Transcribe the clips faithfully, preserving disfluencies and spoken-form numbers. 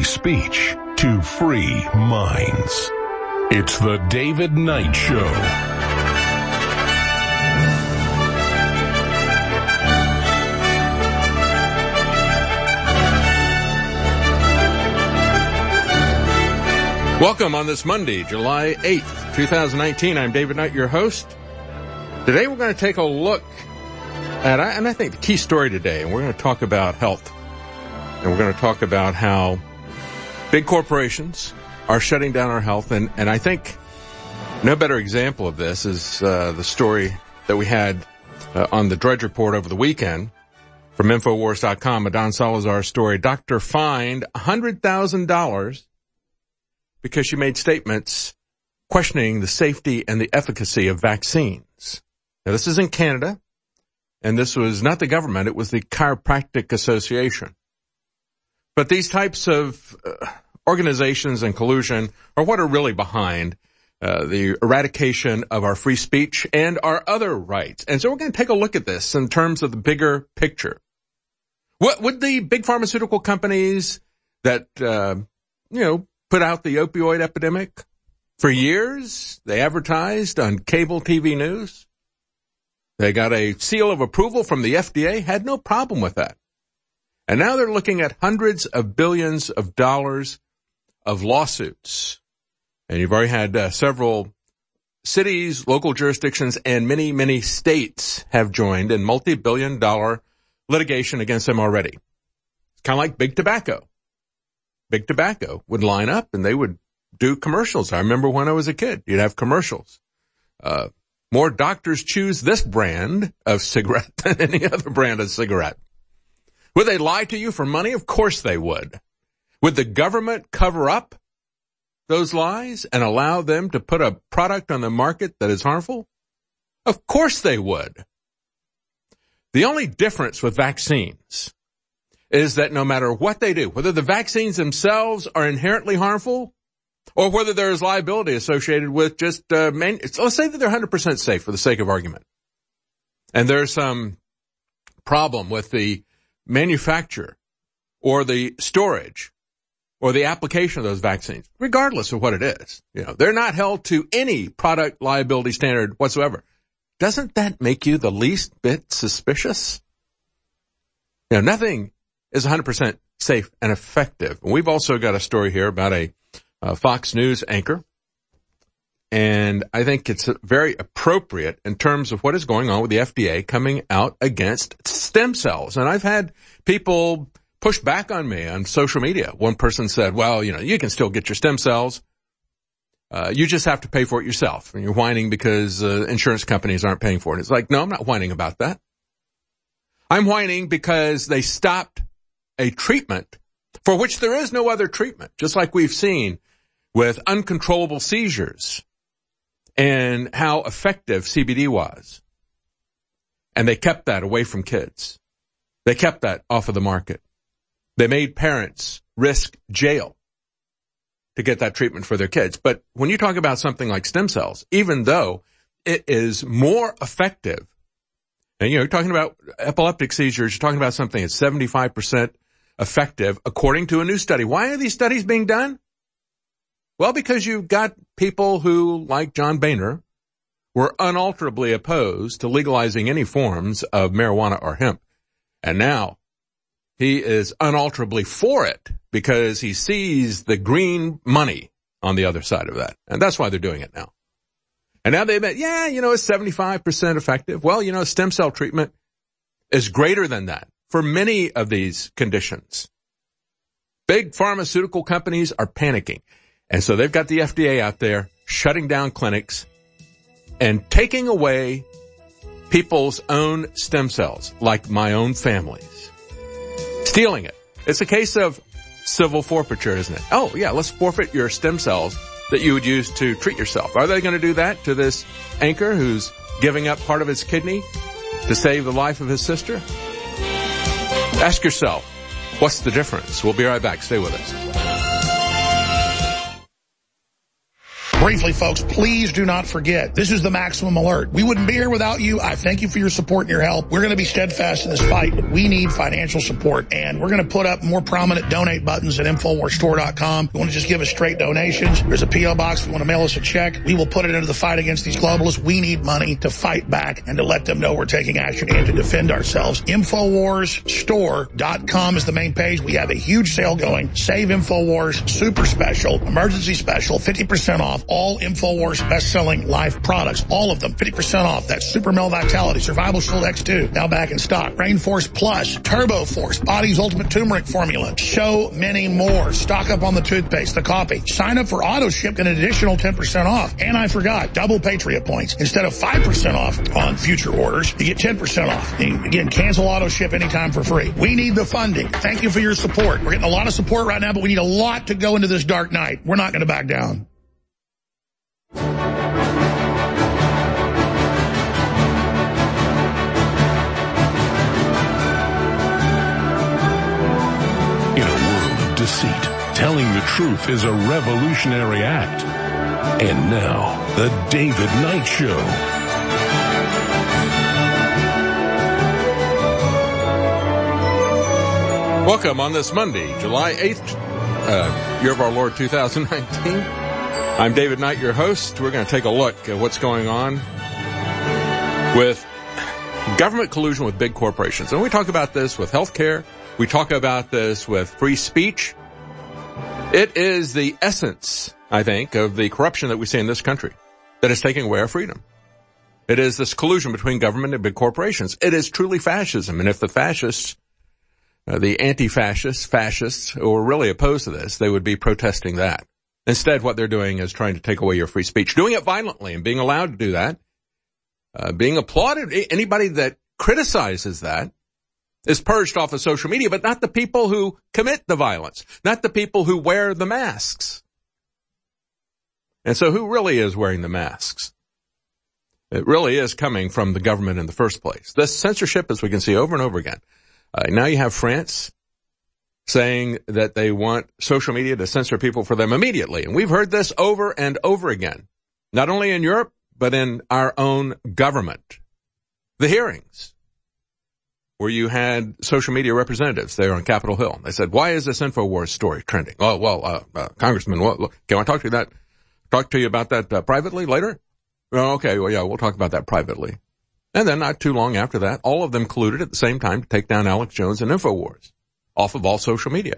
free speech to free minds. It's the David Knight Show. Welcome on this Monday, July eighth, twenty nineteen. I'm David Knight, your host. Today we're going to take a look at, and I think the key story today, and we're going to talk about health. And we're going to talk about how big corporations are shutting down our health. And, and I think no better example of this is uh, the story that we had uh, on the Drudge Report over the weekend from Infowars dot com, a Don Salazar story. Doctor fined one hundred thousand dollars because she made statements questioning the safety and the efficacy of vaccines. Now, this is in Canada, and this was not the government, it was the Chiropractic Association. But these types of uh, organizations and collusion are what are really behind uh, the eradication of our free speech and our other rights. And so we're going to take a look at this in terms of the bigger picture. What would the big pharmaceutical companies that, uh, you know, put out the opioid epidemic for years, they advertised on cable T V news. They got a seal of approval from the F D A, had no problem with that. And now they're looking at hundreds of billions of dollars of lawsuits. And you've already had uh, several cities, local jurisdictions, and many, many states have joined in multi-billion dollar litigation against them already. It's kind of like big tobacco. Big tobacco would line up and they would do commercials. I remember when I was a kid, you'd have commercials. Uh, more doctors choose this brand of cigarette than any other brand of cigarette. Would they lie to you for money? Of course they would. Would the government cover up those lies and allow them to put a product on the market that is harmful? Of course they would. The only difference with vaccines is that no matter what they do, whether the vaccines themselves are inherently harmful or whether there is liability associated with just, uh, man, let's say that they're one hundred percent safe for the sake of argument. And there's some problem with the manufacture or the storage or the application of those vaccines, regardless of what it is. You know, they're not held to any product liability standard whatsoever. Doesn't that make you the least bit suspicious? You know, nothing is one hundred percent safe and effective. We've also got a story here about a uh, Fox News anchor, and I think it's very appropriate in terms of what is going on with the F D A coming out against stem cells. And I've had people push back on me on social media. One person said, well, you know, you can still get your stem cells. Uh, you just have to pay for it yourself. And you're whining because uh, insurance companies aren't paying for it. It's like, no, I'm not whining about that. I'm whining because they stopped a treatment for which there is no other treatment, just like we've seen with uncontrollable seizures and how effective C B D was. And they kept that away from kids. They kept that off of the market. They made parents risk jail to get that treatment for their kids. But when you talk about something like stem cells, even though it is more effective, and you know, you're talking about epileptic seizures, you're talking about something that's seventy-five percent effective, according to a new study. Why are these studies being done? Well, because you've got people who, like John Boehner, were unalterably opposed to legalizing any forms of marijuana or hemp. And now he is unalterably for it because he sees the green money on the other side of that. And that's why they're doing it now. And now they admit, yeah, you know, it's seventy-five percent effective. Well, you know, stem cell treatment is greater than that for many of these conditions. Big pharmaceutical companies are panicking. And so they've got the F D A out there shutting down clinics and taking away people's own stem cells, like my own family's. Stealing it. It's a case of civil forfeiture, isn't it? Oh, yeah, let's forfeit your stem cells that you would use to treat yourself. Are they going to do that to this anchor who's giving up part of his kidney to save the life of his sister? Ask yourself, what's the difference? We'll be right back. Stay with us. Briefly, folks, please do not forget, this is the Maximum Alert. We wouldn't be here without you. I thank you for your support and your help. We're going to be steadfast in this fight, but we need financial support. And we're going to put up more prominent donate buttons at Infowars Store dot com. If you want to just give us straight donations, there's a P O box. If you want to mail us a check, we will put it into the fight against these globalists. We need money to fight back and to let them know we're taking action and to defend ourselves. Infowars Store dot com is the main page. We have a huge sale going. Save Infowars, super special, emergency special, fifty percent off. All Infowars best-selling life products, all of them, fifty percent off. That's Super Male Vitality, Survival Shield X two, now back in stock. Rainforce Plus, Turbo Force, Body's Ultimate Turmeric Formula. So many more. Stock up on the toothpaste, the coffee. Sign up for auto ship and an additional ten percent off. And I forgot, double Patriot points. Instead of five percent off on future orders, you get ten percent off. And again, cancel auto ship anytime for free. We need the funding. Thank you for your support. We're getting a lot of support right now, but we need a lot to go into this dark night. We're not going to back down. In a world of deceit, telling the truth is a revolutionary act. And now, The David Knight Show. Welcome on this Monday, July eighth, uh, year of our Lord two thousand nineteen. I'm David Knight, your host. We're going to take a look at what's going on with government collusion with big corporations. And we talk about this with healthcare. We talk about this with free speech. It is the essence, I think, of the corruption that we see in this country that is taking away our freedom. It is this collusion between government and big corporations. It is truly fascism. And if the fascists, uh, the anti-fascists, fascists, who are really opposed to this, they would be protesting that. Instead, what they're doing is trying to take away your free speech, doing it violently and being allowed to do that, uh, being applauded. Anybody that criticizes that is purged off of social media, but not the people who commit the violence, not the people who wear the masks. And so who really is wearing the masks? It really is coming from the government in the first place. This censorship, as we can see over and over again. Uh, now you have France saying that they want social media to censor people for them immediately. And we've heard this over and over again, not only in Europe, but in our own government. The hearings where you had social media representatives there on Capitol Hill. They said, why is this InfoWars story trending? Oh, well, uh, uh Congressman, well, can I talk to you that, talk to you about that uh, privately later? Oh, okay, well, yeah, we'll talk about that privately. And then not too long after that, all of them colluded at the same time to take down Alex Jones and InfoWars off of all social media.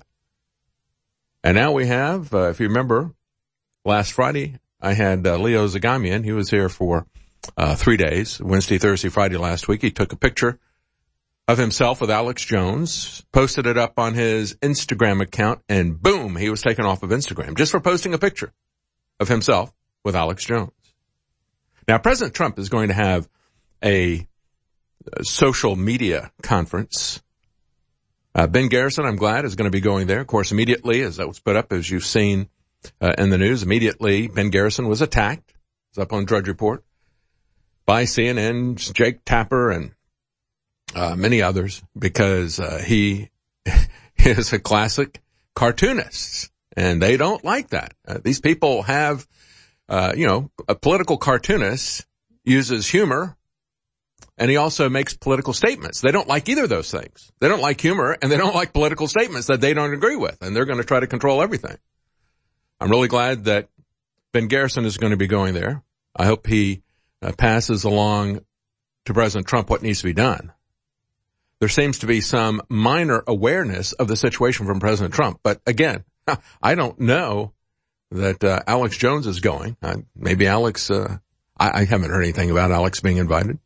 And now we have, uh, if you remember, last Friday, I had uh, Leo Zagamian. He was here for uh, three days, Wednesday, Thursday, Friday last week. He took a picture of himself with Alex Jones, posted it up on his Instagram account, and boom, he was taken off of Instagram just for posting a picture of himself with Alex Jones. Now, President Trump is going to have a, a social media conference. Uh, Ben Garrison, I'm glad, is going to be going there. Of course, immediately, as that was put up, as you've seen uh, in the news, immediately Ben Garrison was attacked. It's up on Drudge Report by C N N's Jake Tapper and uh, many others because uh, he is a classic cartoonist, and they don't like that. Uh, these people have, uh, you know, a political cartoonist uses humor, and he also makes political statements. They don't like either of those things. They don't like humor, and they don't like political statements that they don't agree with, and they're going to try to control everything. I'm really glad that Ben Garrison is going to be going there. I hope he uh, passes along to President Trump what needs to be done. There seems to be some minor awareness of the situation from President Trump, but again, I don't know that uh, Alex Jones is going. Uh, maybe Alex, uh, I, I haven't heard anything about Alex being invited.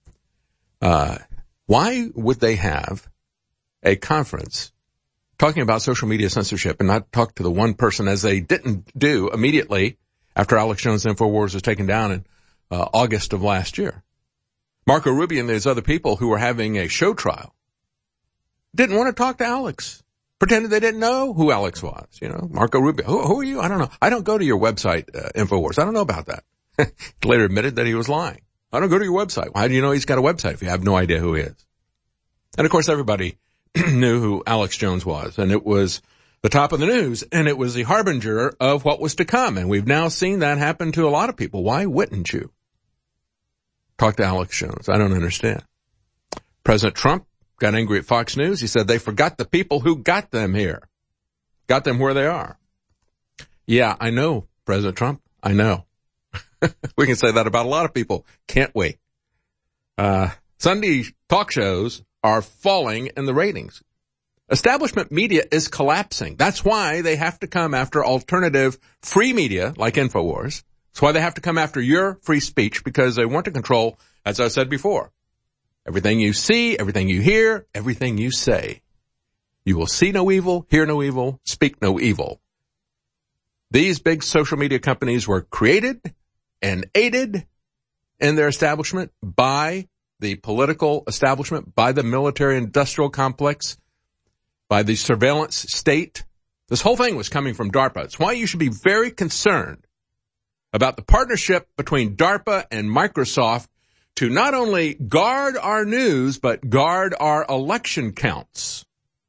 Uh, why would they have a conference talking about social media censorship and not talk to the one person, as they didn't do immediately after Alex Jones' InfoWars was taken down in uh, August of last year? Marco Rubio and those other people who were having a show trial didn't want to talk to Alex, pretended they didn't know who Alex was. You know, Marco Rubio, who, who are you? I don't know. I don't go to your website, uh, InfoWars. I don't know about that. He later admitted that he was lying. I don't go to your website. How do you know he's got a website if you have no idea who he is? And of course, everybody knew who Alex Jones was, and it was the top of the news, and it was the harbinger of what was to come. And we've now seen that happen to a lot of people. Why wouldn't you? Talk to Alex Jones. I don't understand. President Trump got angry at Fox News. He said they forgot the people who got them here, got them where they are. Yeah, I know, President Trump. I know. We can say that about a lot of people, can't we? Uh, Sunday talk shows are falling in the ratings. Establishment media is collapsing. That's why they have to come after alternative free media like InfoWars. That's why they have to come after your free speech, because they want to control, as I said before, everything you see, everything you hear, everything you say. You will see no evil, hear no evil, speak no evil. These big social media companies were created and aided in their establishment by the political establishment, by the military-industrial complex, by the surveillance state. This whole thing was coming from DARPA. It's why you should be very concerned about the partnership between DARPA and Microsoft to not only guard our news, but guard our election counts.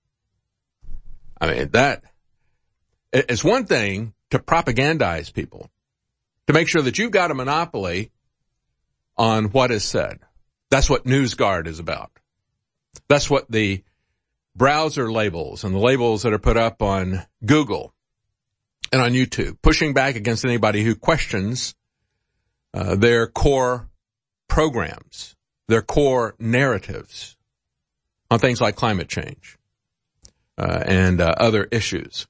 I mean, that is one thing to propagandize people, to make sure that you've got a monopoly on what is said. That's what NewsGuard is about. That's what the browser labels and the labels that are put up on Google and on YouTube, pushing back against anybody who questions uh, their core programs, their core narratives on things like climate change uh, and uh, other issues.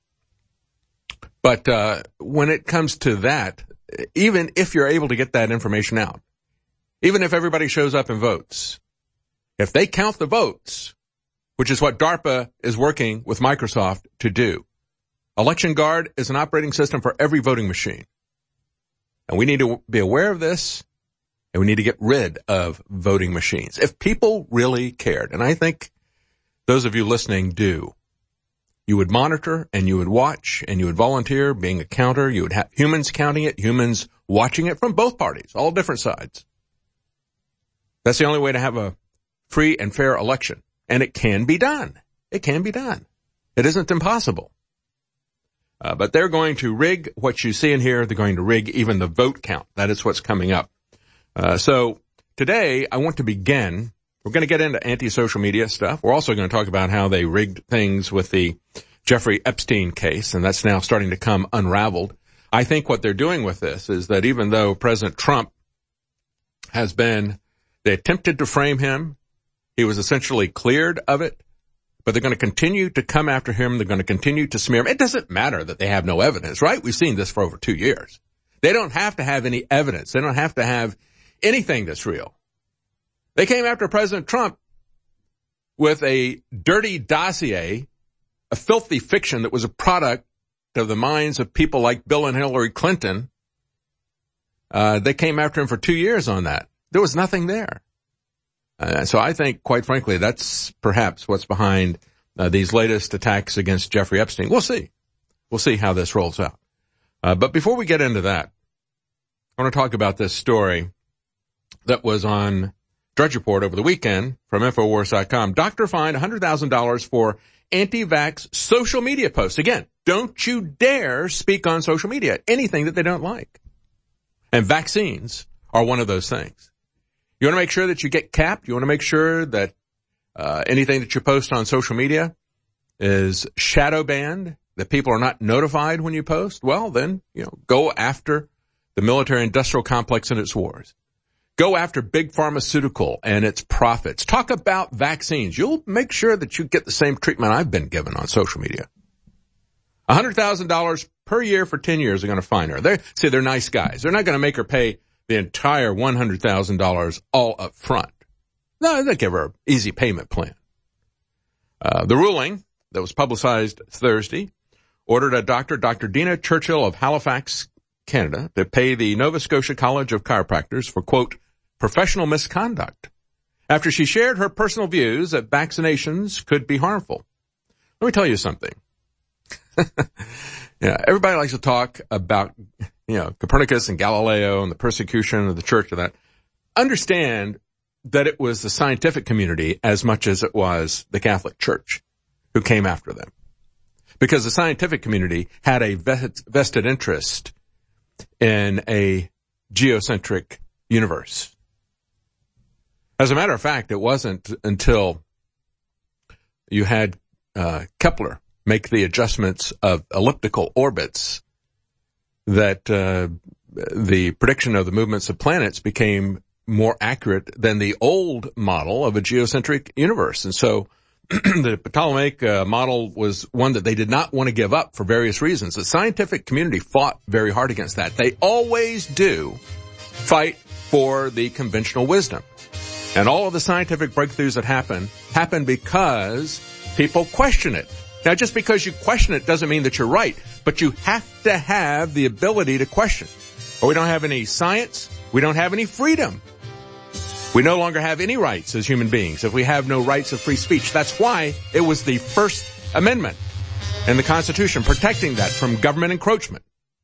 But uh, when it comes to that, even if you're able to get that information out, even if everybody shows up and votes, if they count the votes, which is what DARPA is working with Microsoft to do, Election Guard is an operating system for every voting machine. And we need to be aware of this, and we need to get rid of voting machines. If people really cared, and I think those of you listening do, you would monitor and you would watch and you would volunteer being a counter. You would have humans counting it, humans watching it from both parties, all different sides. That's the only way to have a free and fair election. And it can be done. It can be done. It isn't impossible. Uh, but they're going to rig what you see in here. They're going to rig even the vote count. That is what's coming up. Uh, so today I want to begin. We're going to get into anti-social media stuff. We're also going to talk about how they rigged things with the Jeffrey Epstein case, and that's now starting to come unraveled. I think what they're doing with this is that even though President Trump has been, they attempted to frame him, he was essentially cleared of it, but they're going to continue to come after him. They're going to continue to smear him. It doesn't matter that they have no evidence, right? We've seen this for over two years. They don't have to have any evidence. They don't have to have anything that's real. They came after President Trump with a dirty dossier, a filthy fiction that was a product of the minds of people like Bill and Hillary Clinton. Uh, they came after him for two years on that. There was nothing there. Uh, so I think, quite frankly, that's perhaps what's behind uh, these latest attacks against Jeffrey Epstein. We'll see. We'll see how this rolls out. Uh, but before we get into that, I want to talk about this story that was on Drudge Report over the weekend from Infowars dot com. Doctor fined one hundred thousand dollars for anti-vax social media posts. Again, don't you dare speak on social media, anything that they don't like. And vaccines are one of those things. You want to make sure that you get capped. You want to make sure that uh, anything that you post on social media is shadow banned, that people are not notified when you post. Well, then, you know, go after the military-industrial complex and its wars. Go after big pharmaceutical and its profits. Talk about vaccines. You'll make sure that you get the same treatment I've been given on social media. one hundred thousand dollars per year for ten years are going to fine her. They say they're nice guys. They're not going to make her pay the entire one hundred thousand dollars all up front. No, they give her an easy payment plan. Uh, the ruling that was publicized Thursday ordered a doctor, Doctor Dina Churchill of Halifax, Canada, to pay the Nova Scotia College of Chiropractors for, quote, professional misconduct after she shared her personal views that vaccinations could be harmful. Let me tell you something. Yeah, everybody likes to talk about, you know, Copernicus and Galileo and the persecution of the church and that. Understand that it was the scientific community as much as it was the Catholic Church who came after them. because the scientific community had a vested interest in a geocentric universe. As a matter of fact, it wasn't until you had uh, Kepler make the adjustments of elliptical orbits that uh, the prediction of the movements of planets became more accurate than the old model of a geocentric universe. And so the Ptolemaic uh, model was one that they did not want to give up for various reasons. The scientific community fought very hard against that. They always do fight for the conventional wisdom. And all of the scientific breakthroughs that happen, happen because people question it. Now, just because you question it doesn't mean that you're right, but you have to have the ability to question. Or we don't have any science, we don't have any freedom. We no longer have any rights as human beings if we have no rights of free speech. That's why it was the First Amendment in the Constitution protecting that from government encroachment.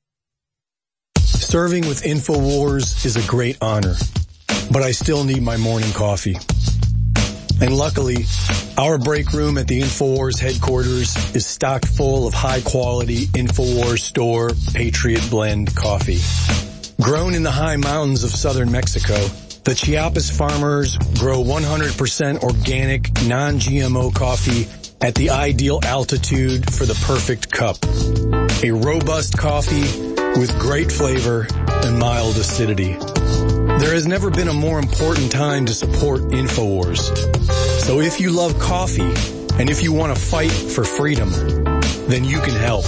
Serving with InfoWars is a great honor, but I still need my morning coffee. And luckily, our break room at the InfoWars headquarters is stocked full of high-quality InfoWars store Patriot Blend coffee. Grown in the high mountains of southern Mexico, the Chiapas farmers grow one hundred percent organic, non-G M O coffee at the ideal altitude for the perfect cup. A robust coffee with great flavor and mild acidity. There has never been a more important time to support InfoWars. So if you love coffee and if you want to fight for freedom, then you can help.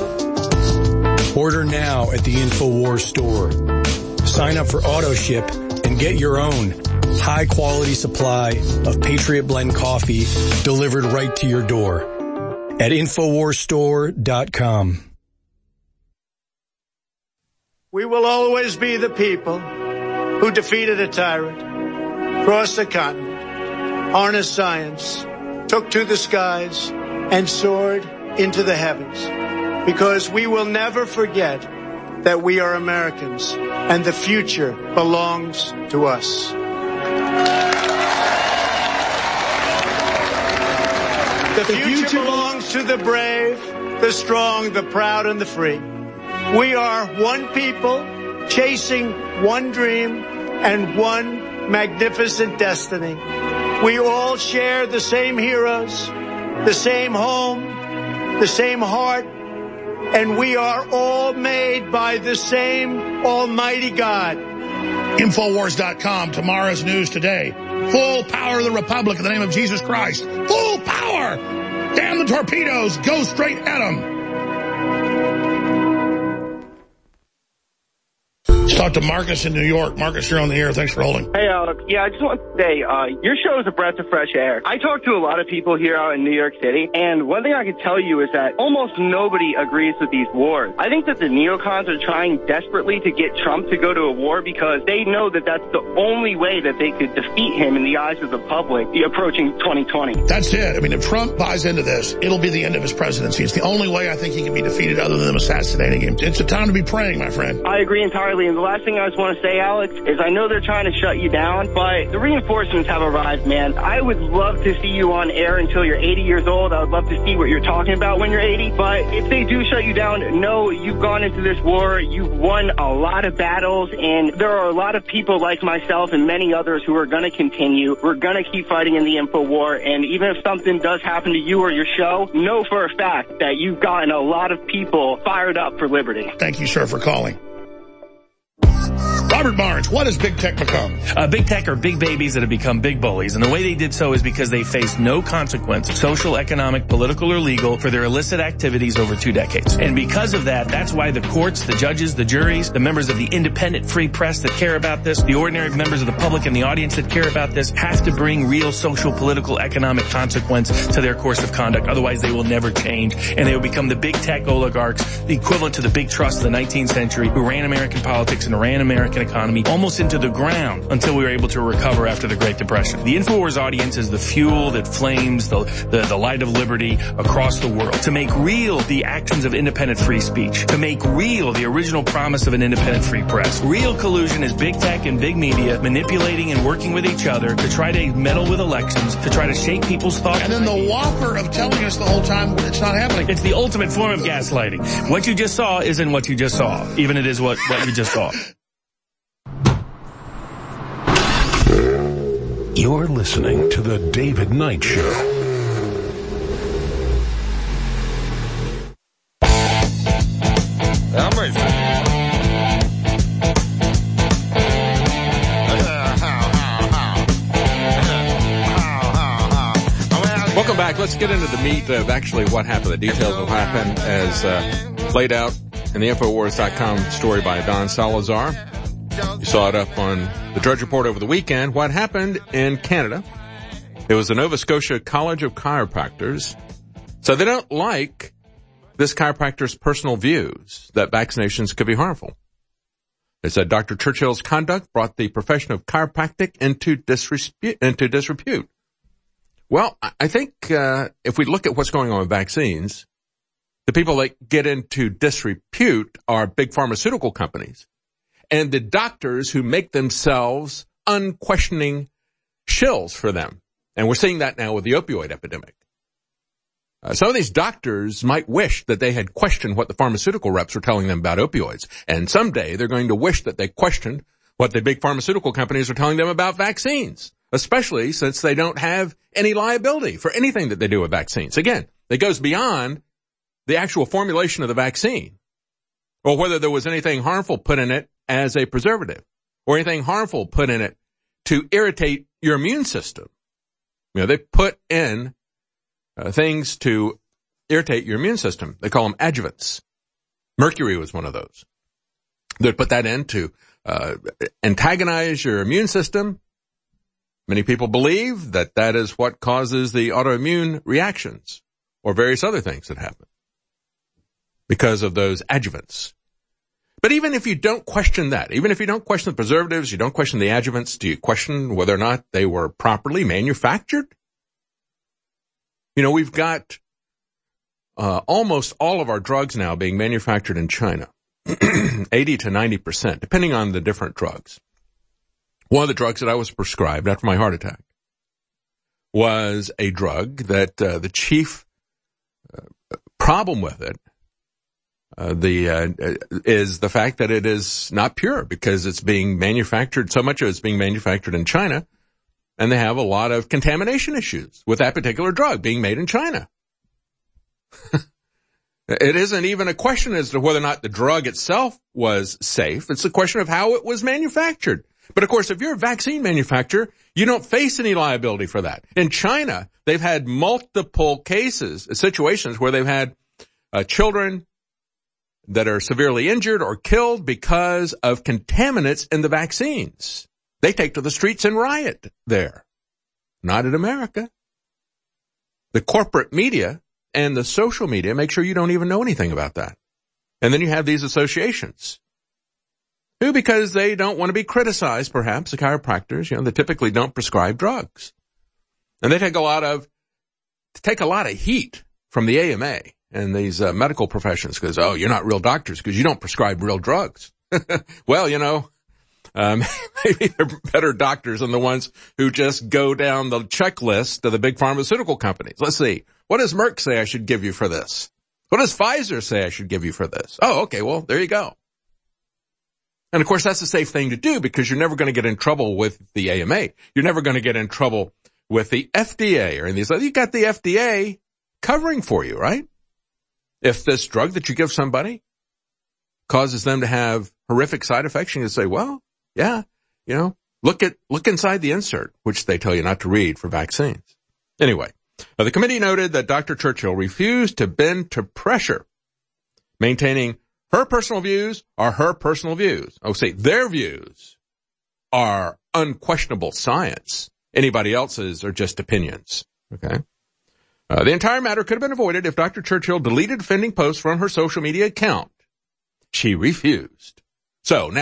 Order now at the InfoWars store. Sign up for AutoShip and get your own high-quality supply of Patriot Blend coffee delivered right to your door at Infowars Store dot com. We will always be the people who defeated a tyrant, crossed the continent, harnessed science, took to the skies, and soared into the heavens. Because we will never forget that we are Americans, and the future belongs to us. The future belongs to the brave, the strong, the proud, and the free. We are one people chasing one dream and one magnificent destiny. We all share the same heroes, the same home, the same heart, and we are all made by the same Almighty God. Infowars dot com, tomorrow's news today. Full power of the Republic in the name of Jesus Christ. Full power! Damn the torpedoes, go straight at them. Let's talk to Marcus in New York. Marcus, you're on the air. Thanks for holding. Hey, Alex. Yeah, I just want to say, uh, your show is a breath of fresh air. I talk to a lot of people here out in New York City, and one thing I can tell you is that almost nobody agrees with these wars. I think that the neocons are trying desperately to get Trump to go to a war because they know that that's the only way that they could defeat him in the eyes of the public approaching twenty twenty. That's it. I mean, if Trump buys into this, it'll be the end of his presidency. It's the only way I think he can be defeated other than them assassinating him. It's a time to be praying, my friend. I agree entirely. And the last thing I just want to say, Alex, is I know they're trying to shut you down, but the reinforcements have arrived, man. I would love to see you on air until you're eighty years old. I would love to see what you're talking about when you're eighty. But if they do shut you down, know you've gone into this war. You've won a lot of battles, and there are a lot of people like myself and many others who are going to continue. We're going to keep fighting in the info war, and even if something does happen to you or your show, know for a fact that you've gotten a lot of people fired up for liberty. Thank you, sir, for calling. Robert Barnes, what has big tech become? Uh, big tech are big babies that have become big bullies. And the way they did so is because they faced no consequence, social, economic, political, or legal, for their illicit activities over two decades. And because of that, that's why the courts, the judges, the juries, the members of the independent free press that care about this, the ordinary members of the public and the audience that care about this, have to bring real social, political, economic consequence to their course of conduct. Otherwise, they will never change. And they will become the big tech oligarchs, the equivalent to the big trust of the nineteenth century, who ran American politics and ran American economy almost into the ground until we were able to recover after the Great Depression. The InfoWars audience is the fuel that flames the, the, the light of liberty across the world, to make real the actions of independent free speech, to make real the original promise of an independent free press. Real collusion is big tech and big media manipulating and working with each other to try to meddle with elections, to try to shape people's thoughts. And then the whopper of telling us the whole time it's not happening. It's the ultimate form of gaslighting. What you just saw isn't what you just saw, even it is what, what you just saw. You're listening to The David Knight Show. Welcome back. Let's get into the meat of actually what happened, the details of what happened as uh, laid out in the Infowars dot com story by Don Salazar. You saw it up on the Drudge Report over the weekend. What happened in Canada? It was the Nova Scotia College of Chiropractors. So they don't like this chiropractor's personal views that vaccinations could be harmful. They said Doctor Churchill's conduct brought the profession of chiropractic into disrepute. Into disrepute. Well, I think uh, if we look at what's going on with vaccines, the people that get into disrepute are big pharmaceutical companies and the doctors who make themselves unquestioning shills for them. And we're seeing that now with the opioid epidemic. Uh, some of these doctors might wish that they had questioned what the pharmaceutical reps were telling them about opioids. And someday they're going to wish that they questioned what the big pharmaceutical companies are telling them about vaccines, especially since they don't have any liability for anything that they do with vaccines. Again, it goes beyond the actual formulation of the vaccine or whether there was anything harmful put in it as a preservative or anything harmful put in it to irritate your immune system. You know, they put in uh, things to irritate your immune system. They call them adjuvants. Mercury was one of those. They put that in to uh, antagonize your immune system. Many people believe that that is what causes the autoimmune reactions or various other things that happen because of those adjuvants. But even if you don't question that, even if you don't question the preservatives, you don't question the adjuvants, do you question whether or not they were properly manufactured? You know, we've got uh, almost all of our drugs now being manufactured in China, eighty to ninety percent, depending on the different drugs. One of the drugs that I was prescribed after my heart attack was a drug that uh, the chief uh, problem with it Uh, the, uh, is the fact that it is not pure because it's being manufactured, so much of it's being manufactured in China, and they have a lot of contamination issues with that particular drug being made in China. It isn't even a question as to whether or not the drug itself was safe. It's a question of how it was manufactured. But of course, if you're a vaccine manufacturer, you don't face any liability for that. In China, they've had multiple cases, situations where they've had uh, children that are severely injured or killed because of contaminants in the vaccines. They take to the streets and riot there. Not in America. The corporate media and the social media make sure you don't even know anything about that. And then you have these associations who, because they don't want to be criticized, perhaps, the chiropractors, you know, they typically don't prescribe drugs. And they take a lot of, take a lot of heat from the A M A. And these uh, medical professions because, oh, you're not real doctors because you don't prescribe real drugs. Well, you know, um, maybe they're better doctors than the ones who just go down the checklist of the big pharmaceutical companies. Let's see. What does Merck say I should give you for this? What does Pfizer say I should give you for this? Oh, okay, well, there you go. And, of course, that's a safe thing to do because you're never going to get in trouble with the A M A. You're never going to get in trouble with the F D A or these. You got the F D A covering for you, right? If this drug that you give somebody causes them to have horrific side effects, you can say, well, yeah, you know, look at, look inside the insert, which they tell you not to read for vaccines. Anyway, uh, the committee noted that Doctor Churchill refused to bend to pressure, maintaining her personal views are her personal views. I would say their views are unquestionable science. Anybody else's are just opinions. Okay. Uh, the entire matter could have been avoided if Doctor Churchill deleted offending posts from her social media account. She refused. So now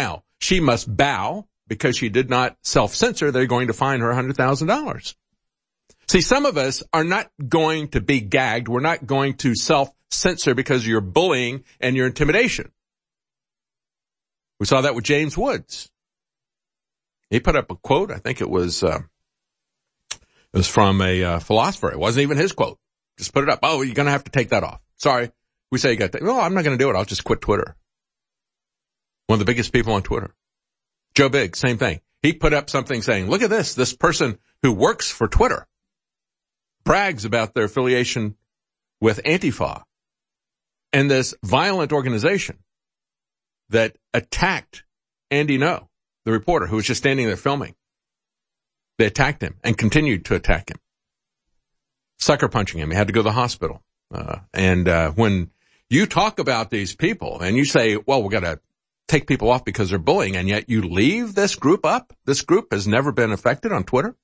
she must bow because she did not self-censor. They're going to fine her one hundred thousand dollars. See, some of us are not going to be gagged. We're not going to self-censor because of your bullying and your intimidation. We saw that with James Woods. He put up a quote. I think it was, uh, it was from a uh, philosopher. It wasn't even his quote. Just put it up. Oh, you're going to have to take that off. Sorry. We say you got to, well, I'm not going to do it. I'll just quit Twitter. One of the biggest people on Twitter. Joe Biggs, same thing. He put up something saying, look at this. This person who works for Twitter brags about their affiliation with Antifa and this violent organization that attacked Andy Ngo, the reporter who was just standing there filming. They attacked him and continued to attack him. Sucker punching him. He had to go to the hospital. Uh, and, uh, when you talk about these people and you say, well, we're going to take people off because they're bullying, and yet you leave this group up. This group has never been affected on Twitter.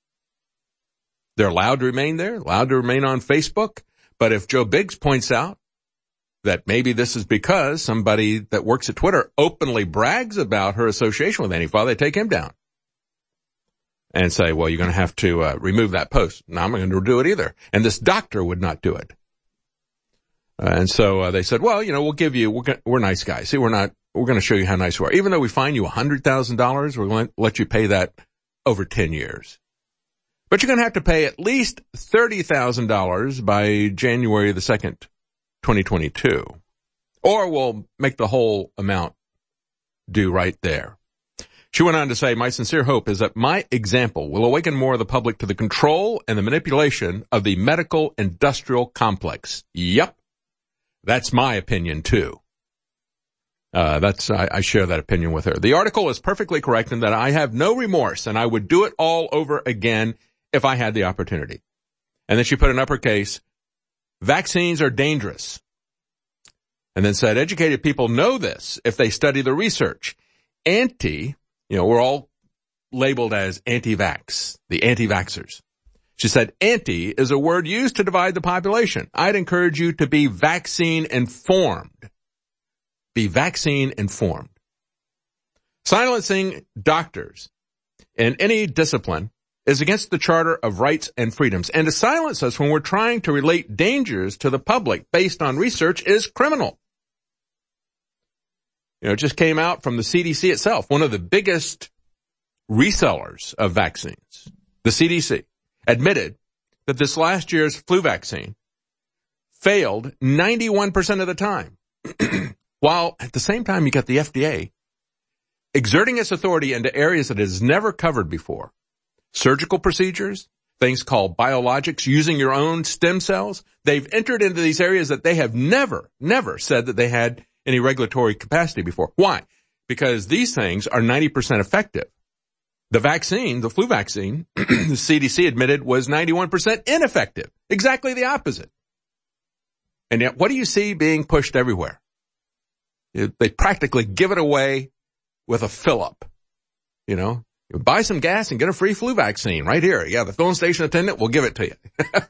They're allowed to remain there, allowed to remain on Facebook. But if Joe Biggs points out that maybe this is because somebody that works at Twitter openly brags about her association with Antifa, they take him down and say, well, you're going to have to uh, remove that post. No, I'm not going to do it either. And this doctor would not do it. Uh, and so uh, they said, well, you know, we'll give you, we're, gonna, we're nice guys. See, we're not, we're going to show you how nice we are. Even though we fine you one hundred thousand dollars, we're going to let you pay that over ten years. But you're going to have to pay at least thirty thousand dollars by January the second, twenty twenty-two. Or we'll make the whole amount due right there. She went on to say, my sincere hope is that my example will awaken more of the public to the control and the manipulation of the medical industrial complex. Yep. That's my opinion too. Uh, that's, I, I share that opinion with her. The article is perfectly correct in that I have no remorse and I would do it all over again if I had the opportunity. And then she put in uppercase, vaccines are dangerous. And then said, educated people know this if they study the research. Anti, you know, we're all labeled as anti-vax, the anti-vaxxers. She said, anti is a word used to divide the population. I'd encourage you to be vaccine informed. Be vaccine informed. Silencing doctors in any discipline is against the Charter of Rights and Freedoms. And to silence us when we're trying to relate dangers to the public based on research is criminal. You know, it just came out from the C D C itself, one of the biggest resellers of vaccines. The C D C admitted that this last year's flu vaccine failed ninety-one percent of the time. While at the same time you got the F D A exerting its authority into areas that it has never covered before. Surgical procedures, things called biologics, using your own stem cells. They've entered into these areas that they have never, never said that they had any regulatory capacity before. Why? Because these things are ninety percent effective. The vaccine, the flu vaccine, the C D C admitted was ninety-one percent ineffective. Exactly the opposite. And yet, what do you see being pushed everywhere? They practically give it away with a fill-up. You know, you buy some gas and get a free flu vaccine right here. Yeah, the filling station attendant will give it to you.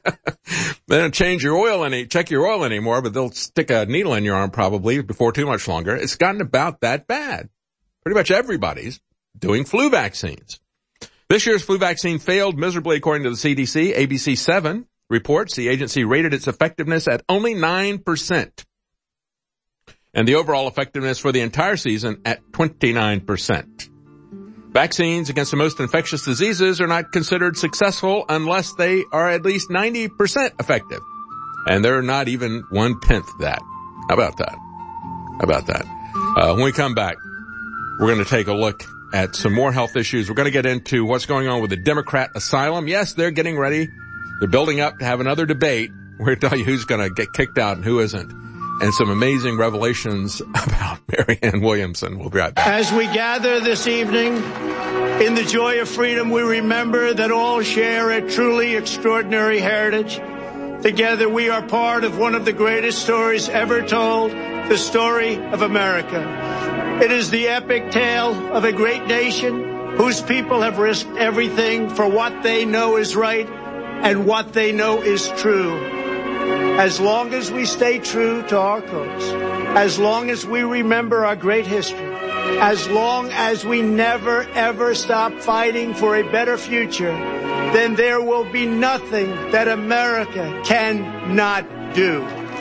They don't change your oil any, check your oil anymore, but they'll stick a needle in your arm probably before too much longer. It's gotten about that bad. Pretty much everybody's doing flu vaccines. This year's flu vaccine failed miserably according to the C D C. A B C seven reports the agency rated its effectiveness at only nine percent. And the overall effectiveness for the entire season at twenty-nine percent. Vaccines against the most infectious diseases are not considered successful unless they are at least ninety percent effective. And they're not even one-tenth that. How about that? How about that? Uh, when we come back, we're going to take a look at some more health issues. We're going to get into what's going on with the Democrat asylum. Yes, they're getting ready. They're building up to have another debate. We're going to tell you who's going to get kicked out and who isn't. And some amazing revelations about Marianne Williamson. We'll be right back. As we gather this evening in the joy of freedom, we remember that all share a truly extraordinary heritage. Together, we are part of one of the greatest stories ever told, the story of America. It is the epic tale of a great nation whose people have risked everything for what they know is right and what they know is true. As long as we stay true to our cause, as long as we remember our great history, as long as we never, ever stop fighting for a better future, then there will be nothing that America cannot do.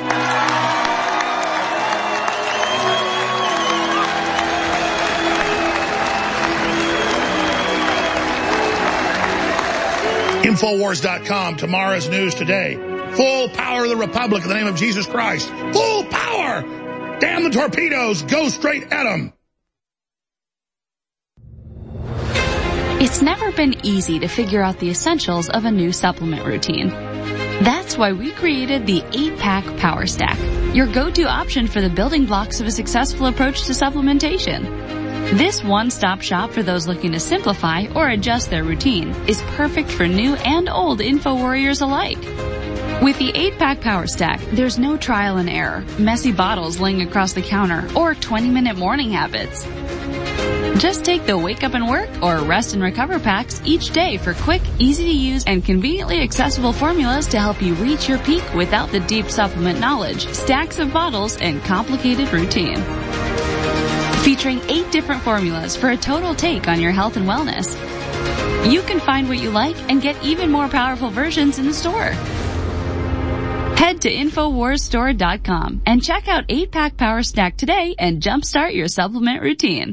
Infowars dot com, tomorrow's news today. Full power of the Republic in the name of Jesus Christ. Full power! Damn the torpedoes, go straight at them. It's never been easy to figure out the essentials of a new supplement routine. That's why we created the eight pack Power Stack, your go-to option for the building blocks of a successful approach to supplementation. This one-stop shop for those looking to simplify or adjust their routine is perfect for new and old info warriors alike. With the eight pack Power Stack, there's no trial and error, messy bottles laying across the counter, or twenty minute morning habits. Just take the Wake Up and Work or Rest and Recover packs each day for quick, easy-to-use, and conveniently accessible formulas to help you reach your peak without the deep supplement knowledge, stacks of bottles, and complicated routine. Featuring eight different formulas for a total take on your health and wellness. You can find what you like and get even more powerful versions in the store. Head to Infowars Store dot com and check out eight pack Power Stack today and jumpstart your supplement routine.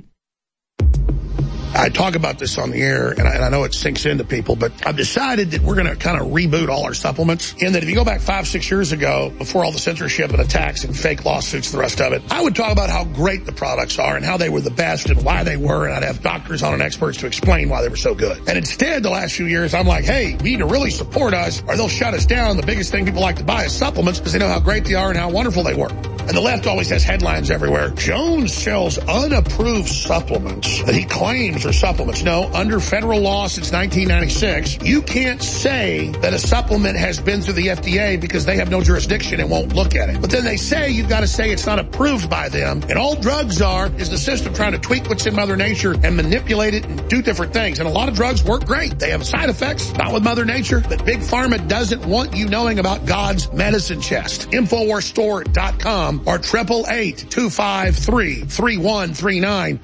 I talk about this on the air, and I, and I know it sinks into people, but I've decided that we're going to kind of reboot all our supplements, in that if you go back five, six years ago, before all the censorship and attacks and fake lawsuits and the rest of it, I would talk about how great the products are and how they were the best and why they were, and I'd have doctors on and experts to explain why they were so good. And instead, the last few years, I'm like, hey, we need to really support us, or they'll shut us down. The biggest thing people like to buy is supplements because they know how great they are and how wonderful they were. And the left always has headlines everywhere. Jones sells unapproved supplements that he claims are supplements. No, under federal law since nineteen ninety-six, you can't say that a supplement has been through the F D A because they have no jurisdiction and won't look at it. But then they say you've got to say it's not approved by them. And all drugs are is the system trying to tweak what's in Mother Nature and manipulate it and do different things. And a lot of drugs work great. They have side effects, not with Mother Nature. But Big Pharma doesn't want you knowing about God's medicine chest. Infowars Store dot com or triple eight two five three three one three nine.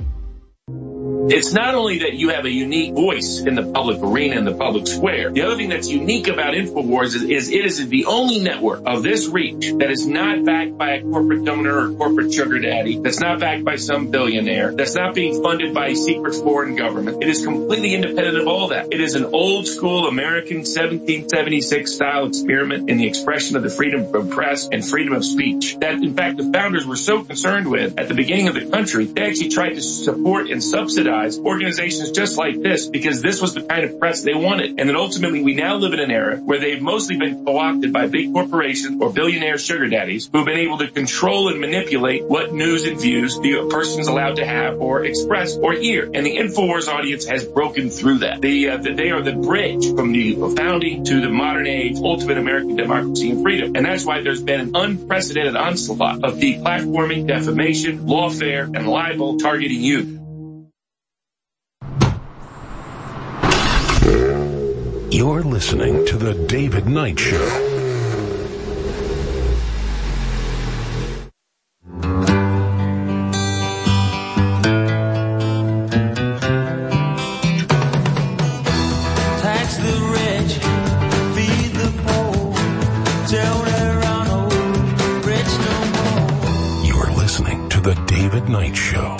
It's not only that you have a unique voice in the public arena, in the public square. The other thing that's unique about InfoWars is, is it is the only network of this reach that is not backed by a corporate donor or corporate sugar daddy, that's not backed by some billionaire, that's not being funded by a secret foreign government. It is completely independent of all that. It is an old school American seventeen seventy-six style experiment in the expression of the freedom of press and freedom of speech that, in fact, the founders were so concerned with at the beginning of the country. They actually tried to support and subsidize organizations just like this because this was the kind of press they wanted. And then ultimately we now live in an era where they've mostly been co-opted by big corporations or billionaire sugar daddies who've been able to control and manipulate what news and views the person's allowed to have or express or hear. And the InfoWars audience has broken through that. They, uh, they are the bridge from the founding to the modern age, ultimate American democracy and freedom. And that's why there's been an unprecedented onslaught of deplatforming, defamation, lawfare, and libel targeting youth. You're listening to The David Knight Show. Tax the rich, feed the poor, tell there are no rich no more. You're listening to The David Knight Show.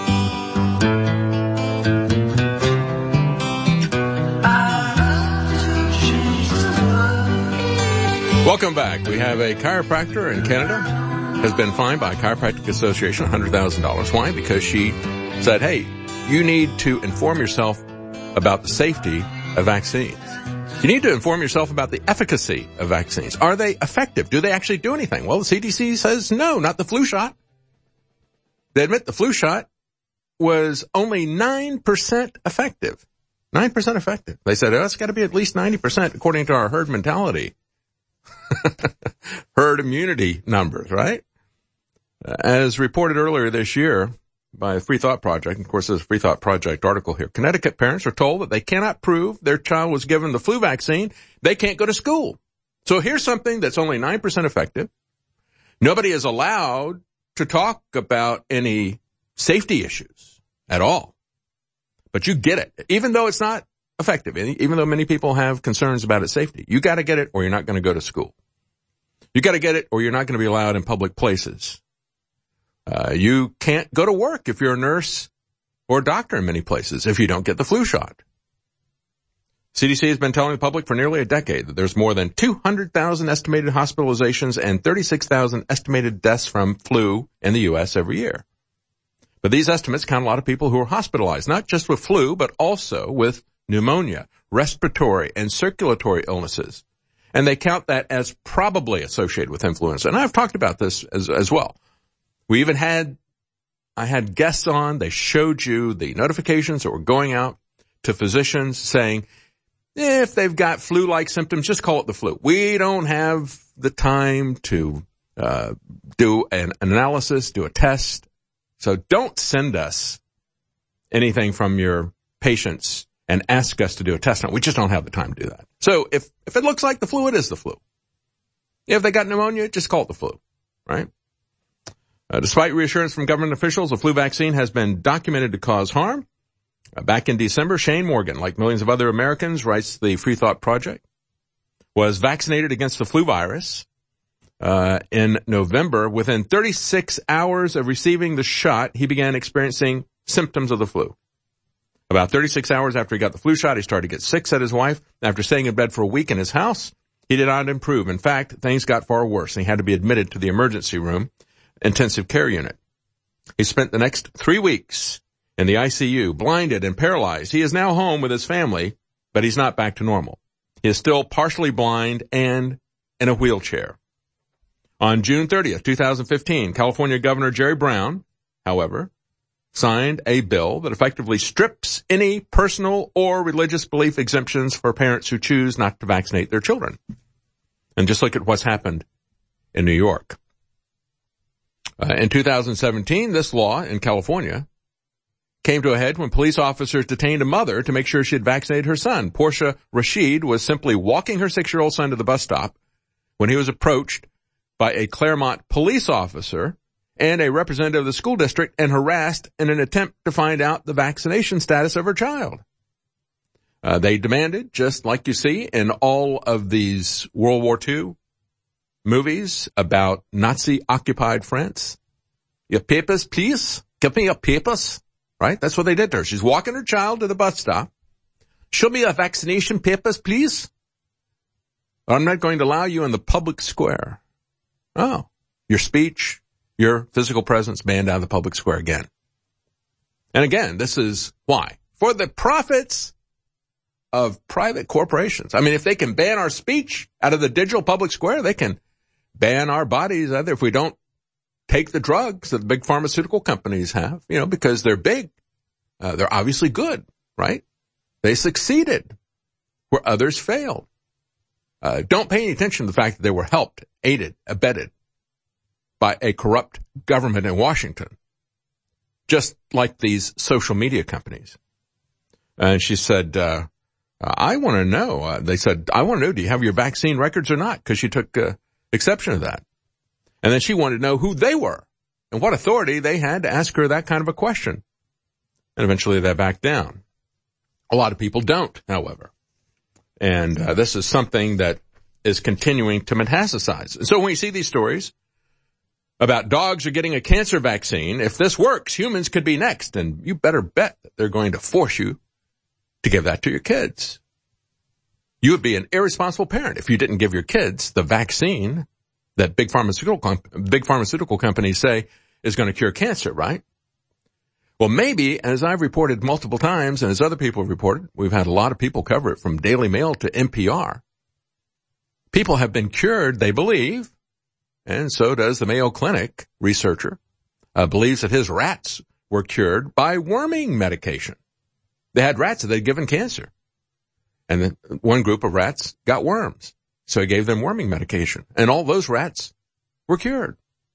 Welcome back. We have a chiropractor in Canada has been fined by Chiropractic Association one hundred thousand dollars. Why? Because she said, hey, you need to inform yourself about the safety of vaccines. You need to inform yourself about the efficacy of vaccines. Are they effective? Do they actually do anything? Well, the C D C says no, not the flu shot. They admit the flu shot was only nine percent effective. nine percent effective. They said, oh, it's got to be at least ninety percent according to our herd mentality. Herd immunity numbers, right? As reported earlier this year by the Free Thought Project, and of course there's a Free Thought Project article here, Connecticut parents are told that they cannot prove their child was given the flu vaccine. They can't go to school. So here's something that's only nine percent effective. Nobody is allowed to talk about any safety issues at all. But you get it, even though it's not effective, even though many people have concerns about its safety. You got to get it or you're not going to go to school. You got to get it or you're not going to be allowed in public places. Uh, you can't go to work if you're a nurse or a doctor in many places if you don't get the flu shot. C D C has been telling the public for nearly a decade that there's more than two hundred thousand estimated hospitalizations and thirty-six thousand estimated deaths from flu in the U S every year. But these estimates count a lot of people who are hospitalized, not just with flu, but also with pneumonia, respiratory, and circulatory illnesses. And they count that as probably associated with influenza. And I've talked about this as, as well. We even had, I had guests on, they showed you the notifications that were going out to physicians saying, if they've got flu-like symptoms, just call it the flu. We don't have the time to uh do an analysis, do a test. So don't send us anything from your patients and ask us to do a test. We just don't have the time to do that. So if, if it looks like the flu, it is the flu. If they got pneumonia, just call it the flu, right? Uh, despite reassurance from government officials, the flu vaccine has been documented to cause harm. Uh, back in December, Shane Morgan, like millions of other Americans, writes the Free Thought Project, was vaccinated against the flu virus. Uh, in November, within thirty-six hours of receiving the shot, he began experiencing symptoms of the flu. About thirty-six hours after he got the flu shot, he started to get sick, said his wife. After staying in bed for a week in his house, he did not improve. In fact, things got far worse, and he had to be admitted to the emergency room, intensive care unit. He spent the next three weeks in the I C U, blinded and paralyzed. He is now home with his family, but he's not back to normal. He is still partially blind and in a wheelchair. On June thirtieth, twenty fifteen, California Governor Jerry Brown, however, signed a bill that effectively strips any personal or religious belief exemptions for parents who choose not to vaccinate their children. And just look at what's happened in New York. Uh, in two thousand seventeen, this law in California came to a head when police officers detained a mother to make sure she had vaccinated her son. Portia Rashid was simply walking her six-year-old son to the bus stop when he was approached by a Claremont police officer and a representative of the school district and harassed in an attempt to find out the vaccination status of her child. Uh, they demanded, just like you see in all of these World War Two movies about Nazi-occupied France, your papers, please. Give me your papers. Right? That's what they did to her. She's walking her child to the bus stop. Show me your vaccination papers, please. I'm not going to allow you in the public square. Oh, your speech, your physical presence banned out of the public square again. And again, this is why? For the profits of private corporations. I mean, if they can ban our speech out of the digital public square, they can ban our bodies either if we don't take the drugs that the big pharmaceutical companies have, you know, because they're big. Uh, they're obviously good, right? They succeeded where others failed. Uh, don't pay any attention to the fact that they were helped, aided, abetted by a corrupt government in Washington, just like these social media companies. And she said, uh, I want to know, uh, they said, I want to know, do you have your vaccine records or not? Because she took uh, exception to that. And then she wanted to know who they were and what authority they had to ask her that kind of a question. And eventually they backed down. A lot of people don't, however. And uh, this is something that is continuing to metastasize. And so when you see these stories about dogs are getting a cancer vaccine, if this works, humans could be next. And you better bet that they're going to force you to give that to your kids. You would be an irresponsible parent if you didn't give your kids the vaccine that big pharmaceutical comp- big pharmaceutical companies say is going to cure cancer, right? Well, maybe, as I've reported multiple times and as other people have reported, we've had a lot of people cover it from Daily Mail to N P R. People have been cured, they believe, and so does the Mayo Clinic researcher, uh, believes that his rats were cured by worming medication. They had rats that they'd given cancer. And then one group of rats got worms. So he gave them worming medication. And all those rats were cured.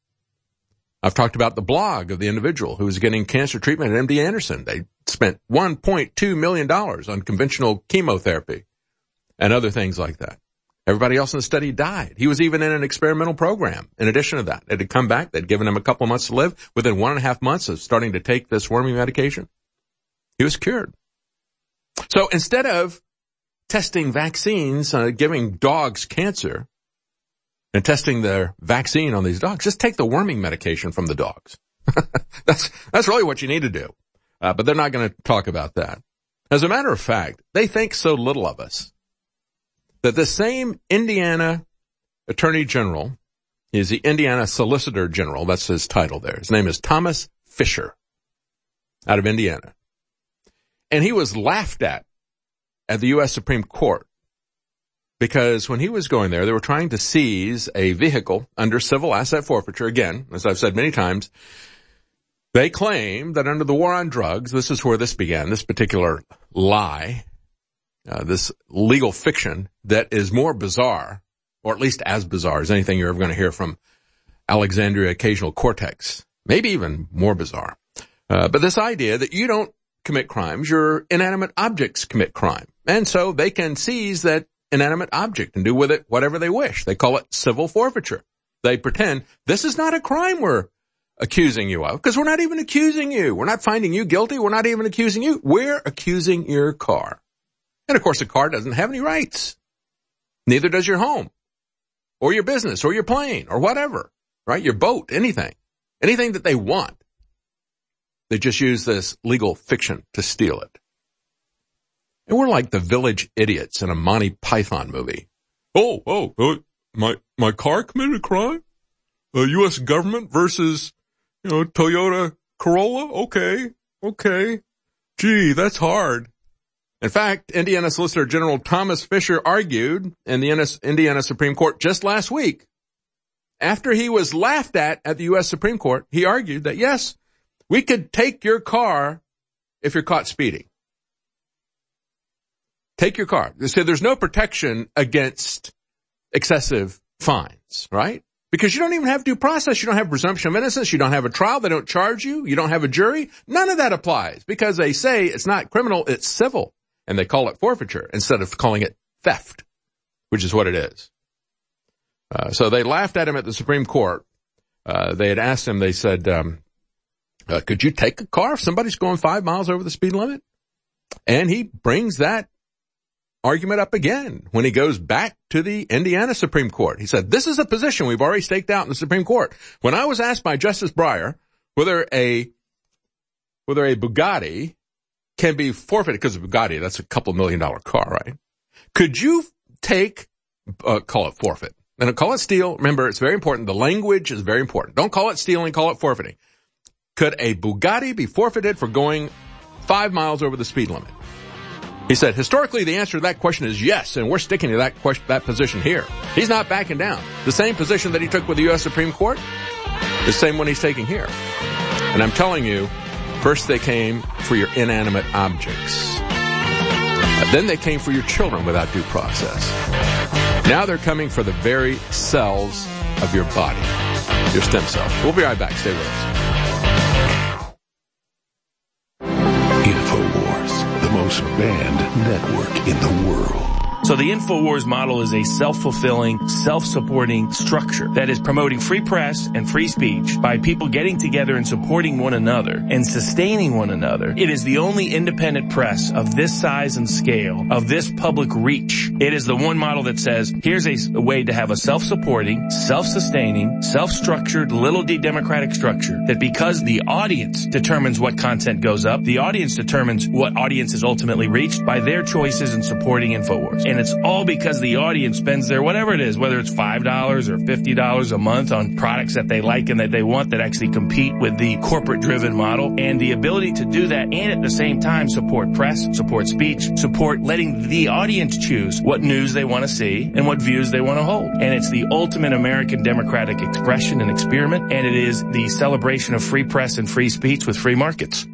I've talked about the blog of the individual who was getting cancer treatment at M D Anderson. They spent one point two million dollars on conventional chemotherapy and other things like that. Everybody else in the study died. He was even in an experimental program. In addition to that, it had come back. They'd given him a couple months to live. Within one and a half months of starting to take this worming medication, he was cured. So instead of testing vaccines, uh, giving dogs cancer, and testing their vaccine on these dogs, just take the worming medication from the dogs. that's that's really what you need to do. Uh, but they're not going to talk about that. As a matter of fact, they think so little of us that the same Indiana Attorney General is the Indiana Solicitor General. That's his title there. His name is Thomas Fisher out of Indiana. And he was laughed at at the U S Supreme Court because when he was going there, they were trying to seize a vehicle under civil asset forfeiture. Again, as I've said many times, they claim that under the war on drugs, this is where this began, this particular lie, uh, this legal fiction that is more bizarre, or at least as bizarre as anything you're ever going to hear from Alexandria Occasional Cortex, maybe even more bizarre. Uh, but this idea that you don't commit crimes, your inanimate objects commit crime. And so they can seize that inanimate object and do with it whatever they wish. They call it civil forfeiture. They pretend this is not a crime we're accusing you of, because we're not even accusing you. We're not finding you guilty. We're not even accusing you. We're accusing your car. And of course, the car doesn't have any rights. Neither does your home or your business or your plane or whatever, right? Your boat, anything, anything that they want. They just use this legal fiction to steal it. And we're like the village idiots in a Monty Python movie. Oh, oh, uh, my, my car committed a crime? Uh, U S government versus, you know, Toyota Corolla? Okay, okay. Gee, that's hard. In fact, Indiana Solicitor General Thomas Fisher argued in the Indiana Supreme Court just last week, after he was laughed at at the U S Supreme Court, he argued that yes, we could take your car if you're caught speeding. Take your car. They said there's no protection against excessive fines, right? Because you don't even have due process. You don't have presumption of innocence. You don't have a trial. They don't charge you. You don't have a jury. None of that applies because they say it's not criminal, it's civil. And they call it forfeiture instead of calling it theft, which is what it is. Uh, so they laughed at him at the Supreme Court. Uh, they had asked him, they said, um, uh, could you take a car if somebody's going five miles over the speed limit? And he brings that argument up again when he goes back to the Indiana Supreme Court. He said, this is a position we've already staked out in the Supreme Court. When I was asked by Justice Breyer whether a, whether a Bugatti can be forfeited, because of Bugatti, that's a couple million dollar car, right? Could you take, uh, call it forfeit. And call it steal. Remember, it's very important. The language is very important. Don't call it stealing, call it forfeiting. Could a Bugatti be forfeited for going five miles over the speed limit? He said, historically, the answer to that question is yes, and we're sticking to that question, that position here. He's not backing down. The same position that he took with the U S Supreme Court, the same one he's taking here. And I'm telling you, first they came for your inanimate objects. Then they came for your children without due process. Now they're coming for the very cells of your body, your stem cells. We'll be right back. Stay with us. InfoWars, the most banned network in the world. So the InfoWars model is a self-fulfilling, self-supporting structure that is promoting free press and free speech by people getting together and supporting one another and sustaining one another. It is the only independent press of this size and scale, of this public reach. It is the one model that says, here's a, a way to have a self-supporting, self-sustaining, self-structured, little d democratic structure that because the audience determines what content goes up, the audience determines what audience is ultimately reached by their choices in supporting InfoWars. And it's all because the audience spends their whatever it is, whether it's five dollars or fifty dollars a month on products that they like and that they want that actually compete with the corporate-driven model. And the ability to do that and at the same time support press, support speech, support letting the audience choose what news they want to see and what views they want to hold. And it's the ultimate American democratic expression and experiment, and it is the celebration of free press and free speech with free markets.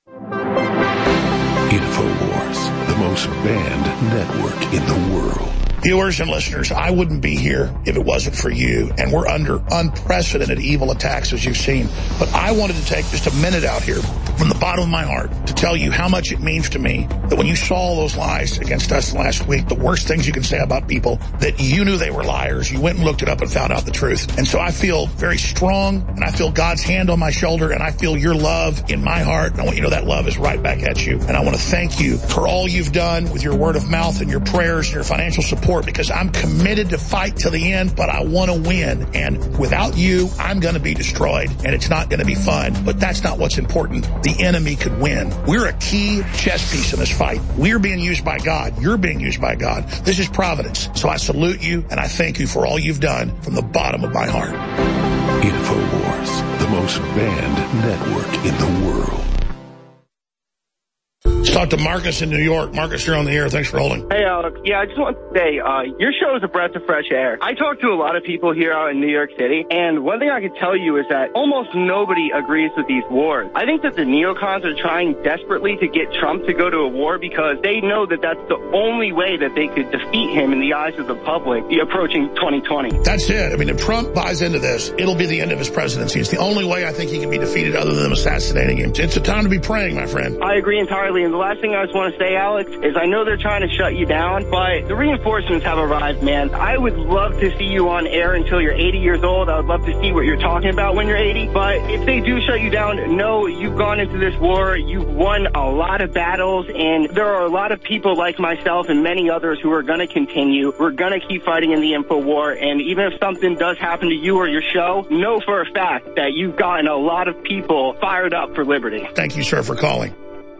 InfoWars, the most banned network in the world. Viewers and listeners, I wouldn't be here if it wasn't for you, and we're under unprecedented evil attacks, as you've seen. But I wanted to take just a minute out here from the bottom of my heart to tell you how much it means to me that when you saw all those lies against us last week, the worst things you can say about people, that you knew they were liars, you went and looked it up and found out the truth. And so I feel very strong, and I feel God's hand on my shoulder, and I feel your love in my heart, and I want you to know that love is right back at you. And I want to thank you for all you've done with your word of mouth and your prayers and your financial support, because I'm committed to fight till the end, but I want to win. And without you, I'm going to be destroyed, and it's not going to be fun. But that's not what's important. The enemy could win. We're a key chess piece in this fight. We're being used by God. You're being used by God. This is providence. So I salute you, and I thank you for all you've done from the bottom of my heart. InfoWars, the most banned network in the world. Let's talk to Marcus in New York. Marcus, you're on the air. Thanks for holding. Hey, Alex. Yeah, I just want to say, uh, your show is a breath of fresh air. I talk to a lot of people here out in New York City, and one thing I can tell you is that almost nobody agrees with these wars. I think that the neocons are trying desperately to get Trump to go to a war because they know that that's the only way that they could defeat him in the eyes of the public approaching twenty twenty. That's it. I mean, if Trump buys into this, it'll be the end of his presidency. It's the only way I think he can be defeated other than them assassinating him. It's a time to be praying, my friend. I agree entirely. And the last thing I just want to say, Alex, is I know they're trying to shut you down, but the reinforcements have arrived, man. I would love to see you on air until you're eighty years old. I would love to see what you're talking about when you're eighty. But if they do shut you down, know you've gone into this war. You've won a lot of battles, and there are a lot of people like myself and many others who are going to continue. We're going to keep fighting in the info war, and even if something does happen to you or your show, know for a fact that you've gotten a lot of people fired up for liberty. Thank you, sir, for calling.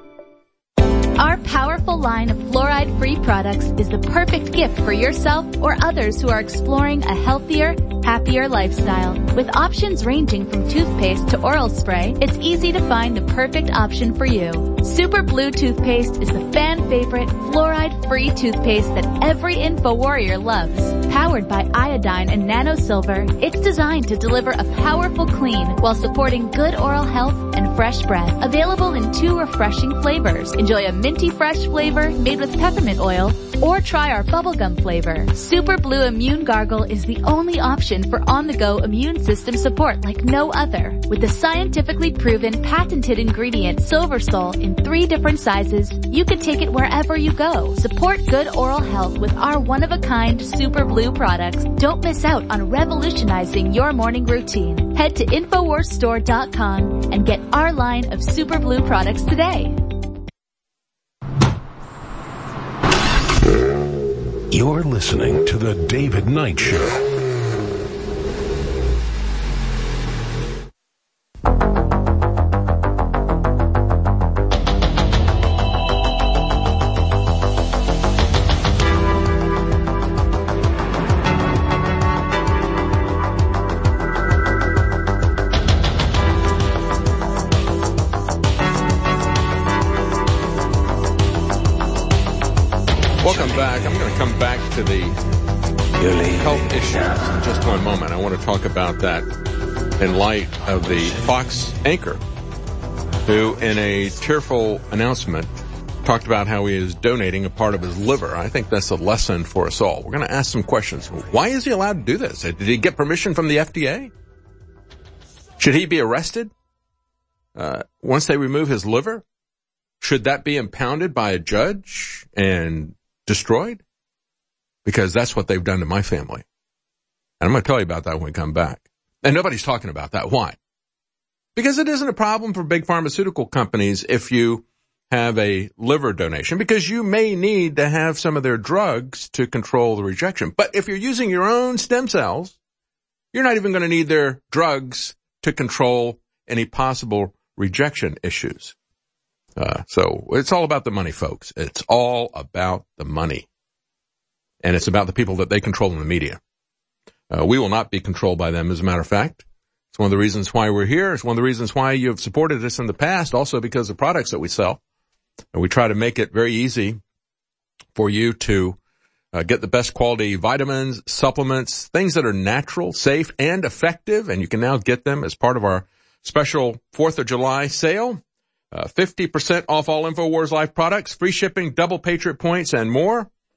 Our powerful line of fluoride-free products is the perfect gift for yourself or others who are exploring a healthier, happier lifestyle. With options ranging from toothpaste to oral spray, it's easy to find the perfect option for you. Super Blue Toothpaste is the fan-favorite fluoride-free toothpaste that every info warrior loves. Powered by iodine and nano silver, it's designed to deliver a powerful clean while supporting good oral health and fresh breath. Available in two refreshing flavors. Enjoy a minty fresh flavor made with peppermint oil, or try our bubblegum flavor. Super Blue Immune Gargle is the only option for on-the-go immune system support like no other. With the scientifically proven patented ingredient Silver Sol in three different sizes, you can take it wherever you go. Support good oral health with our one-of-a-kind Super Blue products. Don't miss out on revolutionizing your morning routine. Head to infowars store dot com and get our line of Super Blue products today. You're listening to The David Knight Show. Welcome back. I'm going to come back to the health issues in just one moment. I want to talk about that in light of the Fox anchor who, in a tearful announcement, talked about how he is donating a part of his liver. I think that's a lesson for us all. We're going to ask some questions. Why is he allowed to do this? Did he get permission from the F D A? Should he be arrested uh, once they remove his liver? Should that be impounded by a judge and destroyed? Because that's what they've done to my family. And I'm going to tell you about that when we come back. And nobody's talking about that. Why? Because it isn't a problem for big pharmaceutical companies if you have a liver donation, because you may need to have some of their drugs to control the rejection. But if you're using your own stem cells, you're not even going to need their drugs to control any possible rejection issues. Uh, so it's all about the money, folks. It's all about the money. And it's about the people that they control in the media. Uh, we will not be controlled by them, as a matter of fact. It's one of the reasons why we're here. It's one of the reasons why you have supported us in the past, also because of products that we sell. And we try to make it very easy for you to uh, get the best quality vitamins, supplements, things that are natural, safe, and effective. And you can now get them as part of our special fourth of July sale. Uh, fifty percent off all InfoWars Life products, free shipping, double Patriot points, and more.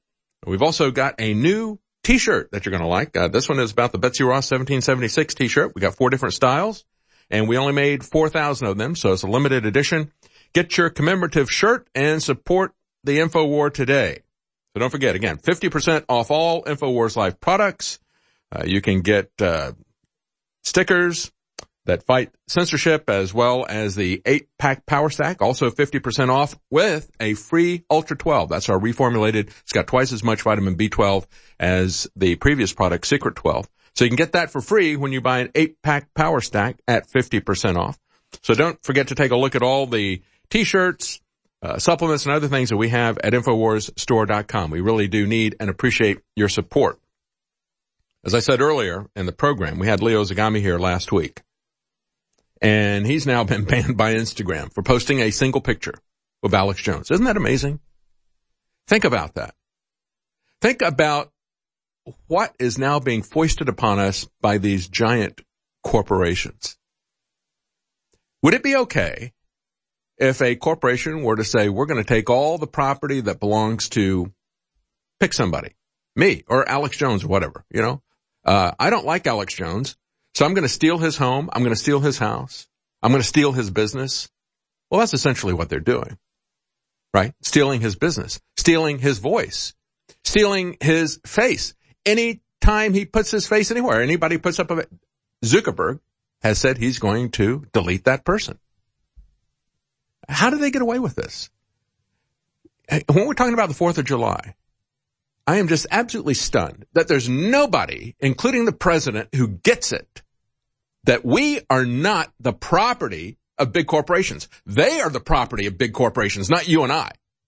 We've also got a new T-shirt that you're going to like. Uh, this one is about the Betsy Ross seventeen seventy-six T-shirt. We got four different styles, and we only made four thousand of them, so it's a limited edition. Get your commemorative shirt and support the InfoWar today. So don't forget, again, fifty percent off all InfoWars Live products. Uh, you can get uh stickers that fight censorship, as well as the eight-pack Power Stack, also fifty percent off with a free Ultra twelve. That's our reformulated. It's got twice as much vitamin B twelve as the previous product, Secret twelve. So you can get that for free when you buy an eight-pack Power Stack at fifty percent off. So don't forget to take a look at all the T-shirts, uh, supplements, and other things that we have at Infowars Store dot com. We really do need and appreciate your support. As I said earlier in the program, we had Leo Zagami here last week. And he's now been banned by Instagram for posting a single picture of Alex Jones. Isn't that amazing? Think about that. Think about what is now being foisted upon us by these giant corporations. Would it be okay if a corporation were to say, we're going to take all the property that belongs to, pick somebody, me or Alex Jones or whatever, you know? Uh, I don't like Alex Jones. So I'm going to steal his home. I'm going to steal his house. I'm going to steal his business. Well, that's essentially what they're doing, right? Stealing his business, stealing his voice, stealing his face. Any time he puts his face anywhere, anybody puts up a, Zuckerberg has said he's going to delete that person. How do they get away with this? When we're talking about the fourth of July, I am just absolutely stunned that there's nobody, including the president, who gets it, that we are not the property of big corporations. They are the property of big corporations, not you and I.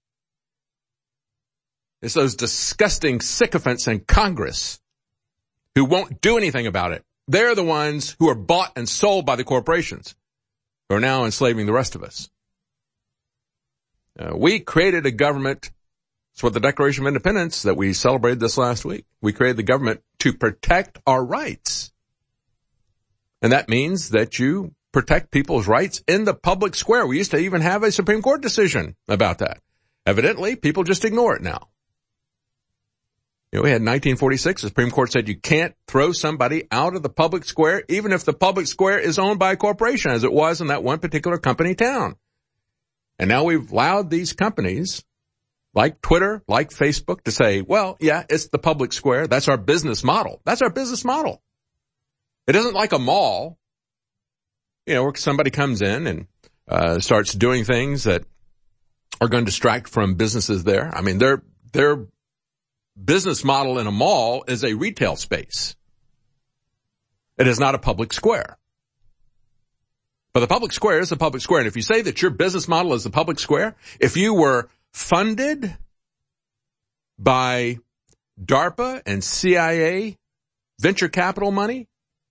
It's those disgusting sycophants in Congress who won't do anything about it. They're the ones who are bought and sold by the corporations, who are now enslaving the rest of us. Uh, we created a government. It's what the Declaration of Independence that we celebrated this last week. We created the government to protect our rights. And that means that you protect people's rights in the public square. We used to even have a Supreme Court decision about that. Evidently, people just ignore it now. You know, we had nineteen forty-six, the Supreme Court said you can't throw somebody out of the public square, even if the public square is owned by a corporation, as it was in that one particular company town. And now we've allowed these companies like Twitter, like Facebook, to say, well, yeah, it's the public square. That's our business model. That's our business model. It isn't like a mall, you know, where somebody comes in and uh starts doing things that are going to distract from businesses there. I mean, their their business model in a mall is a retail space. It is not a public square. But the public square is the public square. And if you say that your business model is the public square, if you were funded by DARPA and C I A venture capital money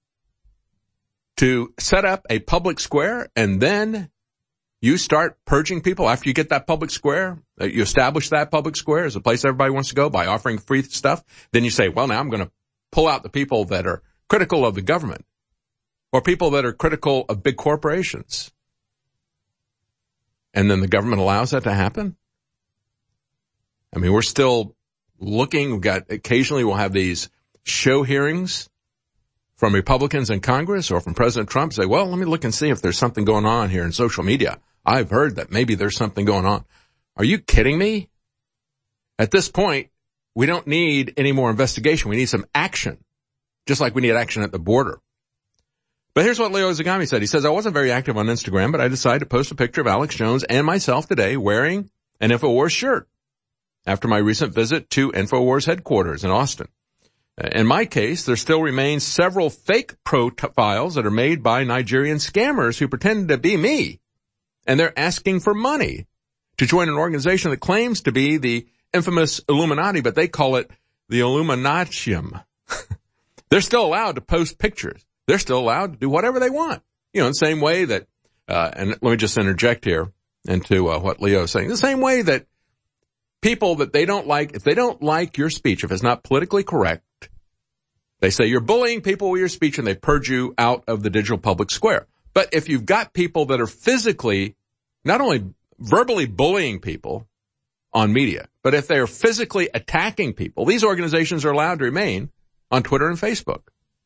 to set up a public square, and then you start purging people after you get that public square, you establish that public square as a place everybody wants to go by offering free stuff, then you say, well, now I'm going to pull out the people that are critical of the government or people that are critical of big corporations. And then the government allows that to happen? I mean, we're still looking. We've got, occasionally we'll have these show hearings from Republicans in Congress or from President Trump, say, well, let me look and see if there's something going on here in social media. I've heard that maybe there's something going on. Are you kidding me? At this point, we don't need any more investigation. We need some action, just like we need action at the border. But here's what Leo Zagami said. He says, I wasn't very active on Instagram, but I decided to post a picture of Alex Jones and myself today wearing an InfoWars shirt after my recent visit to InfoWars headquarters in Austin. In my case, there still remains several fake profiles that are made by Nigerian scammers who pretend to be me, and they're asking for money to join an organization that claims to be the infamous Illuminati, but they call it the Illuminatium. They're still allowed to post pictures. They're still allowed to do whatever they want. You know, the same way that, uh, and let me just interject here into uh, what Leo is saying. The same way that people that they don't like, if they don't like your speech, if it's not politically correct, they say you're bullying people with your speech and they purge you out of the digital public square. But if you've got people that are physically, not only verbally bullying people on media. But if they're physically attacking people, these organizations are allowed to remain on Twitter and Facebook.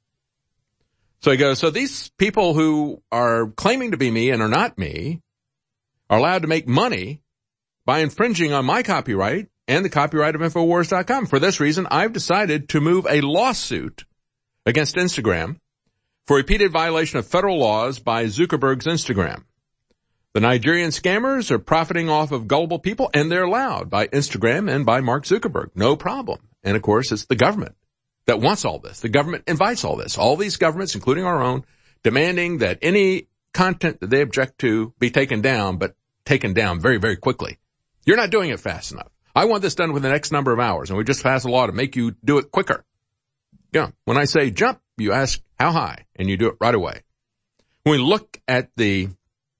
So he goes, so these people who are claiming to be me and are not me are allowed to make money by infringing on my copyright and the copyright of Infowars dot com. For this reason, I've decided to move a lawsuit against Instagram for repeated violation of federal laws by Zuckerberg's Instagram. The Nigerian scammers are profiting off of gullible people, and they're allowed by Instagram and by Mark Zuckerberg. No problem. And, of course, it's the government that wants all this. The government invites all this. All these governments, including our own, demanding that any content that they object to be taken down, but taken down very, very quickly. You're not doing it fast enough. I want this done within the next number of hours, and we just passed a law to make you do it quicker. Yeah. When I say jump, you ask how high, and you do it right away. When we look at the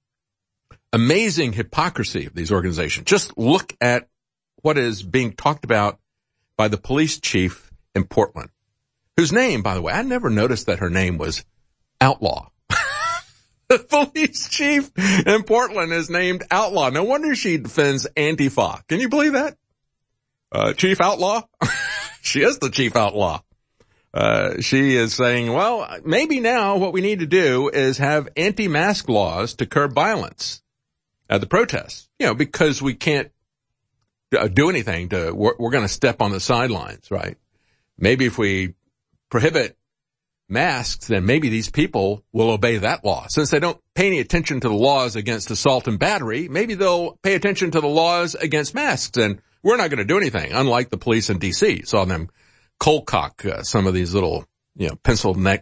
amazing hypocrisy of these organizations, just look at what is being talked about by the police chief in Portland, whose name, by the way, I never noticed that her name was Outlaw. The police chief in Portland is named Outlaw. No wonder she defends Antifa. Can you believe that? Uh, Chief Outlaw? She is the chief outlaw. Uh, she is saying, well, maybe now what we need to do is have anti-mask laws to curb violence at the protests. You know, because we can't do anything to, we're, we're going to step on the sidelines, right? Maybe if we prohibit masks, then maybe these people will obey that law. Since they don't pay any attention to the laws against assault and battery, maybe they'll pay attention to the laws against masks, and we're not going to do anything, unlike the police in D C Saw them cold cock uh, some of these little, you know, pencil neck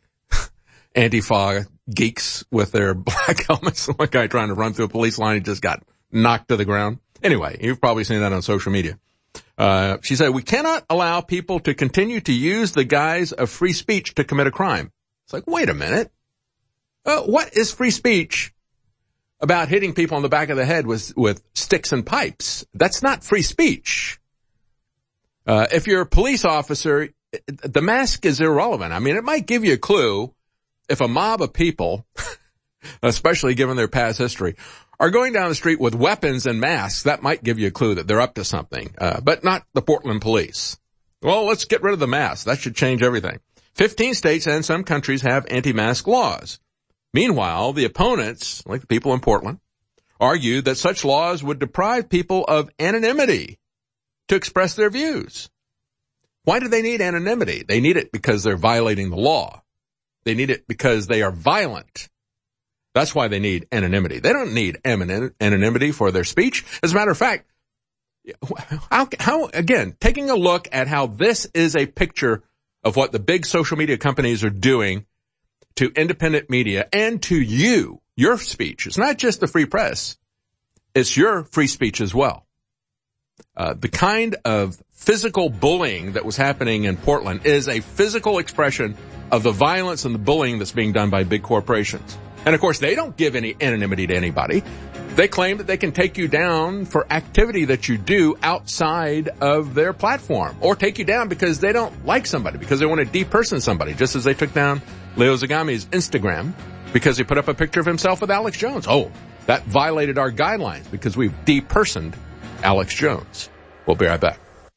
Antifa geeks with their black helmets. One guy trying to run through a police line, he just got knocked to the ground. Anyway, you've probably seen that on social media. Uh, she said, we cannot allow people to continue to use the guise of free speech to commit a crime. It's like, wait a minute. Uh, what is free speech about hitting people on the back of the head with, with sticks and pipes? That's not free speech. Uh, if you're a police officer, the mask is irrelevant. I mean, it might give you a clue if a mob of people, especially given their past history, are going down the street with weapons and masks. That might give you a clue that they're up to something, uh, but not the Portland police. Well, let's get rid of the mask. That should change everything. Fifteen states and some countries have anti-mask laws. Meanwhile, the opponents, like the people in Portland, argue that such laws would deprive people of anonymity to express their views. Why do they need anonymity? They need it because they're violating the law. They need it because they are violent. That's why they need anonymity. They don't need anonymity for their speech. As a matter of fact, how, how, again, taking a look at how this is a picture of what the big social media companies are doing to independent media and to you, your speech. It's not just the free press. It's your free speech as well. Uh, the kind of physical bullying that was happening in Portland is a physical expression of the violence and the bullying that's being done by big corporations. And, of course, they don't give any anonymity to anybody. They claim that they can take you down for activity that you do outside of their platform, or take you down because they don't like somebody, because they want to deperson somebody, just as they took down Leo Zagami's Instagram because he put up a picture of himself with Alex Jones. Oh, that violated our guidelines because we've depersoned Alex Jones. We'll be right back.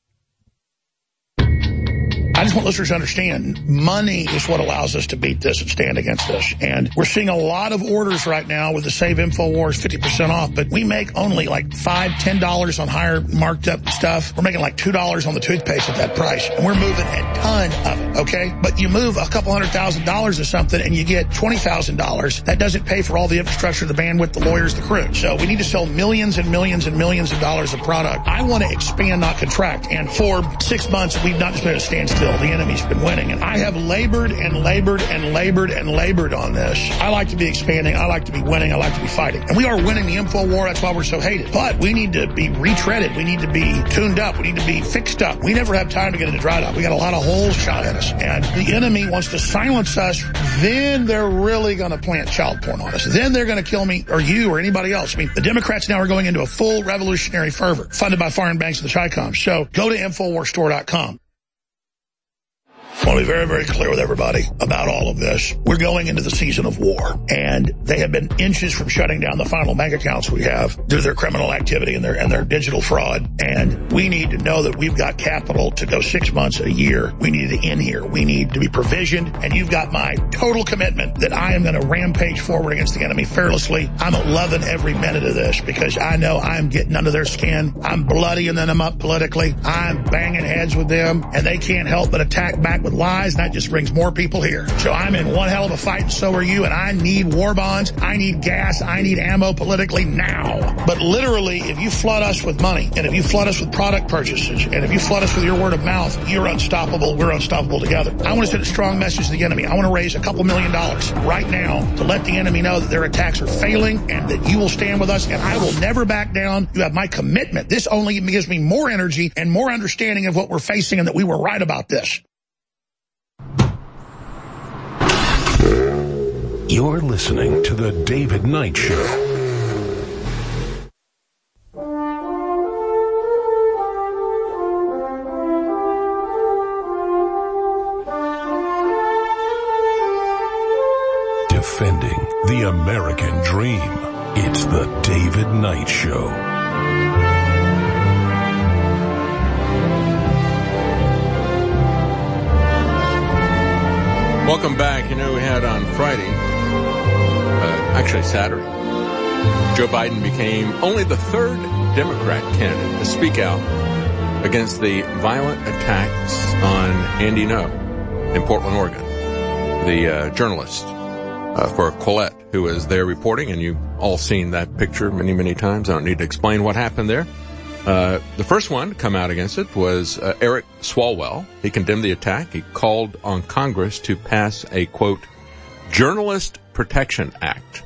I just want listeners to understand, money is what allows us to beat this and stand against this. And we're seeing a lot of orders right now with the Save InfoWars fifty percent off, but we make only like five dollars, ten dollars on higher marked up stuff. We're making like two dollars on the toothpaste at that price. And we're moving a ton of it, okay? But you move a couple hundred thousand dollars or something and you get twenty thousand dollars. That doesn't pay for all the infrastructure, the bandwidth, the lawyers, the crew. So we need to sell millions and millions and millions of dollars of product. I want to expand, not contract. And for six months, we've not just been at a standstill. The enemy's been winning. And I have labored and labored and labored and labored on this. I like to be expanding. I like to be winning. I like to be fighting. And we are winning the info war. That's why we're so hated. But we need to be retreaded. We need to be tuned up. We need to be fixed up. We never have time to get into dry dock. We got a lot of holes shot at us. And the enemy wants to silence us. Then they're really going to plant child porn on us. Then they're going to kill me or you or anybody else. I mean, the Democrats now are going into a full revolutionary fervor funded by foreign banks and the Chi-Coms. So go to infowars store dot com. One want to be very, very clear with everybody about all of this. We're going into the season of war, and they have been inches from shutting down the final bank accounts we have due to their criminal activity and their and their digital fraud. And we need to know that we've got capital to go six months, a year. We need to end here. We need to be provisioned, and you've got my total commitment that I am going to rampage forward against the enemy fearlessly. I'm loving every minute of this because I know I'm getting under their skin. I'm bloodying them up politically. I'm banging heads with them, and they can't help but attack back with lies, and that just brings more people here. So I'm in one hell of a fight, and so are you, and I need war bonds. I need gas. I need ammo politically now. But literally, if you flood us with money, and if you flood us with product purchases, and if you flood us with your word of mouth, you're unstoppable. We're unstoppable together. I want to send a strong message to the enemy. I want to raise a couple million dollars right now to let the enemy know that their attacks are failing and that you will stand with us, and I will never back down. You have my commitment. This only gives me more energy and more understanding of what we're facing and that we were right about this. You're listening to The David Knight Show. Defending the American dream. It's The David Knight Show. Welcome back. You know, we had on Friday, uh, actually Saturday, Joe Biden became only the third Democrat candidate to speak out against the violent attacks on Andy Ngo in Portland, Oregon, the uh, journalist uh, for Quillette, who was there reporting, and you've all seen that picture many, many times. I don't need to explain what happened there. Uh, the first one to come out against it was uh, Eric Swalwell. He condemned the attack. He called on Congress to pass a, quote, Journalist Protection Act.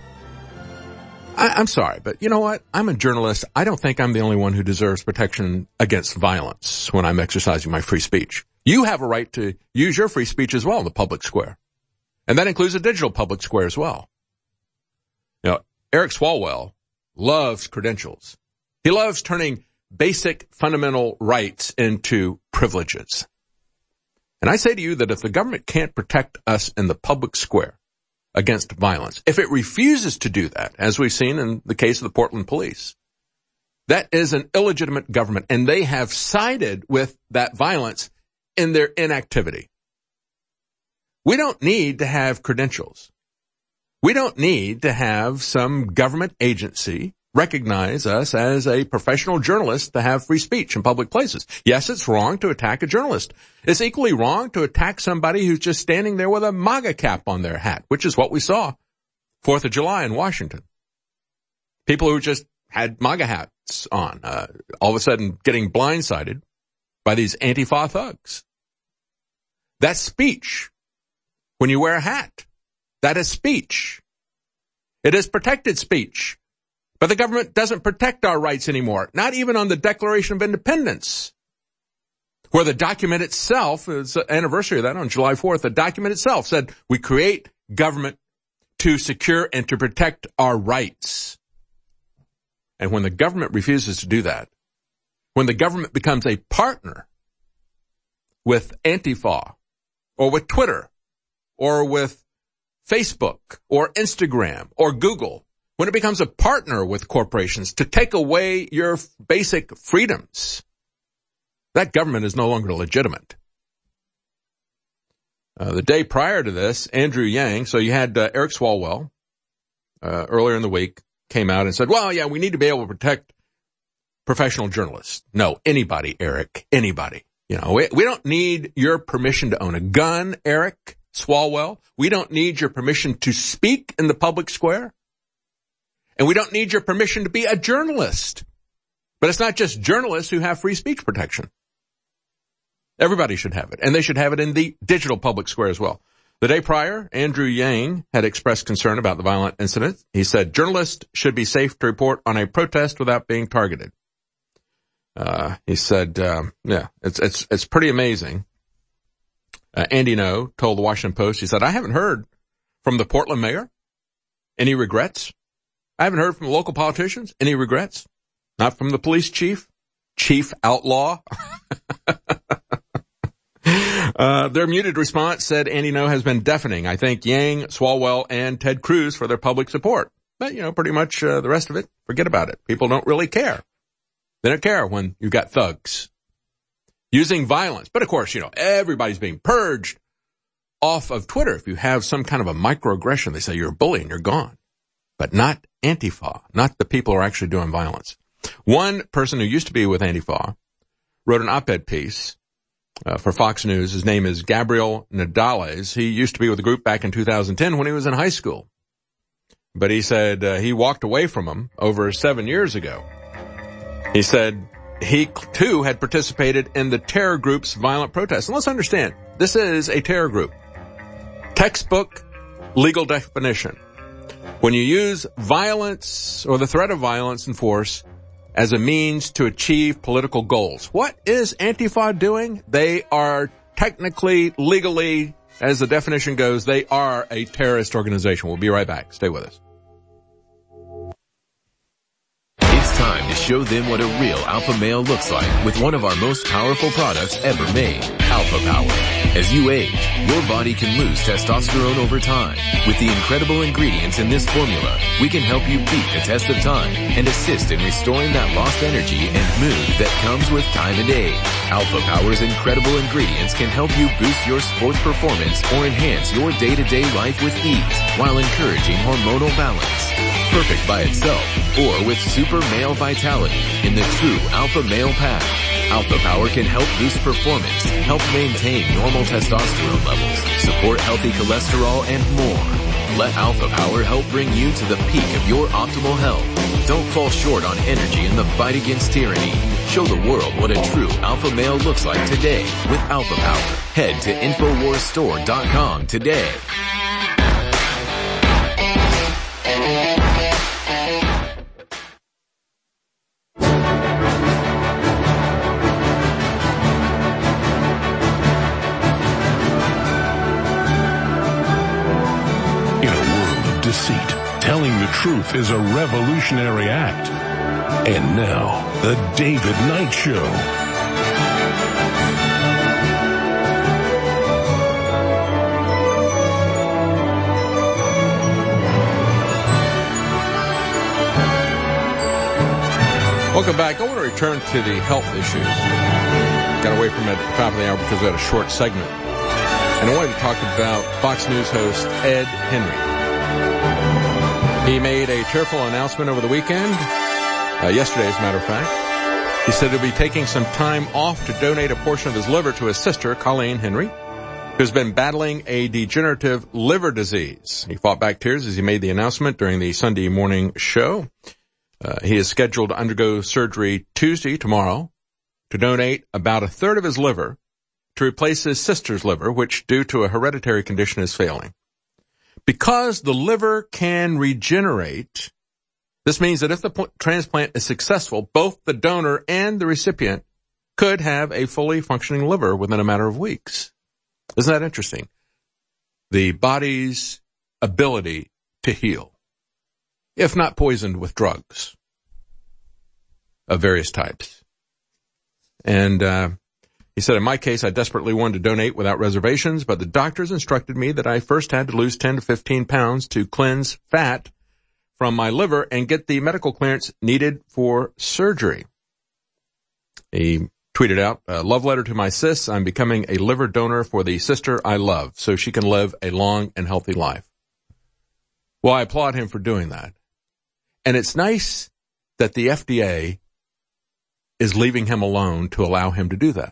I, I'm sorry, but you know what? I'm a journalist. I don't think I'm the only one who deserves protection against violence when I'm exercising my free speech. You have a right to use your free speech as well in the public square. And that includes a digital public square as well. You know, Eric Swalwell loves credentials. He loves turning basic fundamental rights into privileges. And I say to you that if the government can't protect us in the public square against violence, if it refuses to do that, as we've seen in the case of the Portland police, that is an illegitimate government, and they have sided with that violence in their inactivity. We don't need to have credentials. We don't need to have some government agency recognize us as a professional journalist to have free speech in public places. Yes, it's wrong to attack a journalist. It's equally wrong to attack somebody who's just standing there with a MAGA cap on their hat, which is what we saw fourth of July in Washington. People who just had MAGA hats on, uh, all of a sudden getting blindsided by these Antifa thugs. That's speech. When you wear a hat, that is speech. It is protected speech. But the government doesn't protect our rights anymore, not even on the Declaration of Independence, where the document itself, is the anniversary of that on July fourth, the document itself said we create government to secure and to protect our rights. And when the government refuses to do that, when the government becomes a partner with Antifa or with Twitter or with Facebook or Instagram or Google, when it becomes a partner with corporations to take away your basic freedoms, that government is no longer legitimate. Uh, the day prior to this, Andrew Yang, so you had uh, Eric Swalwell uh, earlier in the week, came out and said, well, yeah, we need to be able to protect professional journalists. No, anybody, Eric, anybody. You know, we, we don't need your permission to own a gun, Eric Swalwell. We don't need your permission to speak in the public square. And we don't need your permission to be a journalist. But it's not just journalists who have free speech protection. Everybody should have it. And they should have it in the digital public square as well. The day prior, Andrew Yang had expressed concern about the violent incident. He said, journalists should be safe to report on a protest without being targeted. Uh, he said, um, yeah, it's, it's, it's pretty amazing. Uh, Andy Ngo told the Washington Post, he said, I haven't heard from the Portland mayor any regrets. I haven't heard from local politicians any regrets. Not from the police chief, chief outlaw. Uh, their muted response said Andy Ngo has been deafening. I thank Yang, Swalwell, and Ted Cruz for their public support. But, you know, pretty much uh, the rest of it, forget about it. People don't really care. They don't care when you've got thugs using violence. But, of course, you know, everybody's being purged off of Twitter. If you have some kind of a microaggression, they say you're a bully and you're gone. But not Antifa, not the people who are actually doing violence. One person who used to be with Antifa wrote an op-ed piece Uh, for Fox News. His name is Gabriel Nadales. He used to be with the group back in two thousand ten when he was in high school. But he said uh, he walked away from them over seven years ago. He said he, too, had participated in the terror group's violent protests. And let's understand, this is a terror group. Textbook legal definition. When you use violence or the threat of violence and force as a means to achieve political goals. What is Antifa doing? They are technically, legally, as the definition goes, they are a terrorist organization. We'll be right back. Stay with us. It's time to show them what a real alpha male looks like with one of our most powerful products ever made, Alpha Power. As you age, your body can lose testosterone over time. With the incredible ingredients in this formula, we can help you beat the test of time and assist in restoring that lost energy and mood that comes with time and age. Alpha Power's incredible ingredients can help you boost your sports performance or enhance your day-to-day life with ease while encouraging hormonal balance. Perfect by itself or with super male vitality in the true Alpha Male Pack. Alpha Power can help boost performance, help maintain normal testosterone levels, support healthy cholesterol, and more. Let Alpha Power help bring you to the peak of your optimal health. Don't fall short on energy in the fight against tyranny. Show the world what a true alpha male looks like today with Alpha Power. Head to Infowars Store dot com today. Deceit. Telling the truth is a revolutionary act. And now, the David Knight Show. Welcome back. I want to return to the health issues. Got away from it at the top of the hour because we had a short segment. And I wanted to talk about Fox News host Ed Henry. He made a tearful announcement over the weekend, uh, yesterday as a matter of fact. He said he'll be taking some time off to donate a portion of his liver to his sister, Colleen Henry, who's been battling a degenerative liver disease. He fought back tears as he made the announcement during the Sunday morning show. Uh, he is scheduled to undergo surgery Tuesday, tomorrow, to donate about a third of his liver to replace his sister's liver, which, due to a hereditary condition, is failing. Because the liver can regenerate, this means that if the pl- transplant is successful, both the donor and the recipient could have a fully functioning liver within a matter of weeks. Isn't that interesting? The body's ability to heal, if not poisoned with drugs of various types. And uh he said, in my case, I desperately wanted to donate without reservations, but the doctors instructed me that I first had to lose ten to fifteen pounds to cleanse fat from my liver and get the medical clearance needed for surgery. He tweeted out, a love letter to my sis. I'm becoming a liver donor for the sister I love so she can live a long and healthy life. Well, I applaud him for doing that. And it's nice that the F D A is leaving him alone to allow him to do that.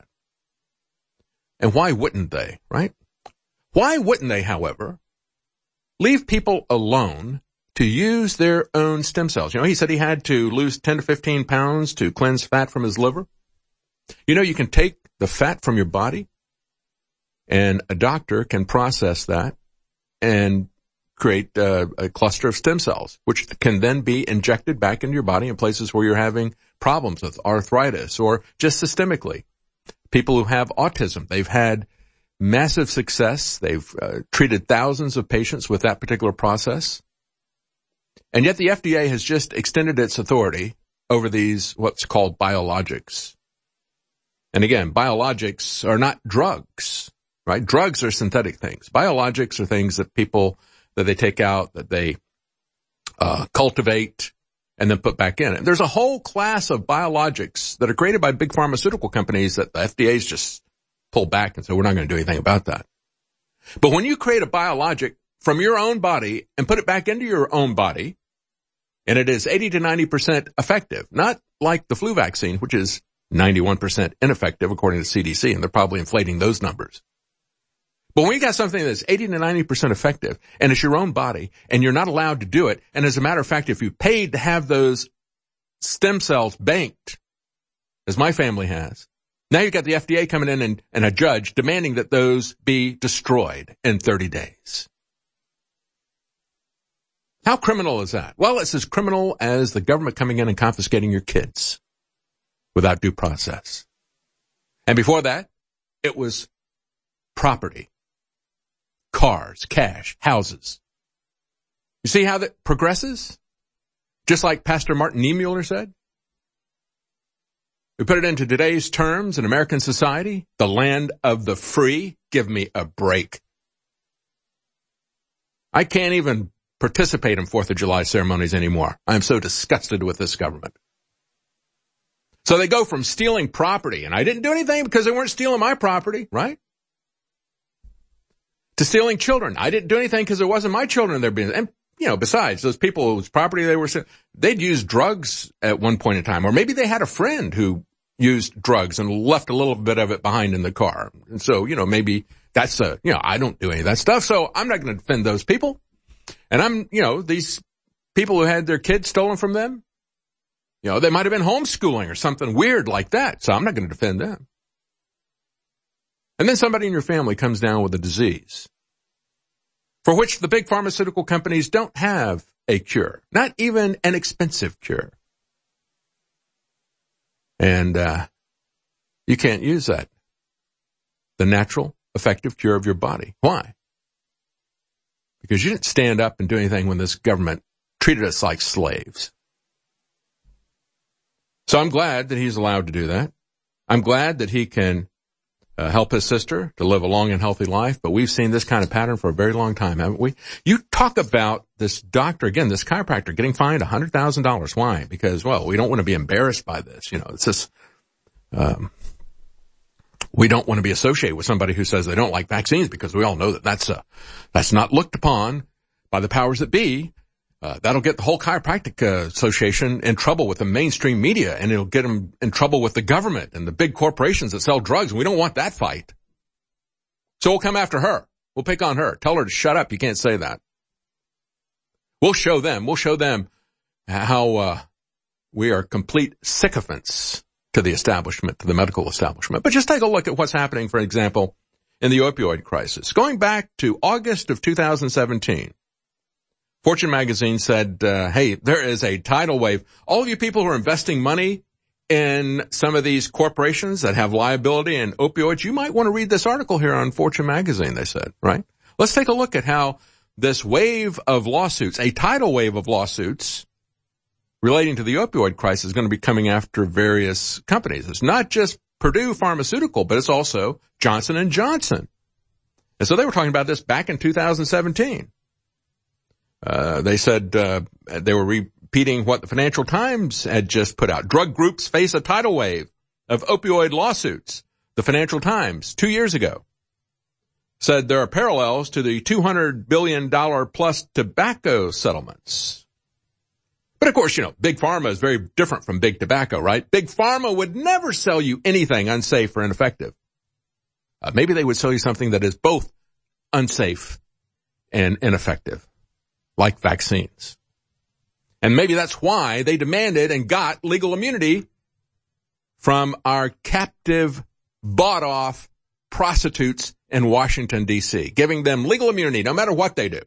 And why wouldn't they, right? Why wouldn't they, however, leave people alone to use their own stem cells? You know, he said he had to lose ten to fifteen pounds to cleanse fat from his liver. You know, you can take the fat from your body and a doctor can process that and create uh, a cluster of stem cells, which can then be injected back into your body in places where you're having problems with arthritis or just systemically. People who have autism, they've had massive success. They've uh, treated thousands of patients with that particular process. And yet the F D A has just extended its authority over these what's called biologics. And again, biologics are not drugs. right? Drugs are synthetic things. Biologics are things that people, that they take out, that they uh cultivate, and then put back in. And there's a whole class of biologics that are created by big pharmaceutical companies that the F D A's just pull back and say, we're not going to do anything about that. But when you create a biologic from your own body and put it back into your own body, and it is eighty to ninety percent effective, not like the flu vaccine, which is ninety-one percent ineffective according to C D C, and they're probably inflating those numbers. But when you got something that's eighty to ninety percent effective, and it's your own body, and you're not allowed to do it, and as a matter of fact, if you paid to have those stem cells banked, as my family has, now you've got the F D A coming in and, and a judge demanding that those be destroyed in thirty days. How criminal is that? Well, it's as criminal as the government coming in and confiscating your kids without due process. And before that, it was property. Cars, cash, houses. You see how that progresses? Just like Pastor Martin Niemöller said. We put it into today's terms in American society, the land of the free. Give me a break. I can't even participate in fourth of July ceremonies anymore. I'm so disgusted with this government. So they go from stealing property, and I didn't do anything because they weren't stealing my property, right? To stealing children. I didn't do anything because it wasn't my children they're being, and, you know, besides, those people whose property they were, they'd used drugs at one point in time, or maybe they had a friend who used drugs and left a little bit of it behind in the car. And so, you know, maybe that's a, you know, I don't do any of that stuff, so I'm not going to defend those people. And I'm, you know, these people who had their kids stolen from them, you know, they might have been homeschooling or something weird like that, so I'm not going to defend them. And then somebody in your family comes down with a disease for which the big pharmaceutical companies don't have a cure, not even an expensive cure. And uh you can't use that, the natural, effective cure of your body. Why? Because you didn't stand up and do anything when this government treated us like slaves. So I'm glad that he's allowed to do that. I'm glad that he can Uh, help his sister to live a long and healthy life, but we've seen this kind of pattern for a very long time, haven't we? You talk about this doctor, again, this chiropractor getting fined one hundred thousand dollars. Why? Because, well, we don't want to be embarrassed by this. You know, it's just, um, we don't want to be associated with somebody who says they don't like vaccines, because we all know that that's, uh, that's not looked upon by the powers that be. Uh, that'll get the whole chiropractic uh, association in trouble with the mainstream media, and it'll get them in trouble with the government and the big corporations that sell drugs. We don't want that fight. So we'll come after her. We'll pick on her. Tell her to shut up. You can't say that. We'll show them. We'll show them how uh, we are complete sycophants to the establishment, to the medical establishment. But just take a look at what's happening, for example, in the opioid crisis. Going back to August of two thousand seventeen, Fortune magazine said, uh, hey, there is a tidal wave. All of you people who are investing money in some of these corporations that have liability in opioids, you might want to read this article here on Fortune magazine, they said, right? Let's take a look at how this wave of lawsuits, a tidal wave of lawsuits relating to the opioid crisis, is going to be coming after various companies. It's not just Purdue Pharmaceutical, but it's also Johnson and Johnson. And so they were talking about this back in two thousand seventeen. Uh, they said, uh, they were repeating what the Financial Times had just put out. Drug groups face a tidal wave of opioid lawsuits. The Financial Times, two years ago, said there are parallels to the two hundred billion dollars plus tobacco settlements. But of course, you know, Big Pharma is very different from Big Tobacco, right? Big Pharma would never sell you anything unsafe or ineffective. Uh, maybe they would sell you something that is both unsafe and ineffective, like vaccines. And maybe that's why they demanded and got legal immunity from our captive, bought-off prostitutes in Washington, D C, giving them legal immunity no matter what they do.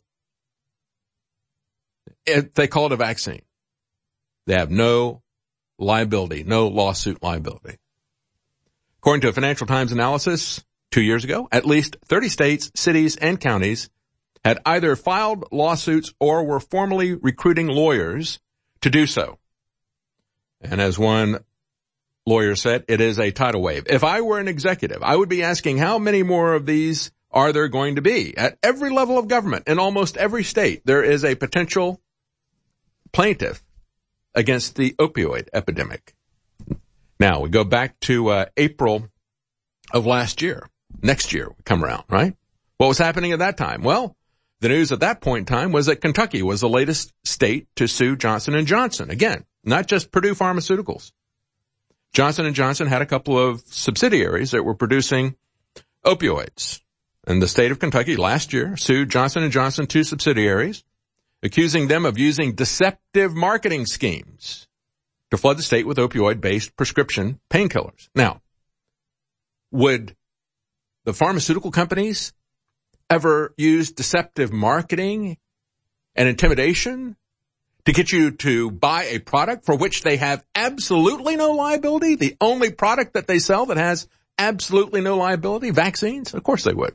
If they call it a vaccine, they have no liability, no lawsuit liability. According to a Financial Times analysis two years ago, at least thirty states, cities, and counties had either filed lawsuits or were formally recruiting lawyers to do so. And as one lawyer said, it is a tidal wave. If I were an executive, I would be asking how many more of these are there going to be? At every level of government, in almost every state, there is a potential plaintiff against the opioid epidemic. Now, we go back to uh, April of last year. Next year we come around, right? What was happening at that time? Well, the news at that point in time was that Kentucky was the latest state to sue Johnson and Johnson. Again, not just Purdue Pharmaceuticals. Johnson and Johnson had a couple of subsidiaries that were producing opioids. And the state of Kentucky last year sued Johnson and Johnson, two subsidiaries, accusing them of using deceptive marketing schemes to flood the state with opioid-based prescription painkillers. Now, would the pharmaceutical companies ever use deceptive marketing and intimidation to get you to buy a product for which they have absolutely no liability? The only product that they sell that has absolutely no liability, vaccines? Of course they would.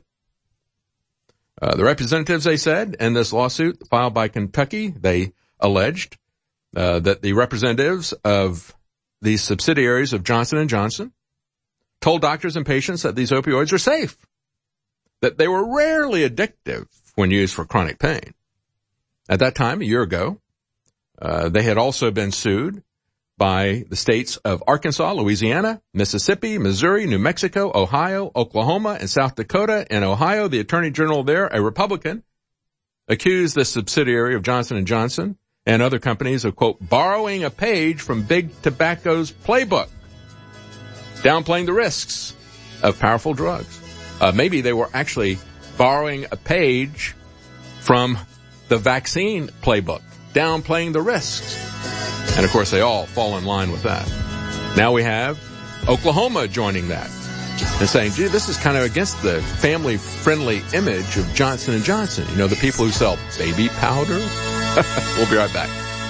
Uh, the representatives, they said, in this lawsuit filed by Kentucky, they alleged uh, that the representatives of these subsidiaries of Johnson and Johnson told doctors and patients that these opioids are safe, that they were rarely addictive when used for chronic pain. At that time, a year ago, uh, they had also been sued by the states of Arkansas, Louisiana, Mississippi, Missouri, New Mexico, Ohio, Oklahoma, and South Dakota. In Ohio, the attorney general there, a Republican, accused the subsidiary of Johnson and Johnson and other companies of, quote, borrowing a page from Big Tobacco's playbook, downplaying the risks of powerful drugs. Uh, maybe they were actually borrowing a page from the vaccine playbook, downplaying the risks. And, of course, they all fall in line with that. Now we have Oklahoma joining that and saying, gee, this is kind of against the family-friendly image of Johnson and Johnson. You know, the people who sell baby powder. We'll be right back.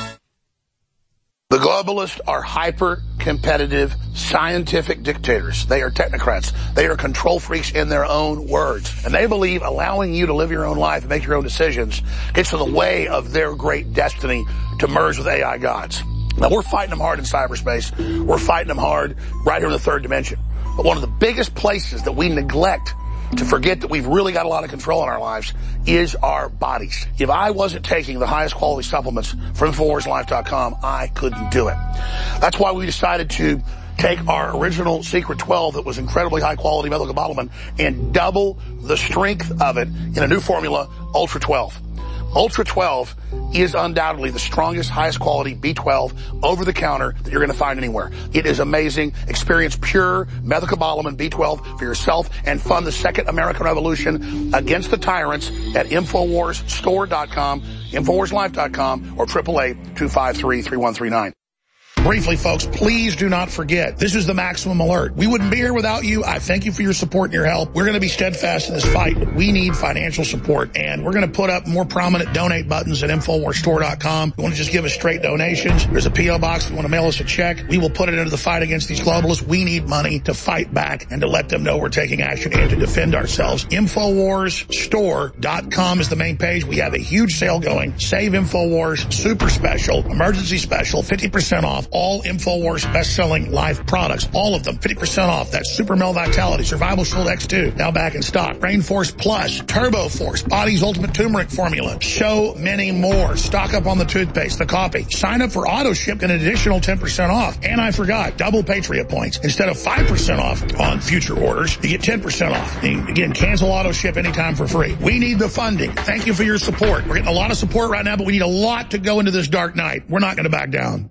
The globalists are hyper-competitive, scientific dictators. They are technocrats. They are control freaks in their own words. And they believe allowing you to live your own life and make your own decisions gets in the way of their great destiny to merge with A I gods. Now, we're fighting them hard in cyberspace. We're fighting them hard right here in the third dimension. But one of the biggest places that we neglect to forget that we've really got a lot of control in our lives is our bodies. If I wasn't taking the highest quality supplements from Infowars Life dot com, I couldn't do it. That's why we decided to take our original Secret twelve that was incredibly high quality methylcobalamin and double the strength of it in a new formula, Ultra twelve. Ultra twelve is undoubtedly the strongest, highest quality B twelve over the counter that you're going to find anywhere. It is amazing. Experience pure methylcobalamin B twelve for yourself and fund the second American Revolution against the tyrants at Infowars Store dot com, Infowars Life dot com, or triple eight two five three three one three nine. Briefly, folks, please do not forget, this is the Maximum Alert. We wouldn't be here without you. I thank you for your support and your help. We're going to be steadfast in this fight, but we need financial support, and we're going to put up more prominent donate buttons at Infowars Store dot com. If you want to just give us straight donations, there's a P O box. If you want to mail us a check, we will put it into the fight against these globalists. We need money to fight back and to let them know we're taking action and to defend ourselves. Infowars Store dot com is the main page. We have a huge sale going. Save Infowars, super special, emergency special, fifty percent off. All Infowars best-selling live products, all of them, fifty percent off. That's Super Male Vitality, Survival Shield X two, now back in stock. Brain Force Plus, Turbo Force, Body's Ultimate Turmeric Formula. So many more. Stock up on the toothpaste, the coffee. Sign up for auto ship, get an additional ten percent off. And I forgot, double Patriot points. Instead of five percent off on future orders, you get ten percent off. And again, cancel auto ship anytime for free. We need the funding. Thank you for your support. We're getting a lot of support right now, but we need a lot to go into this dark night. We're not going to back down.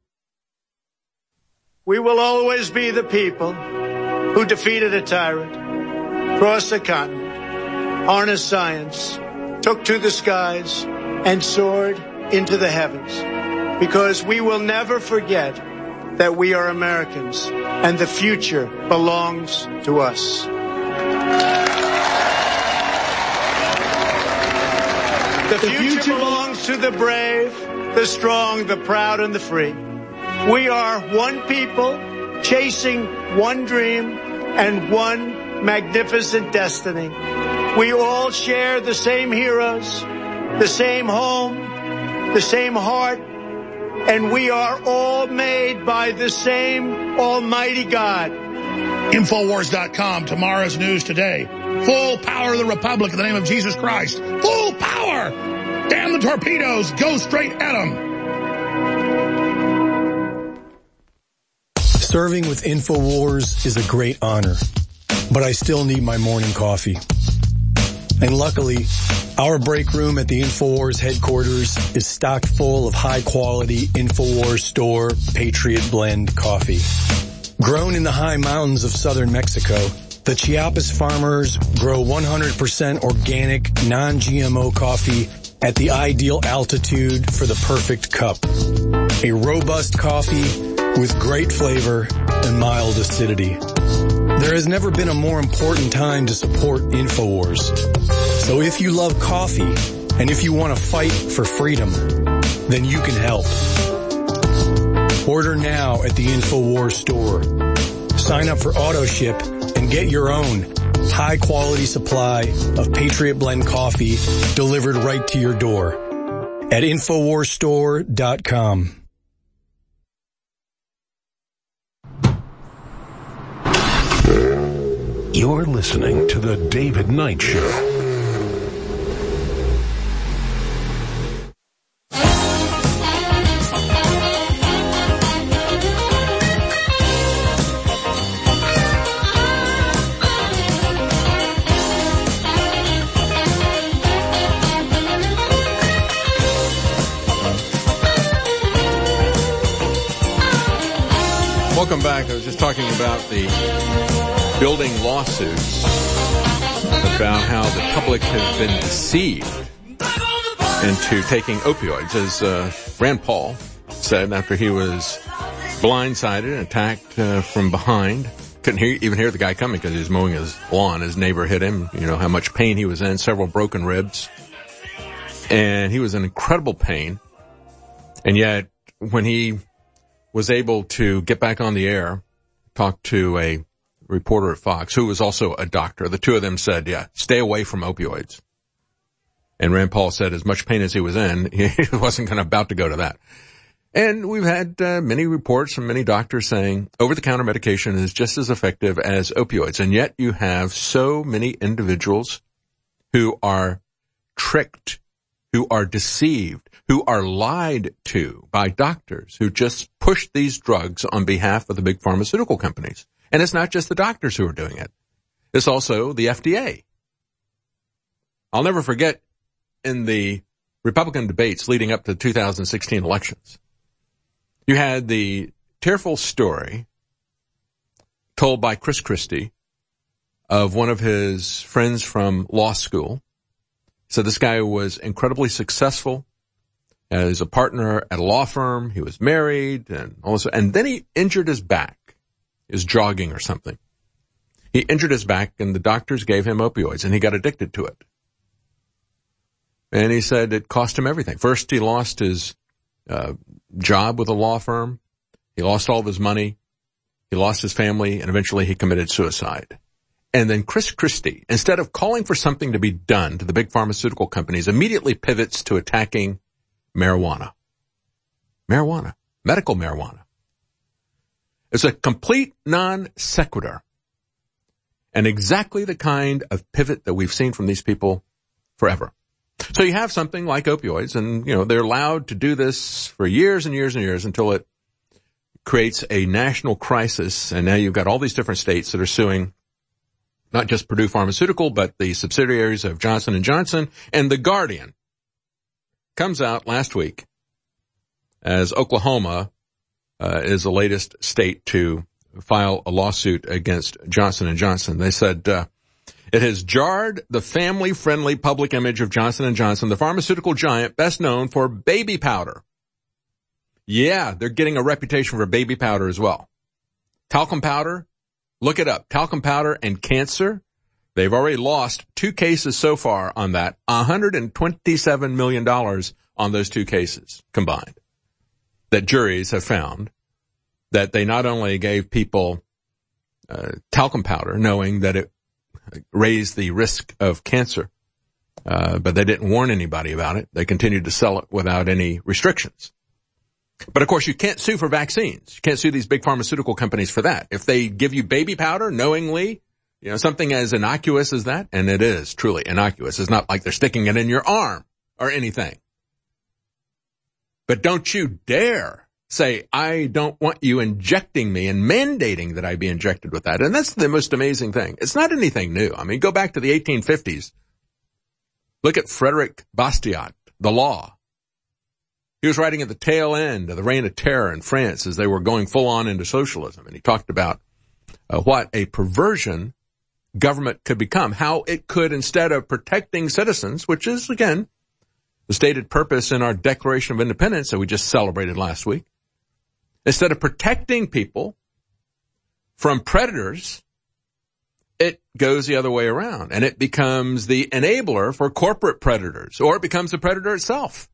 We will always be the people who defeated a tyrant, crossed the continent, harnessed science, took to the skies, and soared into the heavens. Because we will never forget that we are Americans, and the future belongs to us. The future belongs to the brave, the strong, the proud, and the free. We are one people chasing one dream and one magnificent destiny. We all share the same heroes, the same home, the same heart, and we are all made by the same Almighty God. Infowars dot com, tomorrow's news today. Full power of the Republic in the name of Jesus Christ. Full power! Damn the torpedoes, go straight at them. Serving with InfoWars is a great honor, but I still need my morning coffee. And luckily, our break room at the InfoWars headquarters is stocked full of high-quality InfoWars store Patriot Blend coffee. Grown in the high mountains of southern Mexico, the Chiapas farmers grow one hundred percent organic, non-G M O coffee at the ideal altitude for the perfect cup. A robust coffee with great flavor and mild acidity. There has never been a more important time to support InfoWars. So if you love coffee and if you want to fight for freedom, then you can help. Order now at the InfoWars store. Sign up for AutoShip and get your own high-quality supply of Patriot Blend coffee delivered right to your door at Infowars Store dot com. You're listening to The David Knight Show. Welcome back. I was just talking about the building lawsuits about how the public has been deceived into taking opioids, as uh, Rand Paul said after he was blindsided and attacked uh, from behind. Couldn't hear, even hear the guy coming because he was mowing his lawn. His neighbor hit him. You know how much pain he was in, several broken ribs. And he was in incredible pain. And yet, when he was able to get back on the air, talk to a reporter at Fox, who was also a doctor. The two of them said, yeah, stay away from opioids. And Rand Paul said as much pain as he was in, he wasn't going to about to go to that. And we've had uh, many reports from many doctors saying over-the-counter medication is just as effective as opioids. And yet you have so many individuals who are tricked, who are deceived, who are lied to by doctors who just push these drugs on behalf of the big pharmaceutical companies. And it's not just the doctors who are doing it. It's also the F D A. I'll never forget in the Republican debates leading up to the two thousand sixteen elections, you had the tearful story told by Chris Christie of one of his friends from law school. So this guy was incredibly successful as a partner at a law firm. He was married and also, and then he injured his back. He was jogging or something. He injured his back and the doctors gave him opioids and he got addicted to it. And he said it cost him everything. First, he lost his uh, job with a law firm. He lost all of his money. He lost his family, and eventually he committed suicide. And then Chris Christie, instead of calling for something to be done to the big pharmaceutical companies, immediately pivots to attacking marijuana. Marijuana. Medical marijuana. It's a complete non sequitur. And exactly the kind of pivot that we've seen from these people forever. So you have something like opioids, and, you know, they're allowed to do this for years and years and years until it creates a national crisis. And now you've got all these different states that are suing not just Purdue Pharmaceutical, but the subsidiaries of Johnson and Johnson. And The Guardian comes out last week as Oklahoma uh, is the latest state to file a lawsuit against Johnson and Johnson. They said, uh, it has jarred the family-friendly public image of Johnson and Johnson, the pharmaceutical giant best known for baby powder. Yeah, they're getting a reputation for baby powder as well. Talcum powder, look it up. Talcum powder and cancer. They've already lost two cases so far on that. one hundred twenty-seven million dollars on those two cases combined. That juries have found that they not only gave people uh, talcum powder, knowing that it raised the risk of cancer, uh, but they didn't warn anybody about it. They continued to sell it without any restrictions. But of course, you can't sue for vaccines. You can't sue these big pharmaceutical companies for that. If they give you baby powder knowingly, you know, something as innocuous as that, and it is truly innocuous. It's not like they're sticking it in your arm or anything. But don't you dare say, I don't want you injecting me and mandating that I be injected with that. And that's the most amazing thing. It's not anything new. I mean, go back to the eighteen fifties. Look at Frederick Bastiat, The Law. He was writing at the tail end of the Reign of Terror in France as they were going full on into socialism. And he talked about uh, what a perversion government could become, how it could, instead of protecting citizens, which is, again, the stated purpose in our Declaration of Independence that we just celebrated last week, instead of protecting people from predators, it goes the other way around, and it becomes the enabler for corporate predators, or it becomes the predator itself.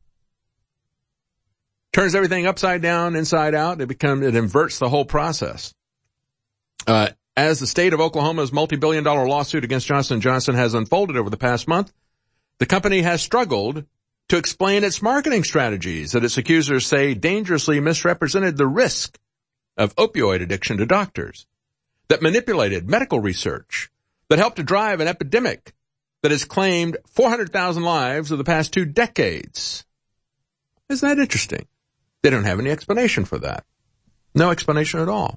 Turns everything upside down, inside out. It becomes, it inverts the whole process. Uh, as the state of Oklahoma's multi-billion dollar lawsuit against Johnson and Johnson has unfolded over the past month, the company has struggled to explain its marketing strategies that its accusers say dangerously misrepresented the risk of opioid addiction to doctors, that manipulated medical research, that helped to drive an epidemic that has claimed four hundred thousand lives over the past two decades. Isn't that interesting? They don't have any explanation for that. No explanation at all.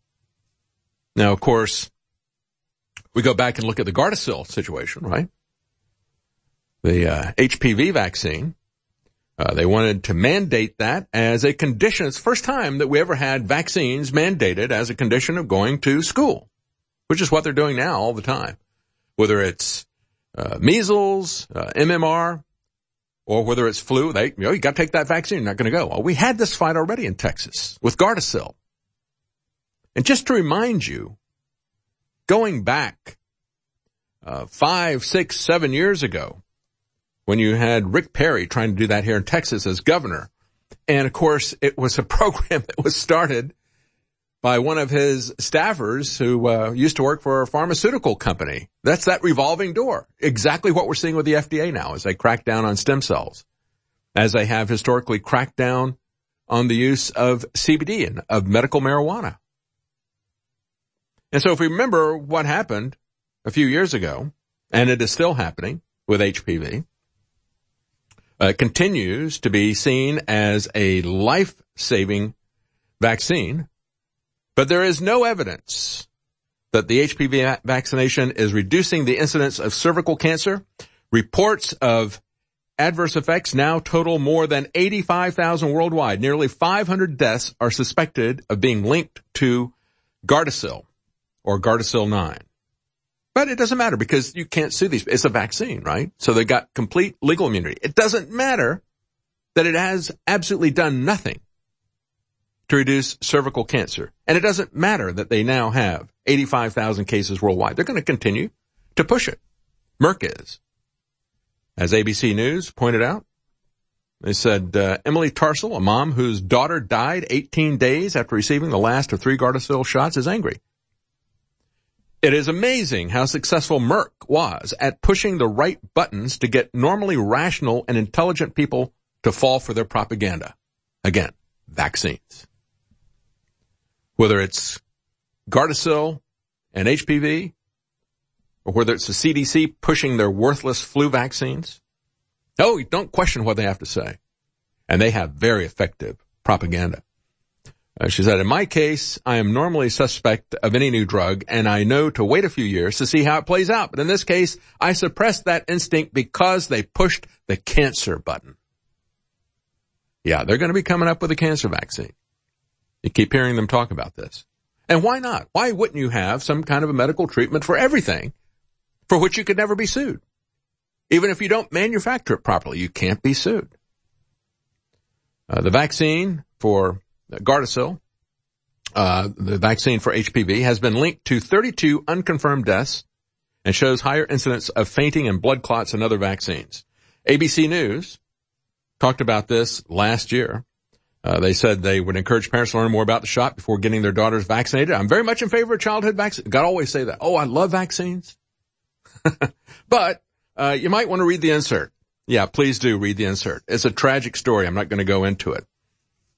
Now, of course, we go back and look at the Gardasil situation, right? The uh, H P V vaccine. Uh, they wanted to mandate that as a condition. It's the first time that we ever had vaccines mandated as a condition of going to school, which is what they're doing now all the time. Whether it's uh, measles, uh, M M R, or whether it's flu, they, you know, you got to take that vaccine. You're not going to go. Well, we had this fight already in Texas with Gardasil. And just to remind you, going back uh, five, six, seven years ago, when you had Rick Perry trying to do that here in Texas as governor. And, of course, it was a program that was started by one of his staffers who uh, used to work for a pharmaceutical company. That's that revolving door. Exactly what we're seeing with the F D A now as they crack down on stem cells, as they have historically cracked down on the use of C B D and of medical marijuana. And so if we remember what happened a few years ago, and it is still happening with H P V, Uh, continues to be seen as a life-saving vaccine, but there is no evidence that the H P V vaccination is reducing the incidence of cervical cancer. Reports of adverse effects now total more than eighty-five thousand worldwide. Nearly five hundred deaths are suspected of being linked to Gardasil or Gardasil nine. But it doesn't matter because you can't sue these. It's a vaccine, right? So they got complete legal immunity. It doesn't matter that it has absolutely done nothing to reduce cervical cancer. And it doesn't matter that they now have eighty-five thousand cases worldwide. They're going to continue to push it. Merck is. As A B C News pointed out, they said uh, Emily Tarsal, a mom whose daughter died eighteen days after receiving the last of three Gardasil shots, is angry. It is amazing how successful Merck was at pushing the right buttons to get normally rational and intelligent people to fall for their propaganda. Again, vaccines. Whether it's Gardasil and H P V, or whether it's the C D C pushing their worthless flu vaccines. Oh, don't question what they have to say. And they have very effective propaganda. Uh, she said, in my case, I am normally suspect of any new drug, and I know to wait a few years to see how it plays out. But in this case, I suppressed that instinct because they pushed the cancer button. Yeah, they're going to be coming up with a cancer vaccine. You keep hearing them talk about this. And why not? Why wouldn't you have some kind of a medical treatment for everything for which you could never be sued? Even if you don't manufacture it properly, you can't be sued. Uh, the vaccine for Gardasil, uh, the vaccine for H P V, has been linked to thirty-two unconfirmed deaths and shows higher incidence of fainting and blood clots than other vaccines. A B C News talked about this last year. Uh, they said they would encourage parents to learn more about the shot before getting their daughters vaccinated. I'm very much in favor of childhood vaccines. Got to always say that. Oh, I love vaccines. But uh, you might want to read the insert. Yeah, please do read the insert. It's a tragic story. I'm not going to go into it.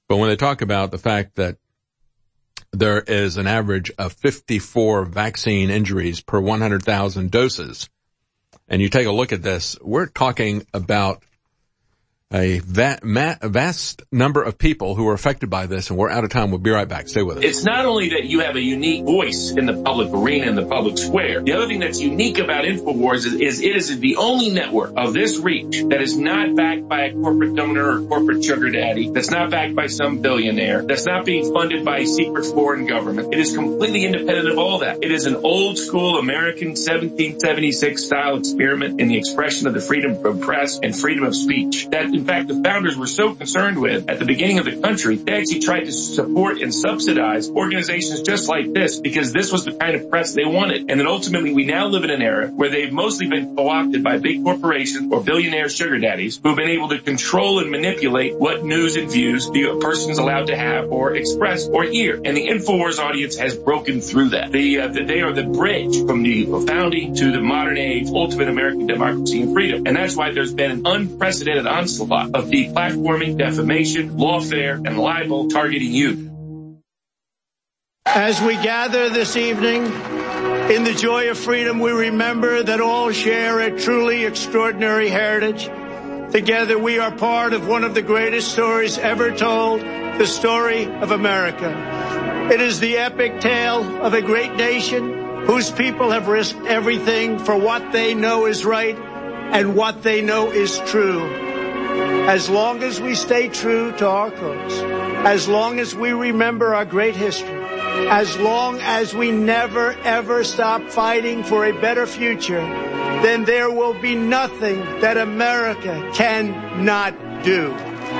But when they talk about the fact that there is an average of fifty-four vaccine injuries per one hundred thousand doses, and you take a look at this, we're talking about a, va- ma- a vast number of people who are affected by this, and we're out of time. We'll be right back. Stay with us. It's not only that you have a unique voice in the public arena, in the public square. The other thing that's unique about InfoWars is, is it is the only network of this reach that is not backed by a corporate donor or corporate sugar daddy, that's not backed by some billionaire, that's not being funded by a secret foreign government. It is completely independent of all that. It is an old school American seventeen seventy-six style experiment in the expression of the freedom of press and freedom of speech that, in fact, the founders were so concerned with at the beginning of the country, they actually tried to support and subsidize organizations just like this because this was the kind of press they wanted. And then ultimately, we now live in an era where they've mostly been co-opted by big corporations or billionaire sugar daddies who've been able to control and manipulate what news and views the person is allowed to have or express or hear. And the InfoWars audience has broken through that. They, uh, they are the bridge from the founding to the modern age, ultimate American democracy and freedom. And that's why there's been an unprecedented onslaught of deplatforming, defamation, lawfare, and libel targeting you. As we gather this evening in the joy of freedom, we remember that all share a truly extraordinary heritage. Together, we are part of one of the greatest stories ever told, the story of America. It is the epic tale of a great nation whose people have risked everything for what they know is right and what they know is true. As long as we stay true to our cause, as long as we remember our great history, as long as we never, ever stop fighting for a better future, then there will be nothing that America cannot do.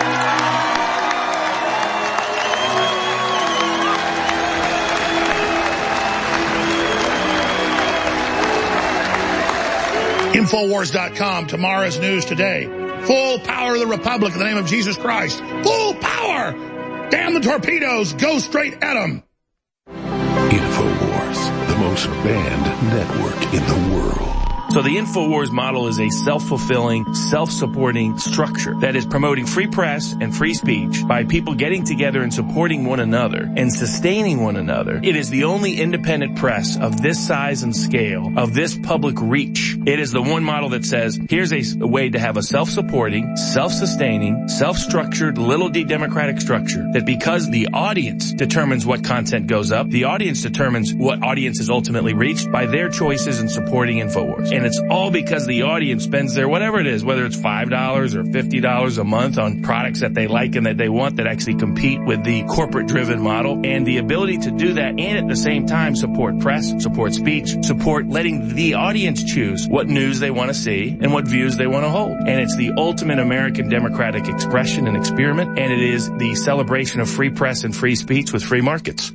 Infowars dot com, tomorrow's news today. Full power of the Republic in the name of Jesus Christ. Full power! Damn the torpedoes! Go straight at them! InfoWars, the most banned network in the world. So the InfoWars model is a self-fulfilling, self-supporting structure that is promoting free press and free speech by people getting together and supporting one another and sustaining one another. It is the only independent press of this size and scale, of this public reach. It is the one model that says, here's a, a way to have a self-supporting, self-sustaining, self-structured, little d democratic structure that because the audience determines what content goes up, the audience determines what audience is ultimately reached by their choices in supporting InfoWars. And it's all because the audience spends their whatever it is, whether it's five dollars or fifty dollars a month on products that they like and that they want that actually compete with the corporate-driven model. And the ability to do that and at the same time support press, support speech, support letting the audience choose what news they want to see and what views they want to hold. And it's the ultimate American democratic expression and experiment, and it is the celebration of free press and free speech with free markets.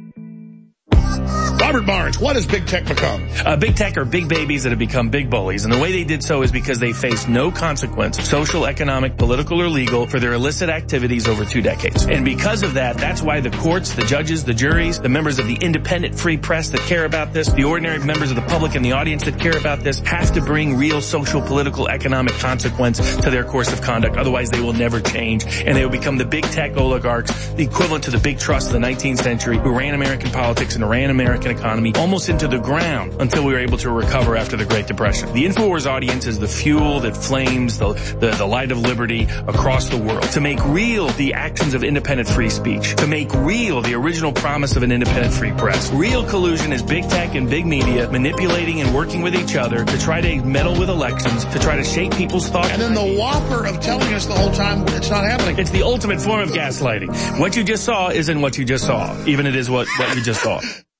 Robert Barnes, what has big tech become? Uh, big tech are big babies that have become big bullies. And the way they did so is because they faced no consequence, social, economic, political, or legal, for their illicit activities over two decades. And because of that, that's why the courts, the judges, the juries, the members of the independent free press that care about this, the ordinary members of the public and the audience that care about this have to bring real social, political, economic consequence to their course of conduct. Otherwise, they will never change. And they will become the big tech oligarchs, the equivalent to the big trusts of the nineteenth century, who ran American politics and ran American economy almost into the ground until we were able to recover after the Great Depression. The InfoWars audience is the fuel that flames the, the, the light of liberty across the world to make real the actions of independent free speech, to make real the original promise of an independent free press. Real collusion is big tech and big media manipulating and working with each other to try to meddle with elections, to try to shape people's thoughts. And then the whopper of telling us the whole time it's not happening. It's the ultimate form of gaslighting. What you just saw isn't what you just saw, even it is what, what you just saw.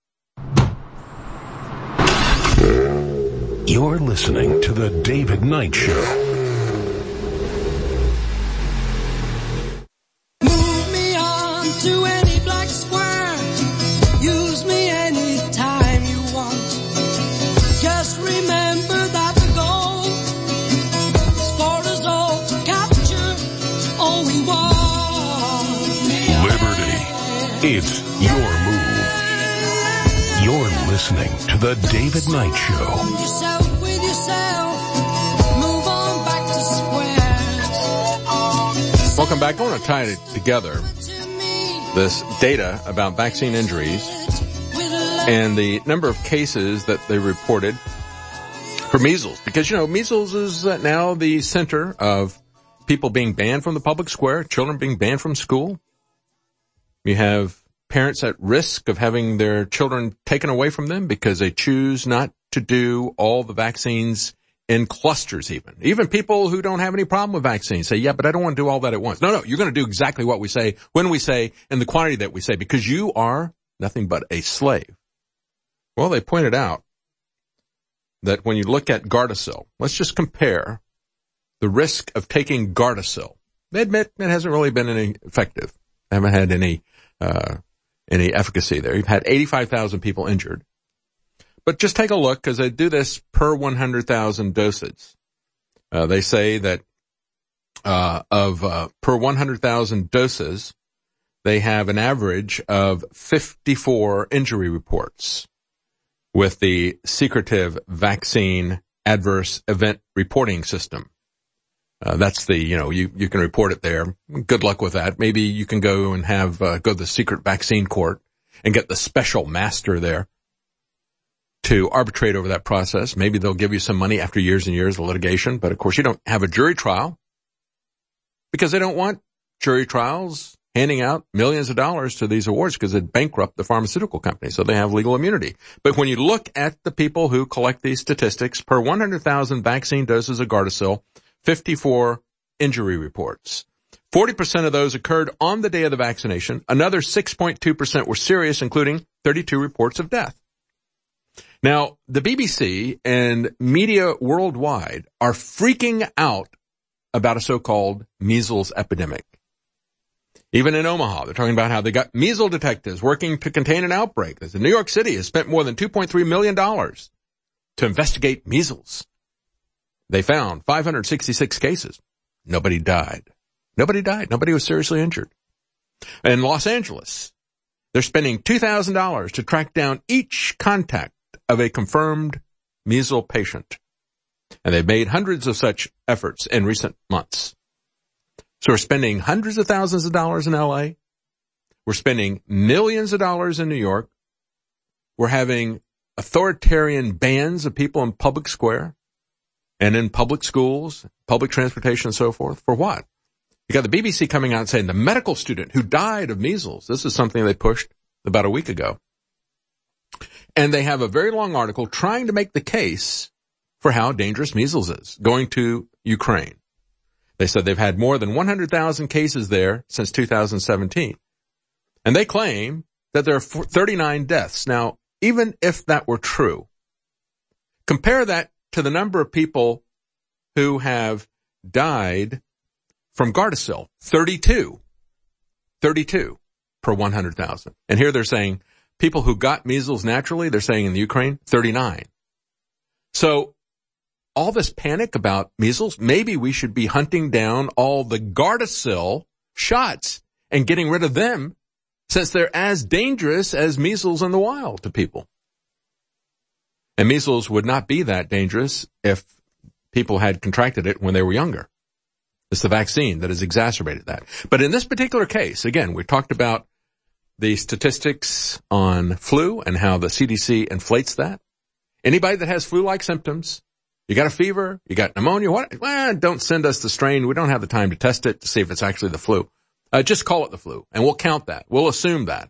You're listening to The David Knight Show. Move me on to any black square. Use me anytime you want. Just remember that the goal is for us all to capture all we want. Liberty. It's your move. You're listening to The David Knight Show. Welcome back. I want to tie it together this data about vaccine injuries and the number of cases that they reported for measles. Because, you know, measles is now the center of people being banned from the public square, children being banned from school. You have parents at risk of having their children taken away from them because they choose not to do all the vaccines in clusters even. Even people who don't have any problem with vaccines say, yeah, but I don't want to do all that at once. No, no, you're going to do exactly what we say, when we say, and the quantity that we say, because you are nothing but a slave. Well, they pointed out that when you look at Gardasil, let's just compare the risk of taking Gardasil. They admit it hasn't really been any effective. They haven't had any, uh, any efficacy there. You've had eighty-five thousand people injured. But just take a look, because they do this per one hundred thousand doses. Uh, they say that, uh, of, uh, per one hundred thousand doses, they have an average of fifty-four injury reports with the secretive vaccine adverse event reporting system. Uh, that's the, you know, you, you can report it there. Good luck with that. Maybe you can go and have, uh, go to the secret vaccine court and get the special master there to arbitrate over that process. Maybe they'll give you some money after years and years of litigation. But of course, you don't have a jury trial because they don't want jury trials handing out millions of dollars to these awards because it bankrupt the pharmaceutical company. So they have legal immunity. But when you look at the people who collect these statistics, per one hundred thousand vaccine doses of Gardasil, fifty-four injury reports. forty percent of those occurred on the day of the vaccination. Another six point two percent were serious, including thirty-two reports of death. Now, the B B C and media worldwide are freaking out about a so-called measles epidemic. Even in Omaha, they're talking about how they got measles detectives working to contain an outbreak. As New York City has spent more than two point three million dollars to investigate measles. They found five hundred sixty-six cases. Nobody died. Nobody died. Nobody was seriously injured. In Los Angeles, they're spending two thousand dollars to track down each contact of a confirmed measles patient. And they've made hundreds of such efforts in recent months. So we're spending hundreds of thousands of dollars in L A. We're spending millions of dollars in New York. We're having authoritarian bans of people in public square and in public schools, public transportation and so forth. For what? You got the B B C coming out and saying the medical student who died of measles. This is something they pushed about a week ago. And they have a very long article trying to make the case for how dangerous measles is, going to Ukraine. They said they've had more than one hundred thousand cases there since two thousand seventeen. And they claim that there are thirty-nine deaths. Now, even if that were true, compare that to the number of people who have died from Gardasil, thirty-two. thirty-two per one hundred thousand. And here they're saying people who got measles naturally, they're saying in the Ukraine, thirty-nine. So all this panic about measles, maybe we should be hunting down all the Gardasil shots and getting rid of them since they're as dangerous as measles in the wild to people. And measles would not be that dangerous if people had contracted it when they were younger. It's the vaccine that has exacerbated that. But in this particular case, again, we talked about the statistics on flu and how the C D C inflates that. Anybody that has flu-like symptoms, you got a fever, you got pneumonia, what? Well, don't send us the strain. We don't have the time to test it to see if it's actually the flu. Uh, just call it the flu, and we'll count that. We'll assume that.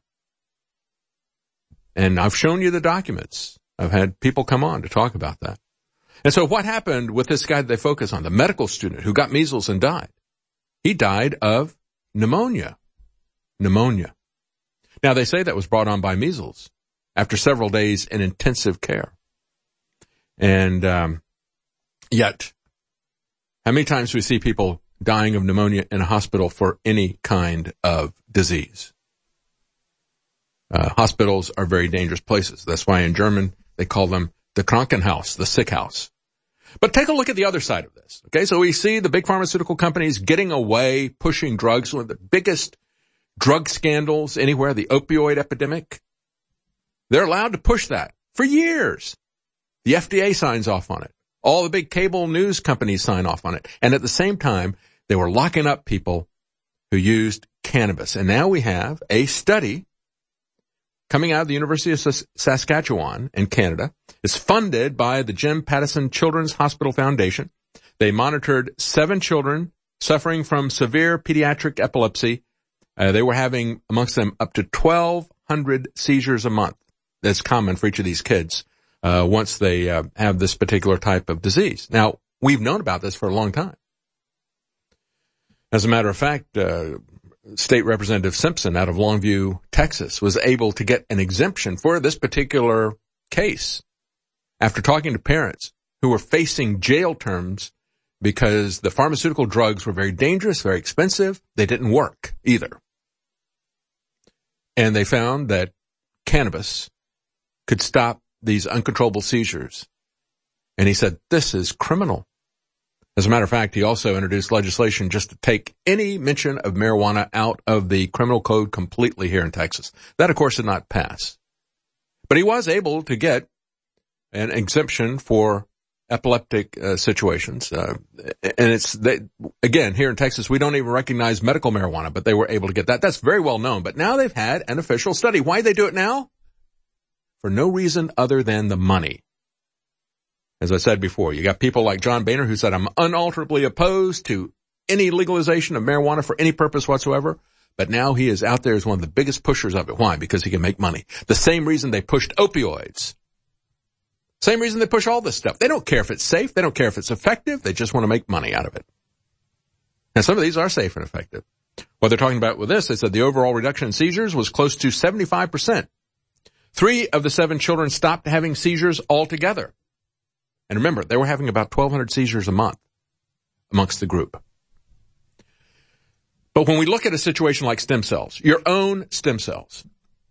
And I've shown you the documents. I've had people come on to talk about that. And so what happened with this guy that they focus on, the medical student who got measles and died? He died of pneumonia. Pneumonia. Now, they say that was brought on by measles after several days in intensive care. And um yet, how many times do we see people dying of pneumonia in a hospital for any kind of disease? Uh, hospitals are very dangerous places. That's why in German they call them the Krankenhaus, the sick house. But take a look at the other side of this. Okay, so we see the big pharmaceutical companies getting away, pushing drugs, one of the biggest drug scandals anywhere, the opioid epidemic. They're allowed to push that for years. The F D A signs off on it. All the big cable news companies sign off on it. And at the same time, they were locking up people who used cannabis. And now we have a study coming out of the University of Sas- Saskatchewan in Canada. It's funded by the Jim Pattison Children's Hospital Foundation. They monitored seven children suffering from severe pediatric epilepsy. Uh, they were having amongst them up to twelve hundred seizures a month. That's common for each of these kids uh, once they uh, have this particular type of disease. Now, we've known about this for a long time. As a matter of fact, uh, State Representative Simpson out of Longview, Texas, was able to get an exemption for this particular case after talking to parents who were facing jail terms because the pharmaceutical drugs were very dangerous, very expensive. They didn't work either. And they found that cannabis could stop these uncontrollable seizures. And he said, this is criminal. As a matter of fact, he also introduced legislation just to take any mention of marijuana out of the criminal code completely here in Texas. That, of course, did not pass. But he was able to get an exemption for epileptic uh, situations. Uh, and it's, they, again, here in Texas, we don't even recognize medical marijuana, but they were able to get that. That's very well known. But now they've had an official study. Why they do it now? For no reason other than the money. As I said before, you got people like John Boehner who said, I'm unalterably opposed to any legalization of marijuana for any purpose whatsoever. But now he is out there as one of the biggest pushers of it. Why? Because he can make money. The same reason they pushed opioids. Same reason they push all this stuff. They don't care if it's safe. They don't care if it's effective. They just want to make money out of it. And some of these are safe and effective. What they're talking about with this, they said the overall reduction in seizures was close to seventy-five percent. Three of the seven children stopped having seizures altogether. And remember, they were having about twelve hundred seizures a month amongst the group. But when we look at a situation like stem cells, your own stem cells,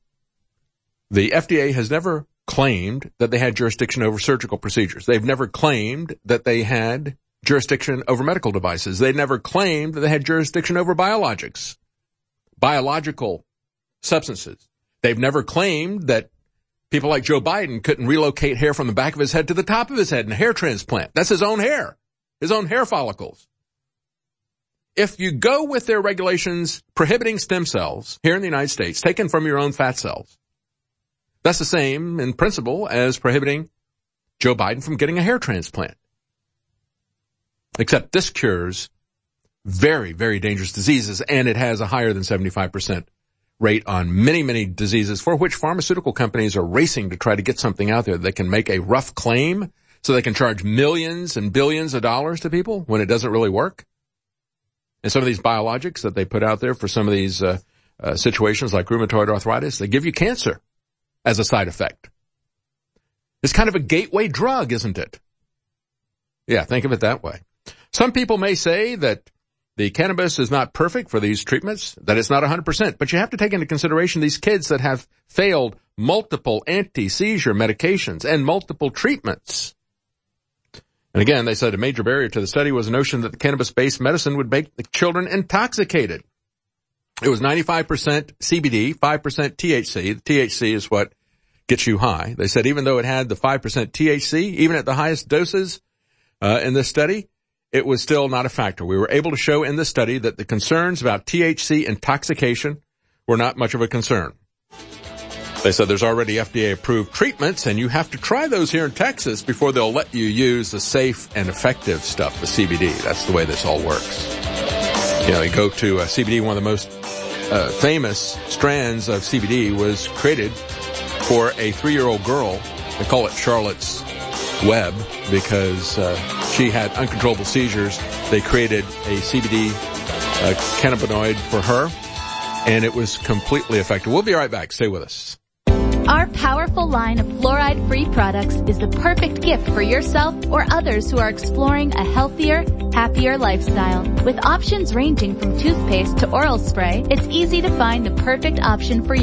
the F D A has never claimed that they had jurisdiction over surgical procedures. They've never claimed that they had jurisdiction over medical devices. They never claimed that they had jurisdiction over biologics, biological substances. They've never claimed that people like Joe Biden couldn't relocate hair from the back of his head to the top of his head in a hair transplant. That's his own hair, his own hair follicles. If you go with their regulations prohibiting stem cells here in the United States, taken from your own fat cells, that's the same in principle as prohibiting Joe Biden from getting a hair transplant. Except this cures very, very dangerous diseases, and it has a higher than seventy-five percent rate on many, many diseases for which pharmaceutical companies are racing to try to get something out there that can make a rough claim so they can charge millions and billions of dollars to people when it doesn't really work. And some of these biologics that they put out there for some of these uh, uh, situations like rheumatoid arthritis, they give you cancer as a side effect. It's kind of a gateway drug, isn't it? Yeah, think of it that way. Some people may say that the cannabis is not perfect for these treatments, that it's not one hundred percent, but you have to take into consideration these kids that have failed multiple anti-seizure medications and multiple treatments. And again, they said a major barrier to the study was the notion that the cannabis-based medicine would make the children intoxicated. It was ninety-five percent C B D, five percent T H C. The T H C is what gets you high. They said even though it had the five percent T H C, even at the highest doses uh, in this study, it was still not a factor. We were able to show in this study that the concerns about T H C intoxication were not much of a concern. They said there's already F D A-approved treatments, and you have to try those here in Texas before they'll let you use the safe and effective stuff, the C B D. That's the way this all works. You know, you go to uh, C B D, one of the most uh, famous strands of C B D was created for a three-year-old girl. They call it Charlotte's Web because uh, she had uncontrollable seizures. They created a C B D uh, cannabinoid for her, and it was completely effective. We'll be right back. Stay with us. Our powerful line of fluoride-free products is the perfect gift for yourself or others who are exploring a healthier, happier lifestyle. With options ranging from toothpaste to oral spray, it's easy to find the perfect option for you.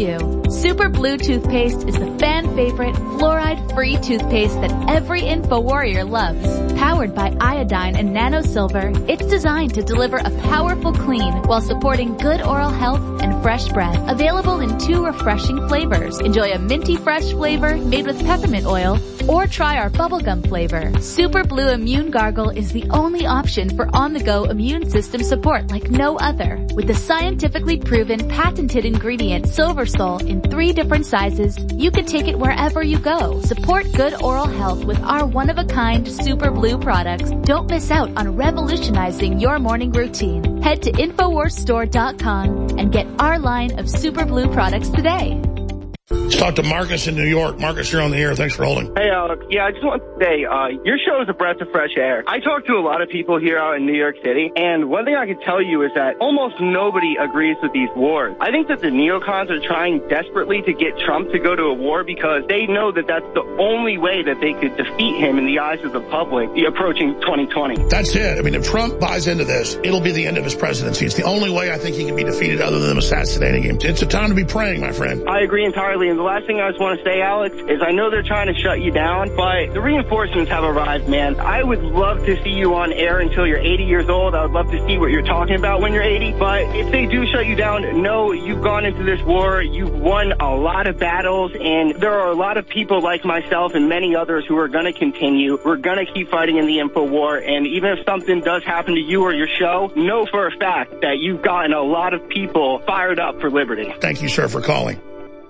Super Blue toothpaste is the fan favorite fluoride-free toothpaste that every InfoWarrior loves. Powered by iodine and nano silver, it's designed to deliver a powerful clean while supporting good oral health and fresh breath. Available in two refreshing flavors. Enjoy a minty fresh flavor made with peppermint oil, or try our bubblegum flavor. Super Blue Immune Gargle is the only option for on-the-go immune system support like no other. With the scientifically proven patented ingredient Silver Sol in three different sizes, you can take it wherever you go. Support good oral health with our one-of-a-kind Super Blue products. Don't miss out on revolutionizing your morning routine. Head to infowars store dot com and get our line of Super Blue products today. Let's talk to Marcus in New York. Marcus, you're on the air. Thanks for holding. Hey, Alex. Yeah, I just want to say, uh, your show is a breath of fresh air. I talk to a lot of people here out in New York City, and one thing I can tell you is that almost nobody agrees with these wars. I think that the neocons are trying desperately to get Trump to go to a war because they know that that's the only way that they could defeat him in the eyes of the public approaching twenty twenty. That's it. I mean, if Trump buys into this, it'll be the end of his presidency. It's the only way I think he can be defeated other than them assassinating him. It's a time to be praying, my friend. I agree entirely. And the last thing I just want to say, Alex, is I know they're trying to shut you down, but the reinforcements have arrived, man. I would love to see you on air until you're eighty years old. I would love to see what you're talking about when you're eighty. But if they do shut you down, know you've gone into this war. You've won a lot of battles, and there are a lot of people like myself and many others who are going to continue. We're going to keep fighting in the info war, and even if something does happen to you or your show, know for a fact that you've gotten a lot of people fired up for liberty. Thank you, sir, for calling.